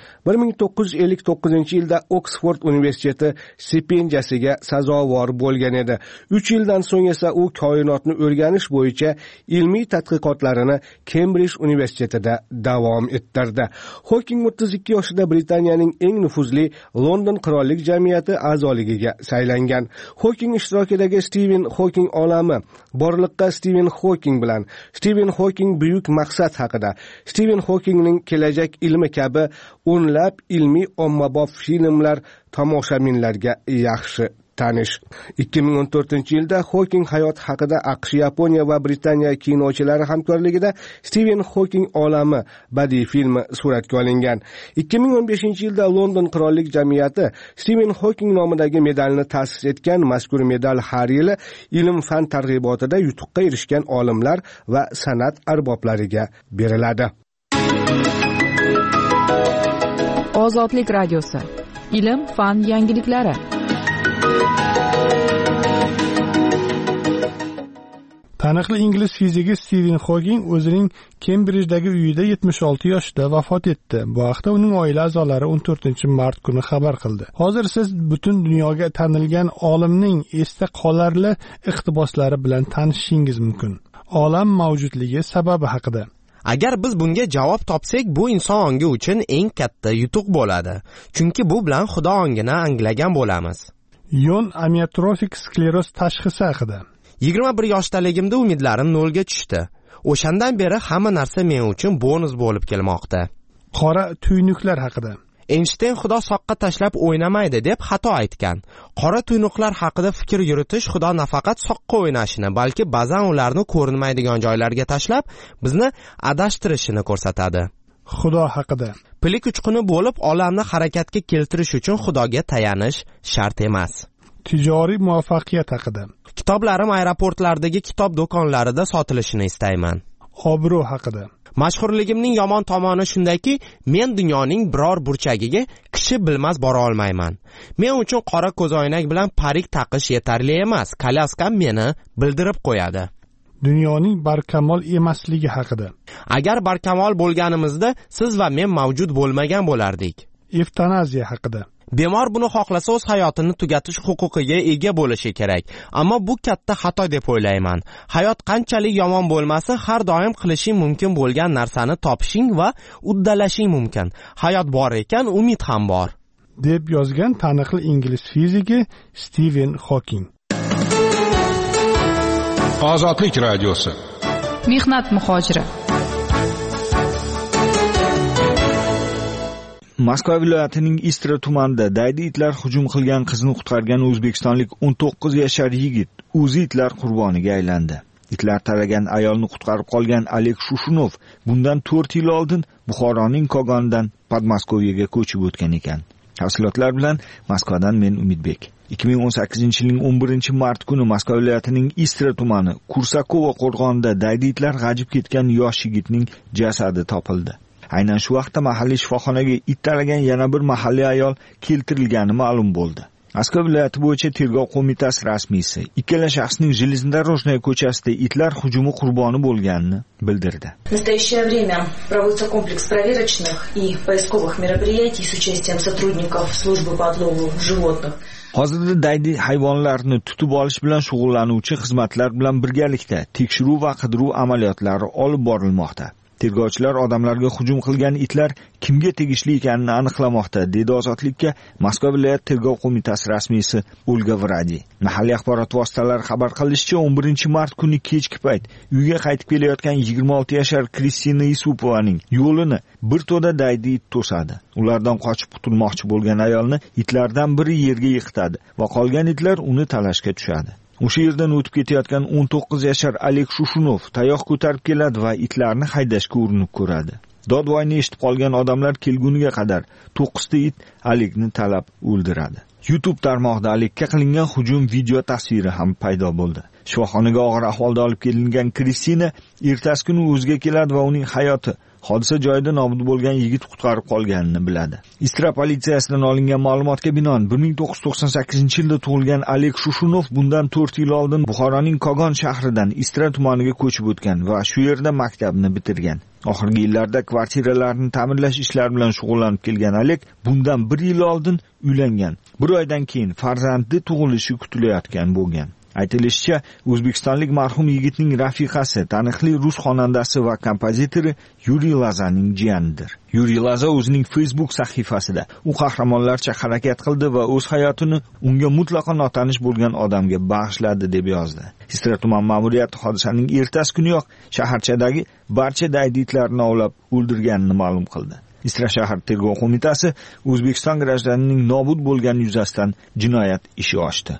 1959-yilda Oxford universiteti stipendiyasiga sazovor bo'lgan edi. 3 yildan so'ng esa u koinotni o'rganish bo'yicha ilmiy tadqiqotlarini Cambridge universitetida davom ettirdi. Hawking 32 yoshida Britaniyaning eng nufuzli London qirollik jamiyati a'zoligiga saylangan. Hawking ishtirokidagi Stephen Hawking olami, borliqqa Stephen Hawking bilan Stephen Hawking buyuk maqsad haqida, Stephen Hawkingning kelajak ilmi kabi o'nlab ilmiy ommabop filmlar tomoshabinlarga yaxshi tanish. 2014-yilda Hawking hayot haqida AQSh, Yaponiya va Britaniya kinochilari hamkorligida Stephen Hawking olami badiiy filmi suratga olingan. 2015-yilda London qirollik jamiyati Stephen Hawking nomidagi medalni ta'sis etgan. Mazkur medal har yili ilm-fan targ'ibotida yutuqqa erishgan olimlar va san'at arboblariga beriladi. Ozodlik radiosi. Ilm, fan yangiliklari. Taniqli ingliz fiziki Stephen Hawking o'zining Kembrijdagi uyida 76 yoshida vafot etdi. Bu haqda uning oila a'zolari 14-mart kuni xabar qildi. Hozir siz butun dunyoga tanilgan olimning esda qolarli iqtiboslari bilan tanishishingiz mumkin. Olam mavjudligi sababi haqida. Agar biz bunga javob topsak, bu inson ongi uchun eng katta yutuq bo'ladi. Chunki bu bilan Xudo ongini anglagan bo'lamiz. yon amiotrofik skleroz tashxisi haqida. 21 yoshdaligimda umidlarim nolga tushdi. O'shandan beri hamma narsa men uchun bonus bo'lib kelmoqda. Qora tuynuklar haqida. Einstein Xudo soqqa tashlab o'ynamaydi deb xato aytgan. Qora tuynuqlar haqida fikr yuritish Xudo nafaqat soqqa o'ynashini, balki ba'zan ularni ko'rinmaydigan joylarga tashlab, bizni adashtirishini ko'rsatadi. Xudo haqida. Pilik uchquni bo'lib, olamni harakatga keltirish uchun Xudoga tayanish shart emas. Tijoriy muvaffaqiyat haqida. Kitoblarim aeroportlardagi kitob do'konlarida sotilishini istayman. Obro' haqida. Mashhurligimning yomon tomoni shundaki, men dunyoning biror burchagiga kishi bilmas bora olmayman. Men uchun qora ko'zoynak bilan parik taqish yetarli emas. Kolyaskam meni bildirib qo'yadi. Dunyoning barkamol emasligi haqida. Agar barkamol bo'lganimizda siz va men mavjud bo'lmagan bo'lardik. Evtanaziya haqida. Bemor buni xohlasa o'z hayotini tugatish huquqiga ega bo'lishi kerak. Ammo bu katta xato deb o'ylayman. Hayot qanchalik yomon bo'lmasin, har doim qilishing mumkin bo'lgan narsani topishing va uddalashing mumkin. Hayot bor ekan, umid ham bor, deb yozgan taniqli ingliz fiziki Stiven Hawking. Ozodlik radiosi. Mehnat muhojiri. Moskva viloyatining Istra tumanida daydi itlar hujum qilgan qizni qutqargan o'zbekistonlik 19 yashar yigit o'zi itlar qurboniga aylandi. Itlar taragan ayolni qutqarib qolgan Alek Shushunov bundan 4 yil oldin Buxoroning Kogonidan Podmoskvaga ko'chib o'tgan ekan. Tafsilotlar bilan Moskvadan men Umidbek. 2018-yilning 11-mart kuni Moskva viloyatining Istra tumani Kursakova qo'rg'onida daydi itlar g'ajib ketgan yosh yigitning jasadi topildi. Aynan shu vaqtda mahalliy shifoxonaga it taragan yana bir mahalliy ayol keltirilgani ma'lum bo'ldi. Moskva viloyati bo'yicha tergov qo'mitasi rasmiysi ikkala shaxsning Железнодорожная ko'chasida itlar hujumi qurboni bo'lganini bildirdi. В настоящее время проводится комплекс проверочных и поисковых мероприятий с участием сотрудников службы по отлову животных. Hozirda daydi hayvonlarni tutib olish bilan shug'ullanuvchi xizmatlar bilan birgalikda tekshiruv va qidiruv amaliyotlari olib borilmoqda. Tergovchilar odamlarga hujum qilgan itlar kimga tegishli ekanini aniqlamoqda, dedi Ozodlikka Moskva viloyat tergov qo'mitasi rasmiysi Olga Vradi. Mahalliy axborot vositalari xabar qilishicha, 11-mart kuni kechki payt uyga qaytib kelayotgan 26 yashar Kristina Isupovaning yo'lini bir to'da daydi it to'sadi. Ulardan qochib qutulmoqchi bo'lgan ayolni itlardan biri yerga yiqitadi va qolgan itlar uni talashga tushadi. O'sha yerdan o'tib ketayotgan 19 yashar Alek Shushunov tayoq ko'tarib keladi va itlarni haydashga urinib ko'radi. Dodvoyni eshitib qolgan odamlar kelguniga qadar 9 ta it Alekni talab o'ldiradi. YouTube tarmog'ida Alekka qilingan hujum video tasviri ham paydo bo'ldi. Shifoxonaga og'ir ahvolda olib kelingan Kristina ertasi kuni o'ziga keladi va uning hayoti hodisa joyida nobud bo'lgan yigit qutqarib qolganini biladi. Istra politsiyasidan olingan ma'lumotga binoan 1998-yilda tug'ilgan Alek Shushunov bundan 4 yil oldin Buxoroning Kogon shahridan Istra tumaniga ko'chib o'tgan va shu yerda maktabni bitirgan. Oxirgi yillarda kvartiralarni ta'mirlash ishlari bilan shug'ullanib kelgan Alek bundan 1 yil oldin uylangan. 1 oydan keyin farzandi tug'ilishi kutilayotgan bo'lgan. Aytilishicha, o'zbekistonlik marhum yigitning rafiqasi taniqli rus xonandasi va kompozitori Yuriy Lazaning jiyanidir. Yuriy Laza o'zining Facebook sahifasida u qahramonlarcha harakat qildi va o'z hayotini unga mutlaqo notanish bo'lgan odamga bag'ishladi deb yozdi. Istra tuman ma'muriyati hodisaning ertasi kuniyoq shaharchadagi barcha daydi itlarni ovlab o'ldirganini ma'lum qildi. Istra shahar tergov qo'mitasi O'zbekiston grajlarining nobud bo'lgani yuzasidan jinoyat ishi ochdi.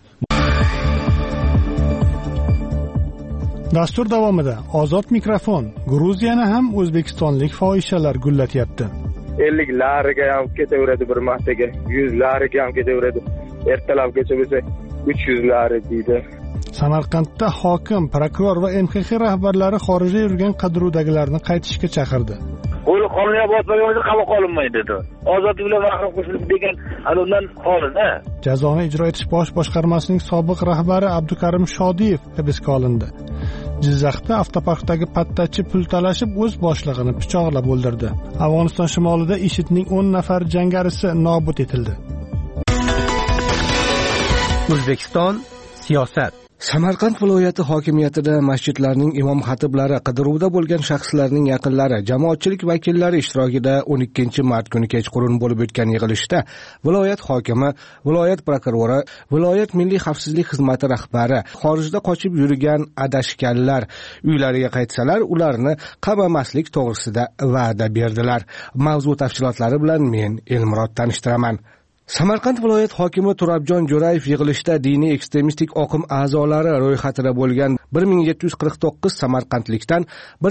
Dastur davomida Ozod mikrofon Gruziyani ham o'zbekistonlik fohishalar gullatyapti. 50 lariga ham ketaveradi bir martaga, 100 lariga ham ketaveradi. Ertalabgacha bo'lsa 300 lari deydi. Samarqandda hokim, prokuror va MXX rahbarlari xorijda yurgan qidiruvdagilarni qaytishga chaqirdi. Qo'li qonunga bosmagan bo'lsa qamoqqa qolinmaydi dedi. Ozodlik bilan mahrum qilib degan undan qoldi. Jazoni ijro etish bosh boshqarmasining sobiq rahbari Abdukarim Shodiyev hibsga olindi. Jizzaxda avtoparkdagi pattachi pul talashib o'z boshlig'ini pichoqlab o'ldirdi. Afg'oniston shimolida IShIDning 10 nafar jangarisi nobud etildi. O'zbekiston siyosat. Samarqand viloyati hokimiyatida masjidlarning imom xatiblari, qidiruvda bo'lgan shaxslarning yaqinlari, jamoatchilik vakillari ishtirokida 12 mart kuni kechqurun bo'lib o'tgan yig'ilishda viloyat hokimi, viloyat prokurori, viloyat milliy xavfsizlik xizmati rahbari xorijda qochib yurgan adashganlar uylariga qaytsalar, ularni qamamaslik to'g'risida va'da berdilar. Mavzu tafsilotlari bilan men Elmurod tanishtiraman. Samarqand viloyat hokimi Turobjon Jo'rayev yig'ilishda diniy ekstremistik oqim a'zolari ro'yxatida bo'lgan 1749 samarqandlikdan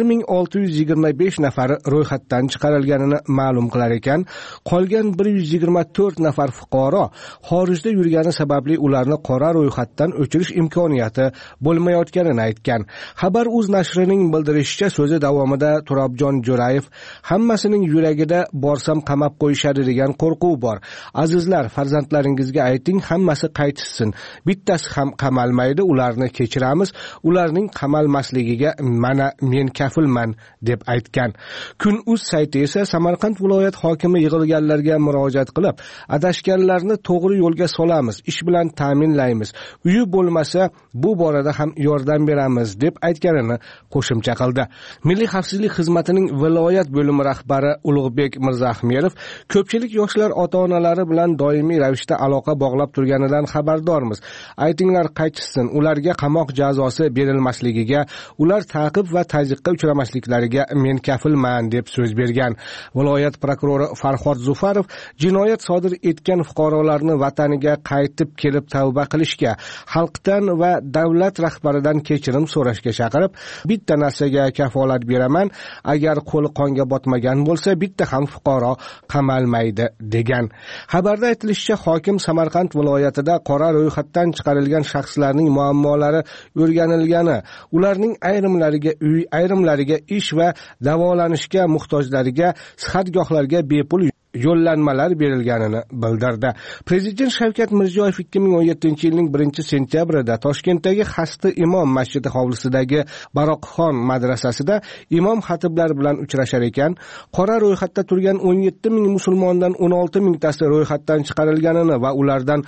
1625 nafari ro'yxatdan chiqarilganini ma'lum qilar ekan, qolgan 124 nafar fuqaro xorijda yurgani sababli ularni qora ro'yxatdan o'chirish imkoniyati bo'lmayotganini aytgan. Xabar.uz nashrining bildirishicha, so'zi davomida Turobjon Jo'rayev hammasining yuragida borsam qamab qo'yishadi degan qo'rquv bor. Azizlar, farzandlaringizga ayting, hammasi qaytishsin. Bittasi ham qamalmaydi, ularni kechiramiz. Ularning qamalmasligiga mana men kafilman deb aytgan. Kun.uz sayti esa Samarqand viloyat hokimi yig'ilganlarga murojaat qilib, adashganlarni to'g'ri yo'lga solamiz, ish bilan ta'minlaymiz. Uyi bo'lmasa, bu borada ham yordam beramiz deb aytganini qo'shimcha qildi. Milliy xavfsizlik xizmatining viloyat bo'limi rahbari Ulug'bek Mirzaahmedov, ko'pchilik yoshlar ota-onalari bilan doimiy ravishda aloqa bog'lab turganidan xabardormiz. Aytinglar qaytishsin, ularga qamoq jazosi berilmasligiga, ular ta'qib va tazyiqqa uchramasliklariga men kafilman deb so'z bergan. Viloyat prokurori Farhod Zufarov jinoyat sodir etgan fuqarolarni vataniga qaytib kelib tavba qilishga, xalqdan va davlat rahbaridan kechirim so'rashga chaqirib, bitta narsaga kafolat beraman, agar qo'li qonga botmagan bo'lsa, bitta ham fuqaro qamalmaydi degan. Xabarda aytilishicha, hokim Samarqand viloyatida qora ro'yxatdan chiqarilgan shaxslarning muammolari o'rganilgani, ularning ayrimlariga uy, ayrimlariga ish va davolanishga muhtojlariga sihatgohlarga bepul yo'llanmalar berilganini bildirdi. Prezident Shavkat Mirziyoyev 2017-yilning 1-sentyabrida Toshkentdagi Xasti imom masjidi hovlisidagi Baroqxon madrasasida imom xatiblar bilan uchrashar ekan, qora ro'yxatda turgan 17 ming musulmondan 16 mingtasi ro'yxatdan chiqarilganini va ulardan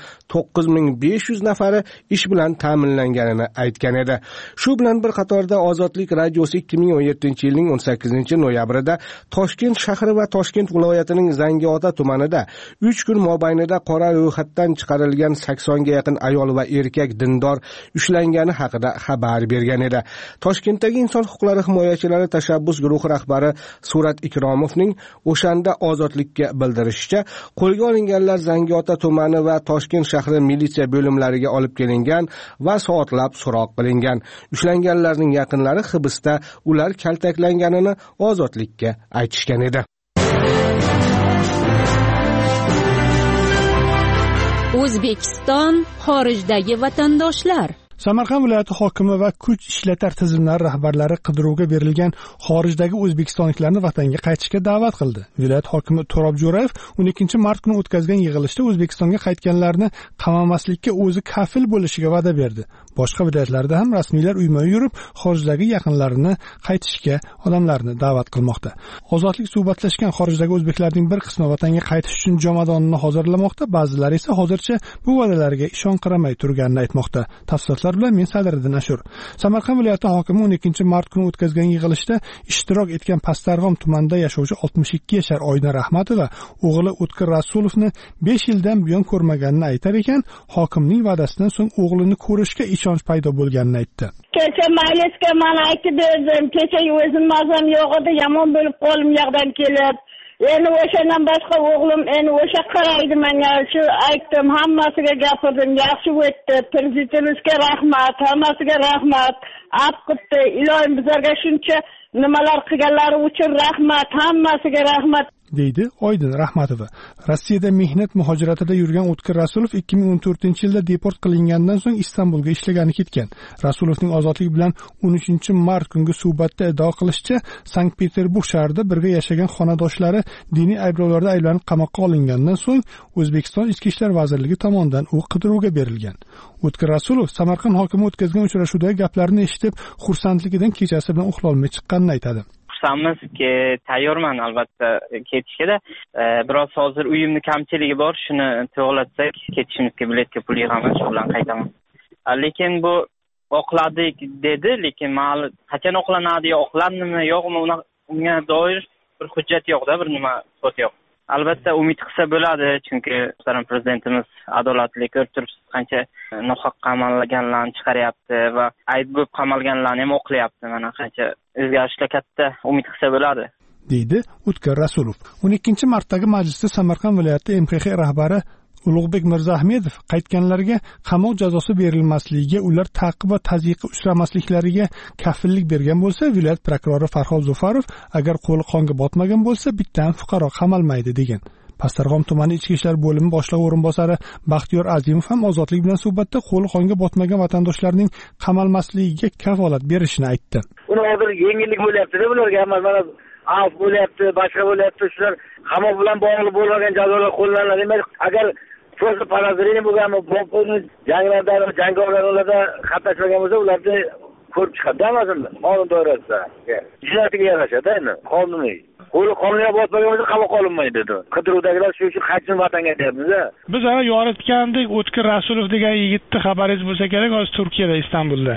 9500 nafari ish bilan ta'minlanganini aytgan edi. Shu bilan bir qatorda Ozodlik radiosi 2017-yilning 18-noyabrida Toshkent shahri va Toshkent viloyatining Zangiota tumanida 3 kun mobaynida qora ro'yxatdan chiqarilgan 80 ga yaqin ayol va erkak dindor ushlangani haqida xabar bergan edi. Toshkentdagi inson huquqlari himoyachilari tashabbus guruhi rahbari Surat Ikromovning o'shanda Ozodlikka bildirishicha, qo'lga olinganlar Zangiota tumani va Toshkent shahri militsiya bo'limlariga olib kelingan va soatlab so'roq qilingan. Ushlanganlarning yaqinlari hibsda, ular kaltaklanganini Ozodlikka aytishgan edi. O'zbekiston xorijdagi vatandoshlar. Samarqand viloyati hokimi va kuch ishlatar tizimlari rahbarlari qidiruvga berilgan xorijdagi o'zbekistonliklarni vatanga qaytishga da'vat qildi. Viloyat hokimi Turobjon Jo'rayev 12 mart kuni o'tkazgan yig'ilishda O'zbekistonga qaytganlarni qamamaslikka o'zi kafil bo'lishiga va'da berdi. Boshqa viloyatlarda ham rasmiylar uyma-uy yurib, xorijdagi yaqinlarini qaytishga odamlarni da'vat qilmoqda. Ozodlik suhbatlashgan xorijdagi o'zbeklarning bir qismi vatanga qaytish uchun jomadonni hozirlamoqda, ba'zilari esa hozircha bu va'dalarga ishonqiramay turganini aytmoqda. Tafsilotlar bilan men Sadriddin Ashur. Samarqand viloyati hokimi 12 mart kuni o'tkazgan yig'ilishda ishtirok etgan Pastarg'om tumanida yashovchi 62 yashar Oyna Rahmatova o'g'li O'tkir Rasulovni 5 yildan buyon ko'rmaganini aytar ekan, hokimning va'dasidan so'ng o'g'lini ko'rishga ishonch paydo bo'lganini aytdi. Kecha maylisga men aytib berdim, kecha o'zim mazam yo'q edi, yomon bo'lib qo'lim yoqdan kelib, endi o'shandan boshqa o'g'lim endi o'sha qaraydi menga, shu aytdim, hammasiga gapirdim, yaxshi o'tdi, prezidentimizga rahmat, hammasiga rahmat. Abqibdi, ilohim bizlarga shuncha nimalar qilganlari uchun rahmat, hammasiga rahmat deydi Oydin Rahmatova. Rossiyada mehnat muhojiratida yurgan O'tkir Rasulov 2014-yilda deport qilingandan so'ng Istanbulga ishlagani ketgan. Rasulovning ozodlik bilan 13-mart kungi suhbatda iddao qilishicha, Sankt-Peterburg shahrida birga yashagan xonadoshlari diniy ayblovlarda ayblanib qamoqqa olingandan so'ng O'zbekiston Ichki ishlar vazirligi tomonidan u qidiruvga berilgan. O'tkir Rasulov Samarqand hokimi o'tkazgan uchrashuvdagi gaplarni eshitib, xursandligidan kechasi bilan uxlolmay chiqqanini aytadi. Xursandmizki, tayyorman albatta ketishga-da. Biroz hozir uyimni kamchiligi bor, shuni to'g'latsak ketishimizga biletga pul yig'aman, shu bilan qaytaman. Lekin bu oqladik dedi, lekin ma'lum qachon oqlanadi, oqlandimi yo'qmi, unga doir bir hujjat yo'q-da, bir nima so'z yo'q. Albatta umid qilsa bo'ladi, chunki muhtaram prezidentimiz adolatli ko'rib turibsiz, qancha nohaq qamalganlarni chiqaryapti va ayb bo'lib qamalganlarni ham oqlayapti. Mana qancha o'zgarishga katta umid qilsa bo'ladi, deydi O'tkir Rasulov. 12 martdagi majlisda Samarqand viloyati MXX rahbari Ulug'bek Mirzaahmedov qaytganlarga qamoq jazosi berilmasligiga, ular ta'qib va tazyiqqa uchramasliklariga kafillik bergan bo'lsa, viloyat prokurori Farhod Zufarov agar qo'li qonga botmagan bo'lsa, bitta ham fuqaro qamalmaydi degan. Pastdarg'om tumani ichki ishlar bo'limi boshlig'i o'rinbosari Baxtiyor Azimov ham Ozodlik bilan suhbatda qo'li qonga botmagan vatandoshlarning qamalmasligiga kafolat berishini aytdi. Uni hozir yengillik bo'lyapti-da bularga, mana af bo'lyapti, boshqa bo'lyapti, shular qamoq bilan bog'liq bo'lmagan jazolar qo'llanadi. Demak, agar Просто parazrini bo'lganmi, janglarda, jangovarlarda qatnashmagan bo'lsa, ularni ko'rib chiqadi hammasini qonun doirasida. Jinoyatga yarashadi, endi qonuniy. Qo'li qonunga botmagan bo'lsa qamoq olinmaydi dedi. Qidiruvdagilar shu uchun qaytsin vatanga deyapmiz-a. Biz ana yoritgandek O'tkir Rasulov degan yigitni xabaringiz bo'lsa kerak, hozir Turkiyada, Istanbulda.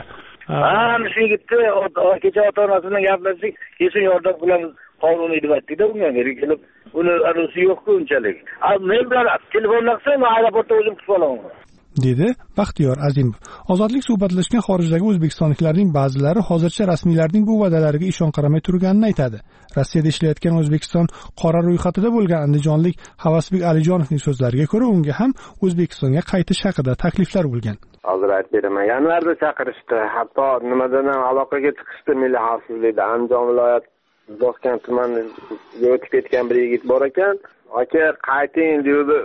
Shu yigitni kecha ota-onasi bilan gaplashdik, kesin yordam qilamiz. Qonuniy deb aytdik-da, unga kelib, uni arosi yo'q-ku unchalik. Men bilan telefonda qilsam, aeroportda o'zim kutib olaman, dedi Baxtiyor Azimov. Ozodlik suhbatlashgan xorijdagi o'zbekistonliklarning ba'zilari hozircha rasmiylarning bu va'dalariga ishon qaramay turganini aytadi. Rossiyada ishlayotgan O'zbekiston qora ro'yxatida bo'lgan andijonlik Havasbek Alijonovning so'zlariga ko'ra, unga ham O'zbekistonga qaytish haqida takliflar bo'lgan. Hozir aytib beraman. Yanvarda chaqirishdi, hatto nimadan ham aloqaga chiqishdi, milliy xavfsizlikda Andijon viloyati Bosgan tumaniga o'tib ketgan bir yigit bor ekan. Aka qayting dedi.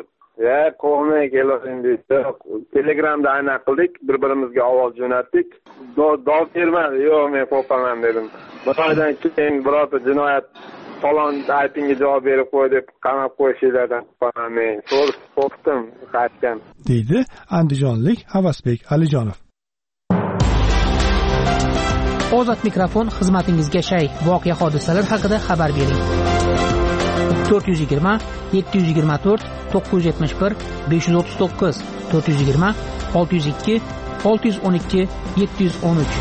Qo'may kelavering dedi. Telegramda aynan qildik, bir-birimizga ovoz jo'natdik. Dov bermadi. Yo'q, men qo'rqaman dedim. Bir oydan keyin birorta jinoyat falon aytingga javob berib qo'y deb qamab qo'yishlardan qo'rqaman. Men qo'rqdim, qaytgan, deydi andijonlik Havasbek Alijonov. Ozod mikrofon xizmatingizga shay. Voqea hodisalar haqida xabar bering. 420 724 971 539 420 602 612 713.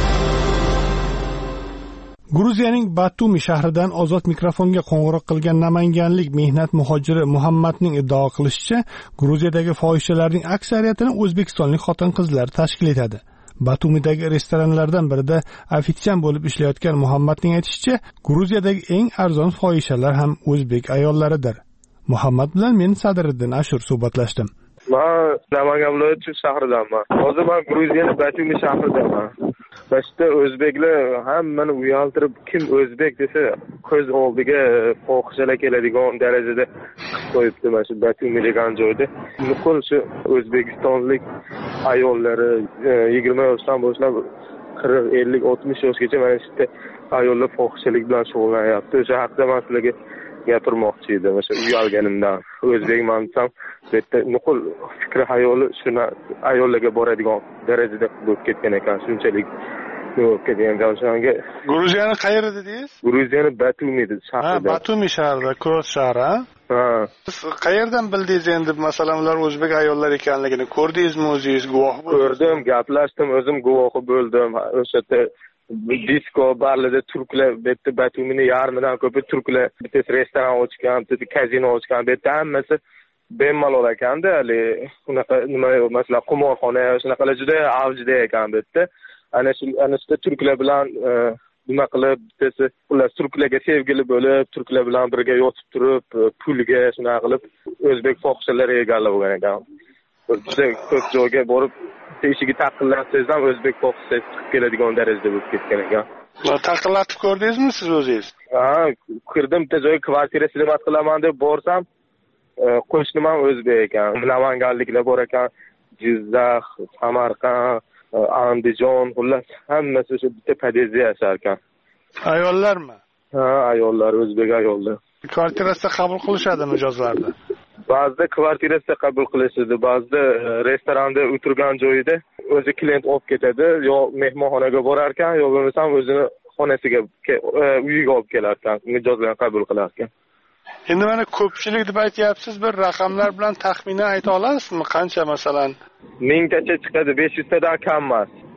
Gruziyaning Batumi shahridan Ozod mikrofonga qo'ng'iroq qilgan namanganlik mehnat muhojiri Muhammadning iddao qilishicha, Gruziyadagi fohishalarning aksariyatini o'zbekistonlik xotin-qizlar tashkil etadi. Batumidagi restoranlardan birida ofitsiant bo'lib ishlayotgan Muhammadning aytishicha, Gruziyadagi eng arzon fohishalar ham o'zbek ayollaridir. Muhammad bilan men Sadriddin Ashur suhbatlashdim. Men Namangan viloyati shahridanman. Hozir men Gruziyaning Batumi shahridaman. Başta o'zbeklar hammani uyaltirib, kim o'zbek desa, ko'z oldiga fohishalar keladigan darajada qilib qo'yibdi mana shu Batumi degan joyda. Nuqul shu o'zbekistonlik ayollari 20 yoshdan boshlab 40, 50, 60 yoshgacha mana shu ayollar fohishalik bilan shug'ullanyapti. O'sha haqida men sizlarga gapirmoqchi edim. O'sha uyalganimdan o'zbekman desam, bu yerda nuqul fikri hayoli shuna ayollarga boradigan darajada bo'lib ketgan ekan. Shunchalik bo'lib ketgan ekan. Gruziyani qayerda dedingiz? Gruziyani Batumi shahrida. Batumi shahrida, Kuros shahri. Siz qayerdan bildingiz endi masalan ular o'zbek ayollar ekanligini? Ko'rdingizmi o'zingiz, guvoh bo'ldingiz? Ko'rdim, gaplashdim, o'zim guvohi bo'ldim. O'sha disko barlarda turklar, bitta Batumining yarmidan ko'pi turklar, bitta restoran ochgan, bitta kazino ochgan, bitta hammasi bemalol ekanda, hali unaqa nima masalan qimorxona, shunaqalar juda avjida ekan bitta. Ana shu turklar bilan nima qilib, bittasi ular turklarga sevgili bo'lib, turklar bilan birga yotib turib, pulga shunaqa qilib o'zbek fohishalari egallab bo'lgan ekan. Juda ko'p joyga borib eshigi taqillatsangiz ham o'zbek fohishasi chiqib keladigan darajada bo'lib ketgan ekan. Taqillatib ko'rdingizmi siz o'zingiz? Kirdim, bitta joyga kvartira xizmat qilaman deb borsam, qo'shnim ham o'zbek ekan. Namanganliklar bor ekan, Jizzax, Samarqand, Andijon, xullas hammasi shu bitta podyezdda yashar ekan. Ayollarmi? Ayollar, o'zbek ayollar. Kvartirasida qabul qilishadi mijozlarni. Ba'zida kvartirasida qabul qilishadi, ba'zida restoranda o'tirgan joyida o'zi klient olib ketadi, yo mehmonxonaga borar ekan, yo bo'lmasam o'zini xonasiga, uyiga olib kelar ekan, mijozlarni qabul qilar ekan. Endi mana ko'pchilik deb aytyapsiz, bir raqamlar bilan taxminan ayta olasizmi? Qancha masalan? 1000 tacha chiqadi, 500 tadan kam emas.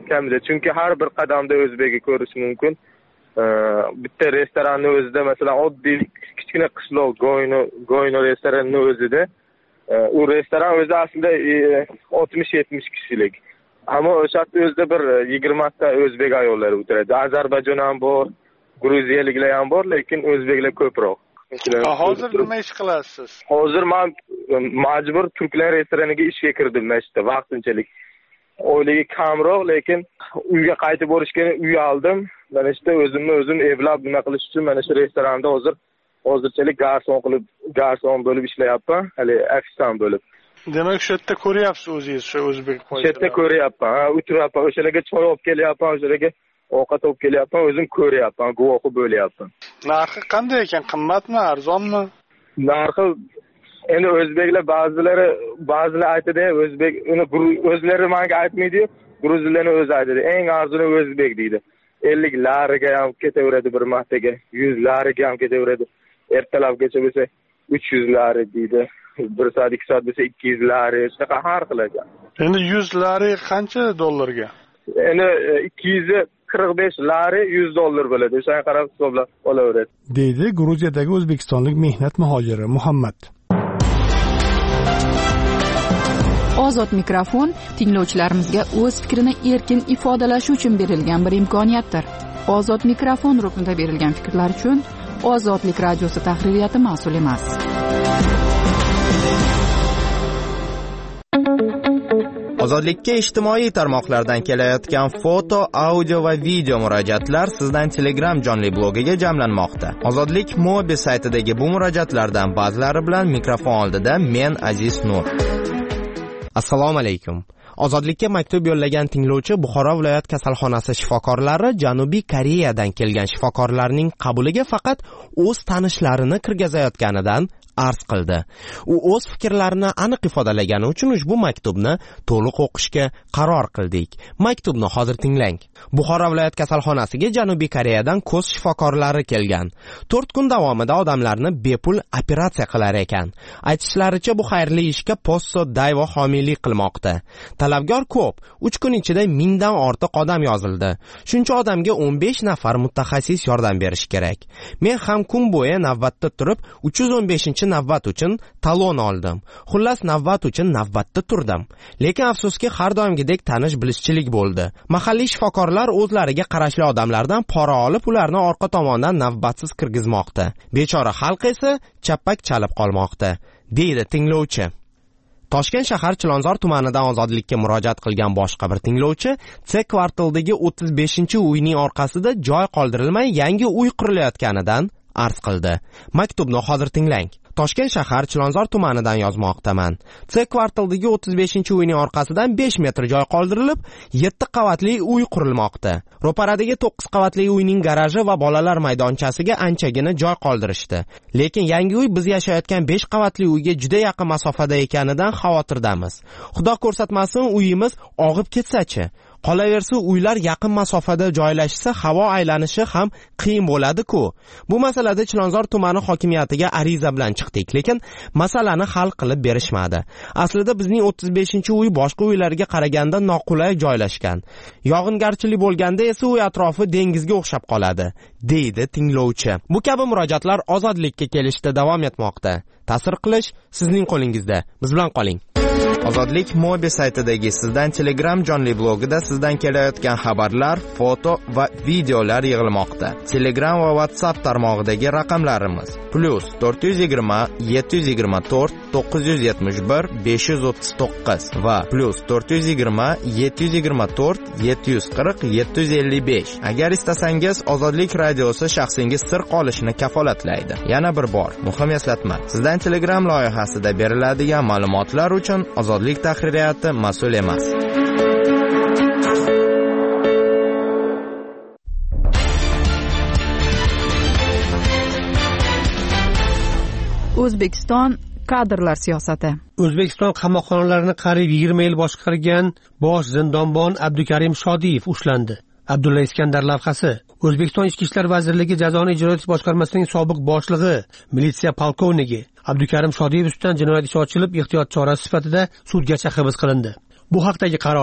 kamida. Chunki har bir qadamda o'zbekni ko'rish mumkin. Bitta restoranning o'zida, masalan, oddiy kichkina qishloq Goyno restoranining o'zida, u restoran o'zi aslida 60-70 kishilik. Ammo o'sha o'zida bir 20 ta o'zbek ayollar o'tiradi. Ozarbayjon ham bor, Gruziyaliklar ham bor, lekin o'zbeklar ko'proq. Hozir nima ish qilasiz? Hozir men majbur turklar restoraniga ishga kirdim, mana vaqtinchalik. Oylik kamroq, lekin uyga qaytib borishga uy oldim. Mana o'zimni o'zim evlab nima qilish uchun mana shu restoranda hozirchalik garson bo'lib ishlayapman, hali ofisdan bo'lib. Demak, shu yerda ko'ryapsiz o'zingiz shu o'zbek qo'yishini. Shu yerda ko'ryapman, o'tiryapman, o'shalarga choy olib kelyapman, o'shalarga ovqat olib kelyapman, o'zim ko'ryapman, guvohi bo'lyapman. Narxi qanday ekan? Qimmatmi, arzonmi? Narxi endi o'zbeklar ba'zilar aytadi, o'zbek uni o'zlari menga aytmaydi-yu, gruzlarning o'zi aytadi. Eng arzoni o'zbek deydi. 50 lariga ham ketaveradi bir martaga, 100 lariga ham ketaveradi. Ertalabgacha bo'lsa 300 lari deydi. 1 soat 2 soat bo'lsa 200 lari, shunaqa har xil ekan. Endi 100 lari qancha dollarga? Endi 245 lari 100 dollar bo'ladi. O'shanga qarab hisoblab olaveradi. Deydi Gruziyadagi o'zbekistonlik mehnat muhojiri Muhammad. Ozod mikrofon tinglovchilarimizga o'z fikrini erkin ifodalashi uchun berilgan bir imkoniyatdir. Ozod mikrofon ruknida berilgan fikrlar uchun Ozodlik radiosi tahririyati mas'ul emas. Ozodlikka ijtimoiy tarmoqlardan kelayotgan foto, audio va video murojaatlar sizdan Telegram jonli blogiga jamlanmoqda. Ozodlik mobil saytidagi bu murojaatlardan ba'zilari bilan mikrofon oldida men Aziz Nur. Assalomu alaykum. Ozodlikka maktub yo'llagan tinglovchi Buxoro viloyat kasalxonasi shifokorlari Janubiy Koreyadan kelgan shifokorlarning qabuliga faqat o'z tanishlarini kirgizayotganidan arz qildi. U o'z fikrlarini aniq ifodalagani uchun ushbu maktubni to'liq o'qishga qaror qildik. Maktubni hozir tinglang. Buxoro viloyat kasalxonasiga Janubiy Koreyadan ko'z shifokorlari kelgan. 4 kun davomida odamlarni bepul operatsiya qilar ekan. Aytishlaricha bu xayrli ishga Posso Dayvo homiylik qilmoqda. Talabgor ko'p. 3 kun ichida 1000 dan ortiq odam yozildi. Shuncha odamga 15 nafar mutaxassis yordam berish kerak. Men ham kun bo'yi navbatda turib 315 navbat uchun talon oldim. Xullas navbat uchun navbatda turdim. Lekin afsuski har doimgidek tanish bilishchilik bo'ldi. Mahalliy shifokorlar o'zlariga qarashli odamlardan pora olib, ularni orqa tomondan navbatsiz kirgizmoqda. Bechora xalq esa chappak chalib qolmoqda, deydi tinglovchi. Toshkent shahar Chilonzor tumanidan ozodlikka murojaat qilgan boshqa bir tinglovchi C kvartaldagi 35-uyning orqasida joy qoldirilmay yangi uy qurilayotganidan arz qildi. Maktubni hozir tinglang. Toshkent shahar Chilonzor tumanidan yozmoqdaman. C kvartaldagi 35-uyning orqasidan 5 metr joy qoldirilib, 7 qavatli uy qurilmoqda. Ro'paradagi 9 qavatli uyning garaji va bolalar maydonchasiga anchagina joy qoldirishdi. Lekin yangi uy biz yashayotgan 5 qavatli uyga juda yaqin masofada ekanidan xavotirdamiz. Xudo ko'rsatmasin uyimiz og'ib ketsa-chi. Qolaversa uylar yaqin masofada joylashsa havo aylanishi ham qiyin bo'ladi-ku. Bu masalada Chilonzor tumani hokimiyatiga ariza bilan chiqdik, lekin masalani hal qilib berishmadi. Aslida bizning 35-uy boshqa uylarga qaraganda noqulay joylashgan. Yog'ingarchilik bo'lganda esa uy atrofi dengizga o'xshab qoladi, deydi tinglovchi. Bu kabi murojaatlar ozodlikka kelishda davom etmoqda. Ta'sir qilish sizning qo'lingizda. Biz bilan qoling. Ozodlik mobil saytidagi sizdan Telegram jonli blogida sizdan kelayotgan xabarlar, foto va videolar yig'ilmoqda. Telegram va WhatsApp tarmog'idagi raqamlarimiz +420 724 971 539 va +420 724 740 755. Agar istasangiz Ozodlik radiosi shaxsingiz sir qolishini kafolatlaydi. Yana bir bor muhim eslatma. Sizdan Telegram loyihasida beriladigan ma'lumotlar uchun Ozodlik tahririyati mas'ul emas. O'zbekiston kadrlar siyosati. O'zbekiston qamoqxonalarini qariyb 20 yil boshqargan bosh zindonbon Abdukarim Shodiyev ushlandi. Abdulla Iskandar lavhasi. O'zbekiston Ichki ishlar vazirligi jazoni ijro etish boshqarmasining sobiq boshlig'i, militsiya polkovniki Abdukarim Shodiyev ustidan jinoyat ishi ochilib, ehtiyot chorasi sifatida sudgacha hibs qilindi. Bu haqdagi qarorni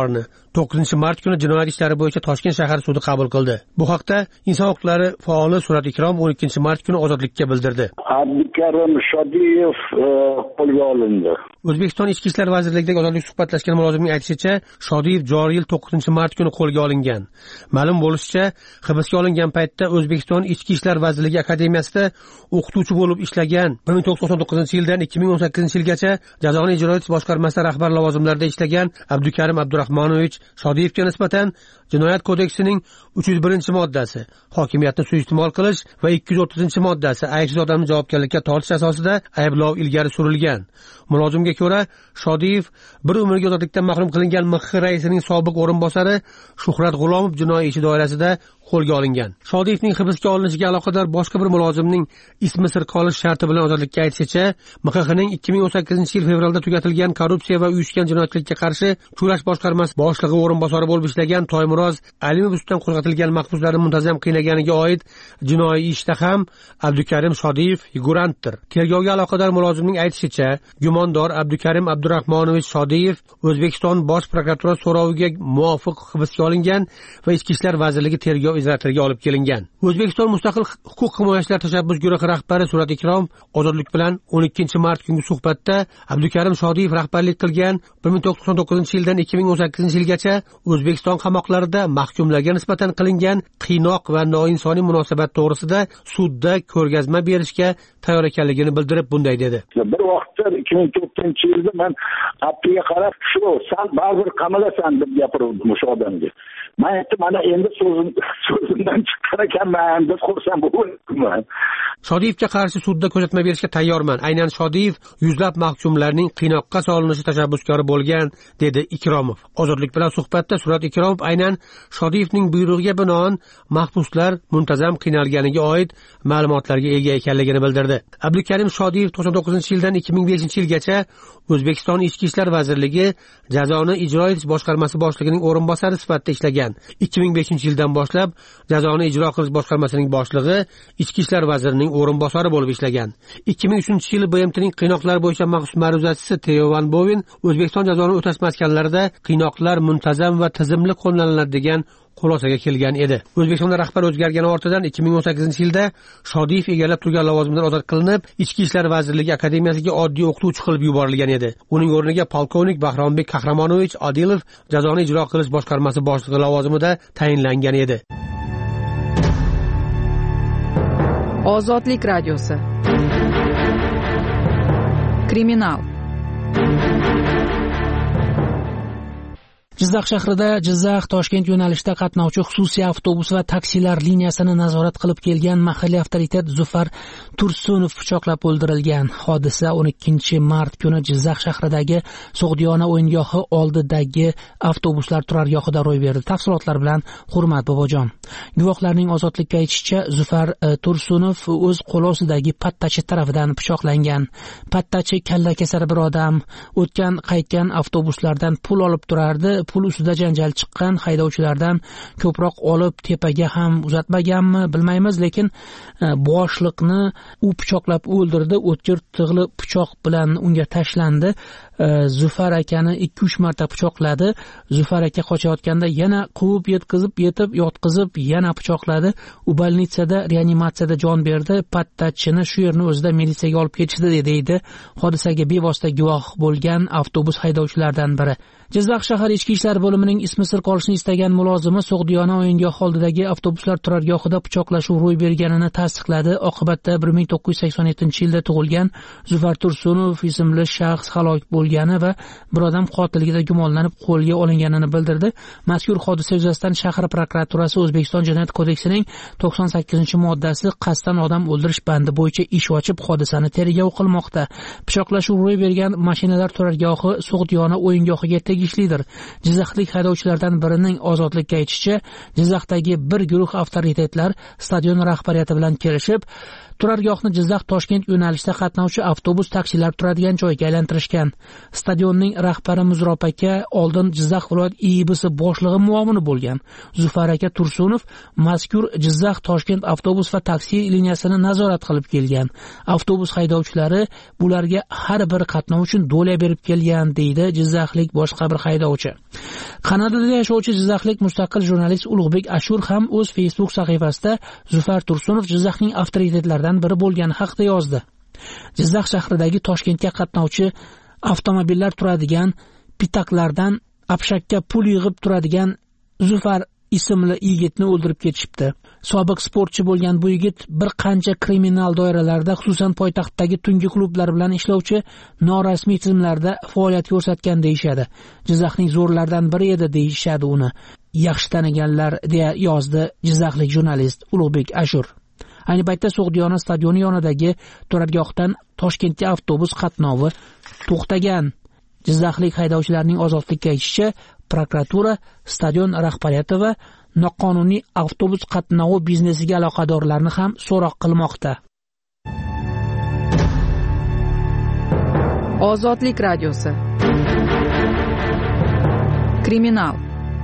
9-mart kuni jinoyat ishlari bo'yicha Toshkent shahar sudi qabul qildi. Bu haqda inson huquqlari faoli Surat Ikrom 12-mart kuni ozodlikka bildirdi. Abdukarim Shodiyev qo'lga olindi. O'zbekiston Ichki ishlar vazirligidagi ozodlik suhbatlashgan mulozimning aytishicha, Shodiyev joriy yil 9-mart kuni qo'lga olingan. Ma'lum bo'lishicha, hibsga olingan paytda O'zbekiston Ichki ishlar vazirligi akademiyasida o'qituvchi bo'lib ishlagan. 1999-yildan 2018-yilgacha jazoni ijro etish boshqarmasida rahbar lavozimlarida ishlagan Abdukarim Abdurahmonovich Shodiyevga nisbatan Jinoyat kodeksining 301-moddasi, hokimiyatni suiiste'mol qilish va 230-moddasi, aybsiz odamni javobgarlikka tortish asosida ayblov ilgari surilgan. Mulozimga ko'ra, Shodiyev bir umrga ozodlikdan mahrum qilingan MX raisining sobiq o'rinbosari Shuhrat G'ulomov jinoiy ishi doirasida qo'lga olingan. Shodiyevning hibsga olinishiga aloqador boshqa bir mulozimning ismi sir qolish sharti bilan ozodlikka aytishicha, MXning 2018-yil fevralda tugatilgan korrupsiya va uyushgan jinoyatchilikka qarshi kurash boshqarmasi boshlig'i o'rinbosari bo'lib ishlagan Toymuroz Alimov ustidan qo'zg'atilgan mahbuslarni muntazam qiynaganiga oid jinoiy ishda ham Abdukarim Shodiyev figurantdir. Tergovga aloqador mulozimning aytishicha, gumondor Abdukarim Abdurahmonovich Shodiyev O'zbekiston Bosh prokuratura so'roviga muvofiq hibsga olingan va Ichki ishlar vazirligi tergov izolyatoriga olib kelingan. O'zbekiston Mustaqil huquq himoyachilar tashabbus guruhi rahbari Surat Ikrom ozodlik bilan 12-mart kungi suhbatda Abdukarim Shodiyev rahbarlik qilgan 1999-yildan 2018-yilgacha O'zbekiston qamoqlarida mahkumlarga nisbatan qilingan qiynoq va noinsoniy munosabat to'g'risida sudda ko'rgazma berishga tayyor ekanligini bildirib bunday dedi. Bir vaqtda 2004-yilda men appiga qarab, shu sen baribir qamalasan deb gapirdim o'sha odamga. Men aytdim, mana endi so'zimdan chiqqan ekanman deb xursand bo'ldim. Shodiyevga qarshi sudda ko'rsatma berishga tayyorman. Aynan Shodiyev yuzlab mahkumlarning qiynoqqa solinishi tashabbuskori bo'lgan, dedi Ikromov. Ozodlik bilan suhbatda Surat Ikromov aynan Shodiyevning buyrug'iga binoan mahbuslar muntazam qiynalganiga oid ma'lumotlarga ega ekanligini bildirdi. Abdukarim Shodiyev 99-yildan 2005-yilgacha O'zbekiston Ichki ishlar vazirligi jazoni ijro etish boshqarmasi boshlig'ining o'rinbosari sifatida ishlagan. 2005-yildan boshlab jazoni ijro qilish boshqarmasining boshlig'i, Ichki ishlar vazirining o'rinbosari bo'lib ishlagan. 2003-yil BMTning qiynoqlar bo'yicha maxsus ma'ruzachisi Teo Van Boven O'zbekiston jazoni o'tash maskanlarida qiynoqlar muntazam va tizimli qo'llaniladi degan xulosaga kelgan edi. O'zbekistonda rahbar o'zgargani ortidan 2018-yilda Shodiyev egallab turgan lavozimidan ozod qilinib, Ichki ishlar vazirligi akademiyasiga oddiy o'qituvchi qilib yuborilgan edi. Uning o'rniga polkovnik Bahrombek Qahramonovich Odilov jazoni ijro qilish boshqarmasi boshlig'i lavozimida tayinlangan edi. Ozodlik radiosi. Kriminal. Jizzax shahrida Jizzax-Toshkent yo'nalishida qatnovchi xususiy avtobus va taksilar liniyasini nazorat qilib kelgan mahalliy avtoritet Zufar Tursunov pichoqlab o'ldirilgan. Hodisa 12-mart kuni Jizzax shahridagi So'g'diyona o'yingohi oldidagi avtobuslar turargohida ro'y berdi. Tafsilotlar bilan Hurmat Bobojon. Guvohlarning ozodlikka aytishicha, Zufar Tursunov o'z qo'l ostidagi pattachi tarafidan pichoqlangan. Pattachi kalla kesar bir odam o'tgan qaytgan avtobuslardan pul olib turardi. Pul ustida janjal chiqqan, haydovchilardan ko'proq olib tepaga ham uzatmaganmi bilmaymiz, lekin boshliqni u pichoqlab o'ldirdi. O'tkir tig'li pichoq bilan unga tashlandi. Zufar akani 2-3 marta pichoqladi. Zufar aka qochayotganda yana quvib yetib yotqizib yana pichoqladi. U bolnitsada reanimatsiyada jon berdi. Pattachini shu yerni o'zida militsiyaga olib ketishdi, deydi hodisaga bevosita guvoh bo'lgan avtobus haydovchilaridan biri. Jizzax shahar ichki ishlar bo'limining ismi sir qolishini istagan mulozimi So'g'diyona o'yingohi oldidagi avtobuslar turargohida pichoqlashuv ro'y berganini tasdiqladi. Oqibatda 1987-yilda tug'ilgan Zufar Tursunov ismli shaxs halok bo'lgani va bir odam qotilligida gumonlanib qo'lga olinganini bildirdi. Mazkur hodisa yuzasidan shahar prokuraturasi O'zbekiston Jinoyat kodeksining 98-moddasi qasddan odam o'ldirish bandi bo'yicha ish ochib, hodisani tergov qilmoqda. Pichoqlashuv ro'y bergan mashinalar turargohi So'g'diyona o'yingohiga tegishlidir. Jizzaxlik haydovchilardan birining ozodlikka aytishicha, Jizzaxdagi bir guruh avtoritetlar stadion rahbariyati bilan kelishib, turargohni Jizzax-Toshkent yo'nalishida qatnovchi avtobus taksilar turadigan joyga aylantirishgan. Stadionning rahbari Muzrob aka oldin Jizzax viloyat IIBsi boshlig'i muavini bo'lgan. Zufar aka Tursunov mazkur Jizzax-Toshkent avtobus va taksi liniyasini nazorat qilib kelgan. Avtobus haydovchilari bularga har bir qatnov uchun do'la berib kelgan, deydi jizzaxlik boshqa bir haydovchi. Kanadada yashovchi jizzaxlik mustaqil jurnalist Ulug'bek Ashur ham o'z Facebook sahifasida Zufar Tursunov Jizzaxning avtoritetlaridan biri bo'lgani haqida yozdi. Jizzax shahridagi Toshkentga qatnovchi avtomobillar turadigan pitaklardan apshakka pul yig'ib turadigan Zufar ismli yigitni o'ldirib ketishibdi. Sobiq sportchi bo'lgan bu yigit bir qancha kriminal doiralarda, xususan poytaxtdagi tungi klublar bilan ishlovchi norasmiy tizimlarda faoliyat ko'rsatgan deyishadi. Jizzaxning zo'rlaridan biri edi deyishadi uni. Yaxshi taniganlar deya yozdi jizzaxlik jurnalist Ulug'bek Ashur. Ayni paytda So'g'diyona stadioni yonidagi turargohdan Toshkentga avtobus qatnovi to'xtagan. Jizzaxlik haydovchilarning ozodlikka aytishicha, prokuratura stadion rahbariyati va noqonuniy avtobus qatnovi biznesiga aloqadorlarni ham so'roq qilmoqda. Ozodlik radiosi. Kriminal.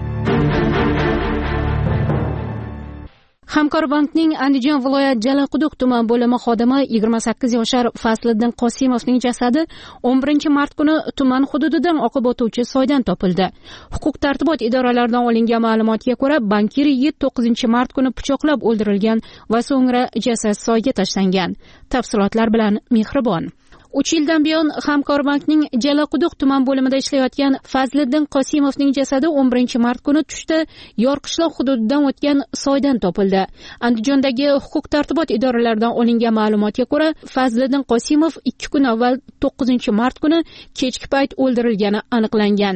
Hamkorbankning Andijon viloyat Jalaquduq tuman bo'limi xodimi 28 yoshar Fazliddin Qosimovning jasadi 11 mart kuni tuman hududidan oqib o'tuvchi soydan topildi. Huquq-tartibot idoralaridan olingan ma'lumotga ko'ra, bankir yigit 9 mart kuni pichoqlab o'ldirilgan va so'ngra jasad soyga tashlangan. Tafsilotlar bilan Mehribon. 3 yildan buyon Hamkorbankning Jalaquduq tuman bo'limida ishlayotgan Fazliddin Qosimovning jasadi 11 mart kuni tushda Yorqishloq hududidan o'tgan soydan topildi. Andijondagi huquq-tartibot idoralaridan olingan ma'lumotga ko'ra, Fazliddin Qosimov 2 kun avval 9 mart kuni kechki payt o'ldirilgani aniqlangan.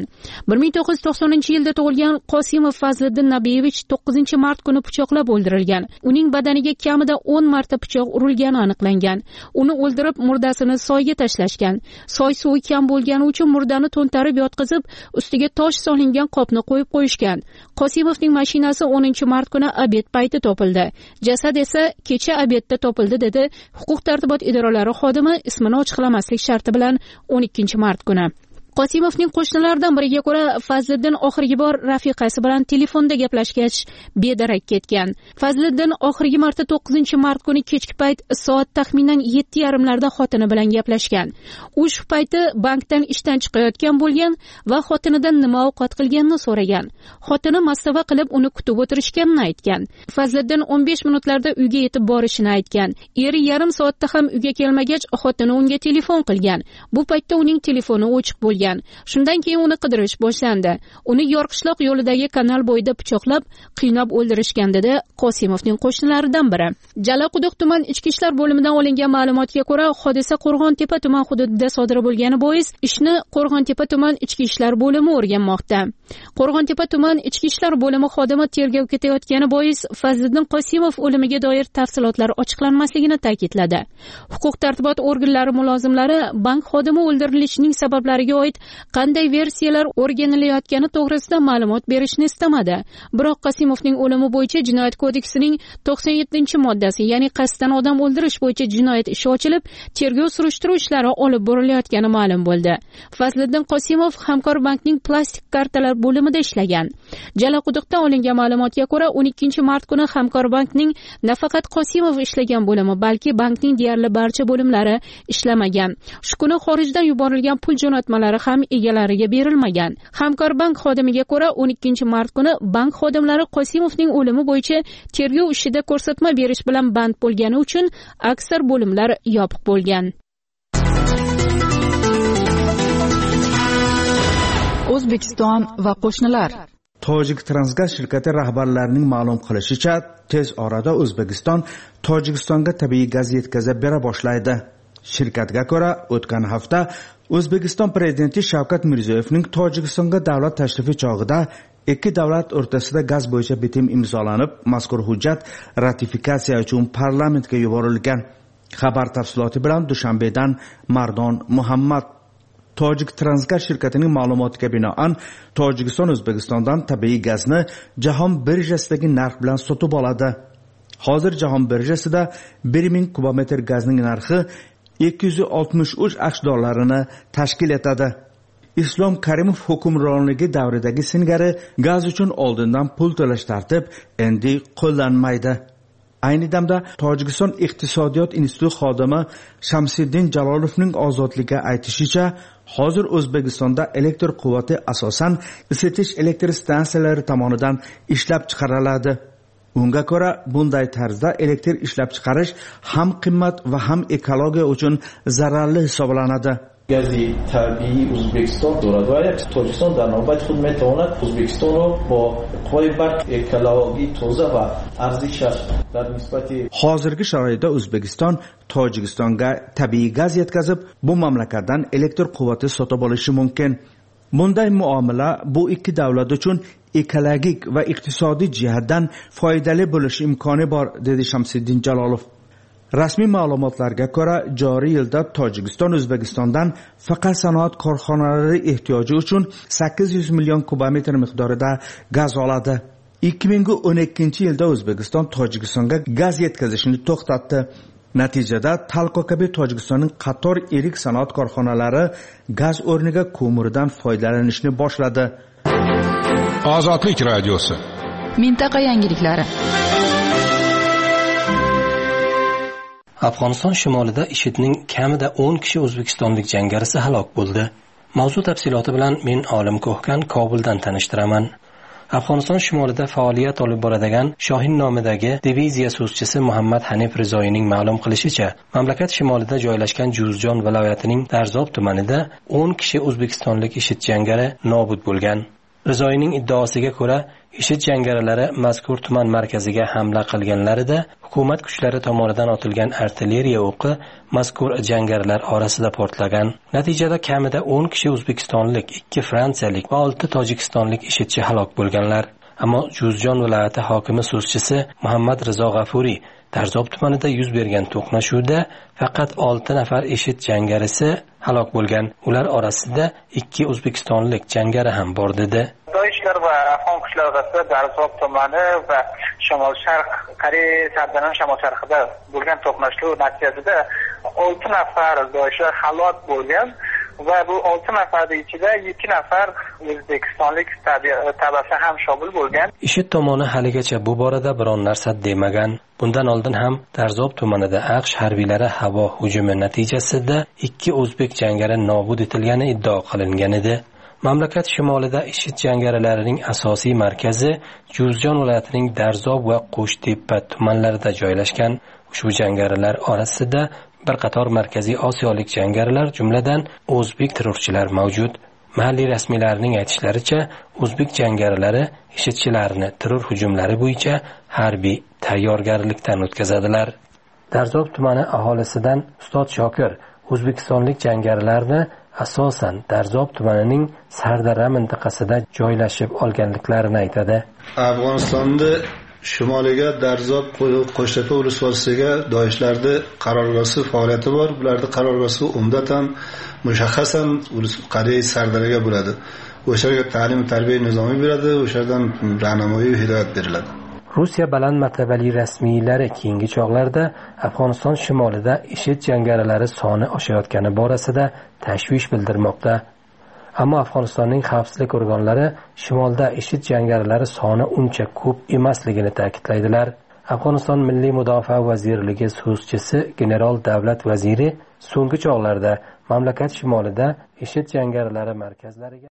1990-yilda tug'ilgan Qosimov Fazliddin Nabiyevich 9 mart kuni pichoqlab o'ldirilgan. Uning badaniga kamida 10 marta pichoq urilgani aniqlangan. Uni o'ldirib, murdasini soyga tashlashgan. Soy suvi kam bo'lgani uchun murdani to'ntarib yotqizib, ustiga tosh solingan qopni qo'yib qo'yishgan. Qosimovning mashinasi 10 mart kuni obed payti topildi. Jasad esa kecha obedda topildi, dedi huquq-tartibot idoralari xodimi ismini ochiqlamaslik sharti bilan 12 mart kuni. Qosimovning qo'shnilaridan biriga ko'ra, Fazliddin oxirgi bor rafiqasi bilan telefonda gaplashgach bedarak ketgan. Fazliddin oxirgi marta 9 mart kuni kechki payt soat taxminan 7:30larda xotini bilan gaplashgan. U shu payti bankdan ishdan chiqayotgan bo'lgan va xotinidan nima ovqat qilganini so'ragan. Xotini mastava qilib uni kutib o'tirishganini aytgan. Fazliddin 15 minutlarda uyga yetib borishini aytgan. Eri yarim soatda ham uyga kelmagach, xotini unga telefon qilgan. Bu paytda uning telefoni o'chiq bo'lgan. Shundan keyin uni qidirish boshlandi. Uni Yorqishloq yo'lidagi kanal bo'yida pichoqlab, qiynab o'ldirishgan, dedi Qosimovning qo'shnilaridan biri. Jalaquduq tuman ichki ishlar bo'limidan olingan ma'lumotga ko'ra, hodisa Qo'rg'ontepa tuman hududida sodir bo'lgani bois ishni Qo'rg'ontepa tuman ichki ishlar bo'limi o'rganmoqda. Qo'rg'ontepa tuman ichki ishlar bo'limi xodimi tergov ketayotgani bois Fazliddin Qosimov o'limiga doir tafsilotlar ochiqlanmasligini ta'kidladi. Huquq-tartibot organlari mulozimlari bank xodimi o'ldirilishining sabablariga oid qanday versiyalar o'rganilayotgani to'g'risida ma'lumot berishni istamadi. Biroq Qosimovning o'limi bo'yicha Jinoyat kodeksining 97-moddasi, ya'ni qasddan odam o'ldirish bo'yicha jinoyat ishi ochilib, tergov surishtiruv ishlari olib borilayotgani ma'lum bo'ldi. Fazliddin Qosimov Hamkorbankning plastik kartalar bo'limida ishlagan. Jalaquduqda olingan ma'lumotga ko'ra, 12 mart kuni Hamkorbankning nafaqat Qosimov ishlagan bo'limi, balki bankning deyarli barcha bo'limlari ishlamagan. Shu kuni xorijdan yuborilgan pul jo'natmalari ham egalariga berilmagan. Hamkorbank xodimiga ko'ra, 12 mart kuni bank xodimlari Qosimovning o'limi bo'yicha tergov ishida ko'rsatma berish bilan band bo'lgani uchun aksar bo'limlar yopiq bo'lgan. O'zbekiston va qo'shnilar. Tojik Transgaz shirkati rahbarlarining ma'lum qilishicha, tez orada O'zbekiston Tojikistonga tabiiy gaz yetkazib bera boshlaydi. Shirkatga ko'ra, o'tgan hafta O'zbekiston prezidenti Shavkat Mirziyoyevning Tojikistonga davlat tashrifi chog'ida ikki davlat o'rtasida gaz bo'yicha bitim imzolanib, mazkur hujjat ratifikatsiya uchun parlamentga yuborilgan. Xabar tafsiloti bilan Dushanbedan Mardon Muhammad. Tojik Transgaz shirkatining ma'lumotiga binoan, Tojikiston O'zbekistondan tabiiy gazni jahon birjasidagi narx bilan sotib oladi. Hozir jahon birjasida 1000 kubometr gazning narxi 263 AQSh dollarini tashkil etadi. Islom Karimov hukmronligi davridagi singari gaz uchun oldindan pul to'lash tartib endi qo'llanmaydi. ayni damda Tojikiston iqtisodiyot instituti xodimi Shamsiddin Jalolovning ozodlikka aytishicha, hozir O'zbekistonda elektr quvvati asosan isitish elektr stansiyalari tomonidan ishlab chiqariladi. Unga ko'ra, bunday tarzda elektr ishlab chiqarish ham qimmat va ham ekologiya uchun zararli hisoblanadi. гази табиии O'zbekiston дорад ва Tojikiston дар навбати худ метавонад O'zbekistonро бо қувваи барқ экологии тоза ва арзишаш дар нисбати hozirgi sharoitda O'zbekiston Tojikistonga tabiiy gaz yetkazib, bu mamlakatdan elektr quvvati sotib olishi mumkin. Bunday muomala bu ikki davlat uchun ekologik va iqtisodiy jihatdan foydali bo'lishi imkoni bor, dedi Shamsiddin Jalolov. Rasmiy ma'lumotlarga ko'ra, joriy yilda Tojikiston O'zbekistondan faqat sanoat korxonalari ehtiyoji uchun 800 million kubometr miqdorida gaz oladi. 2012-yilda O'zbekiston Tojikistonga gaz yetkazishni to'xtatdi. Natijada Talco kabi Tojikistonning qator yirik sanoat korxonalari gaz o'rniga ko'mirdan foydalanishni boshladi. Ozodlik radiosi. Mintaqa yangiliklari. Afg'oniston shimolida IShIDning kamida 10 kishi o'zbekistonlik jangarisi halok bo'ldi. Mavzu tafsiloti bilan men Olim Ko'hkan Kobuldan tanishtiraman. Afg'oniston shimolida faoliyat olib boradigan Shohin nomidagi diviziya so'zchisi Muhammad Hanif Rizoyning ma'lum qilishicha, mamlakat shimolida joylashgan Juzjon viloyatining Darzob tumanida 10 kishi o'zbekistonlik IShID jangari nobud bo'lgan. Rizoyning iddaosiga ko'ra, IShID jangarilari mazkur tuman markaziga hamla qilganlarida hukumat kuchlari tomonidan otilgan artilleriya o'qi mazkur jangarilar orasida portlagan. Natijada kamida 10 kishi o'zbekistonlik, 2 fransiyalik va 6 tojikistonlik IShIDchi halok bo'lganlar. Ammo Juzjon viloyati hokimi so'zchisi Muhammad Rizo G'afuriy Darzob tumanida yuz bergan to'qnashuvda faqat 6 nafar IShID jangarisi halok bo'lgan. Ular orasida 2 o'zbekistonlik jangari ham bor dedi. Doishlar va afg'on kuchlari orasida Darzob tumani va shimol-sharq Koreya sardanon shimol-sharqida bo'lgan to'qnashuv natijasida 6 nafar doishlar halok bo'lgan va bu 6 nafarning ichida 2 nafar o'zbekistonlik tabasi ham shomil bo'lgan. IShID tomoni haligacha bu borada biron narsa demagan. Bundan oldin ham Darzob tumanida AQSh harbiylari havo hujumi natijasida 2 o'zbek jangari nobud etilgani iddao qilingan edi. Mamlakat shimolida IShID jangarilarining asosiy markazi Juzjon viloyatining Darzob va Qo'shtepa tumanlarida joylashgan. Ushbu jangarilar orasida bir qator markaziy osiyolik jangarilar, jumladan o'zbek terrorchilar mavjud. Mahalliy rasmiylarning aytishlaricha, o'zbek jangarilari IShIDchilarni terror hujumlari bo'yicha harbiy tayyorgarlikdan o'tkazadilar. Darzob tumani aholisidan Ustod Shokir o'zbekistonlik jangarilarni asosan Darzob tumanining Sardarra mintaqasida joylashib olganliklarini aytadi. Afg'onistonda shimoliga Darzob Qo'shtepa Ulusvolisiga doishlarning qarorgohi faoliyati bor. Bularning qarorgohi umdatan mushakkasan Koreya Sardarraga bo'ladi. O'shaga ta'lim tarbiya nizomi beradi, o'shadan rahnamoyi hidoyat beriladi. Rossiya baland martabali rasmiylari keyingi chog'larda Afg'oniston shimolida IShID jangarilari soni oshayotgani borasida tashvish bildirmoqda. Ammo Afg'onistonning xavfsizlik organlari shimolda IShID jangarilari soni uncha ko'p emasligini ta'kidlaydilar. Afg'oniston Milliy mudofaa vazirligi so'zchisi general davlat vaziri so'nggi chog'larda mamlakat shimolida IShID jangarilari markazlariga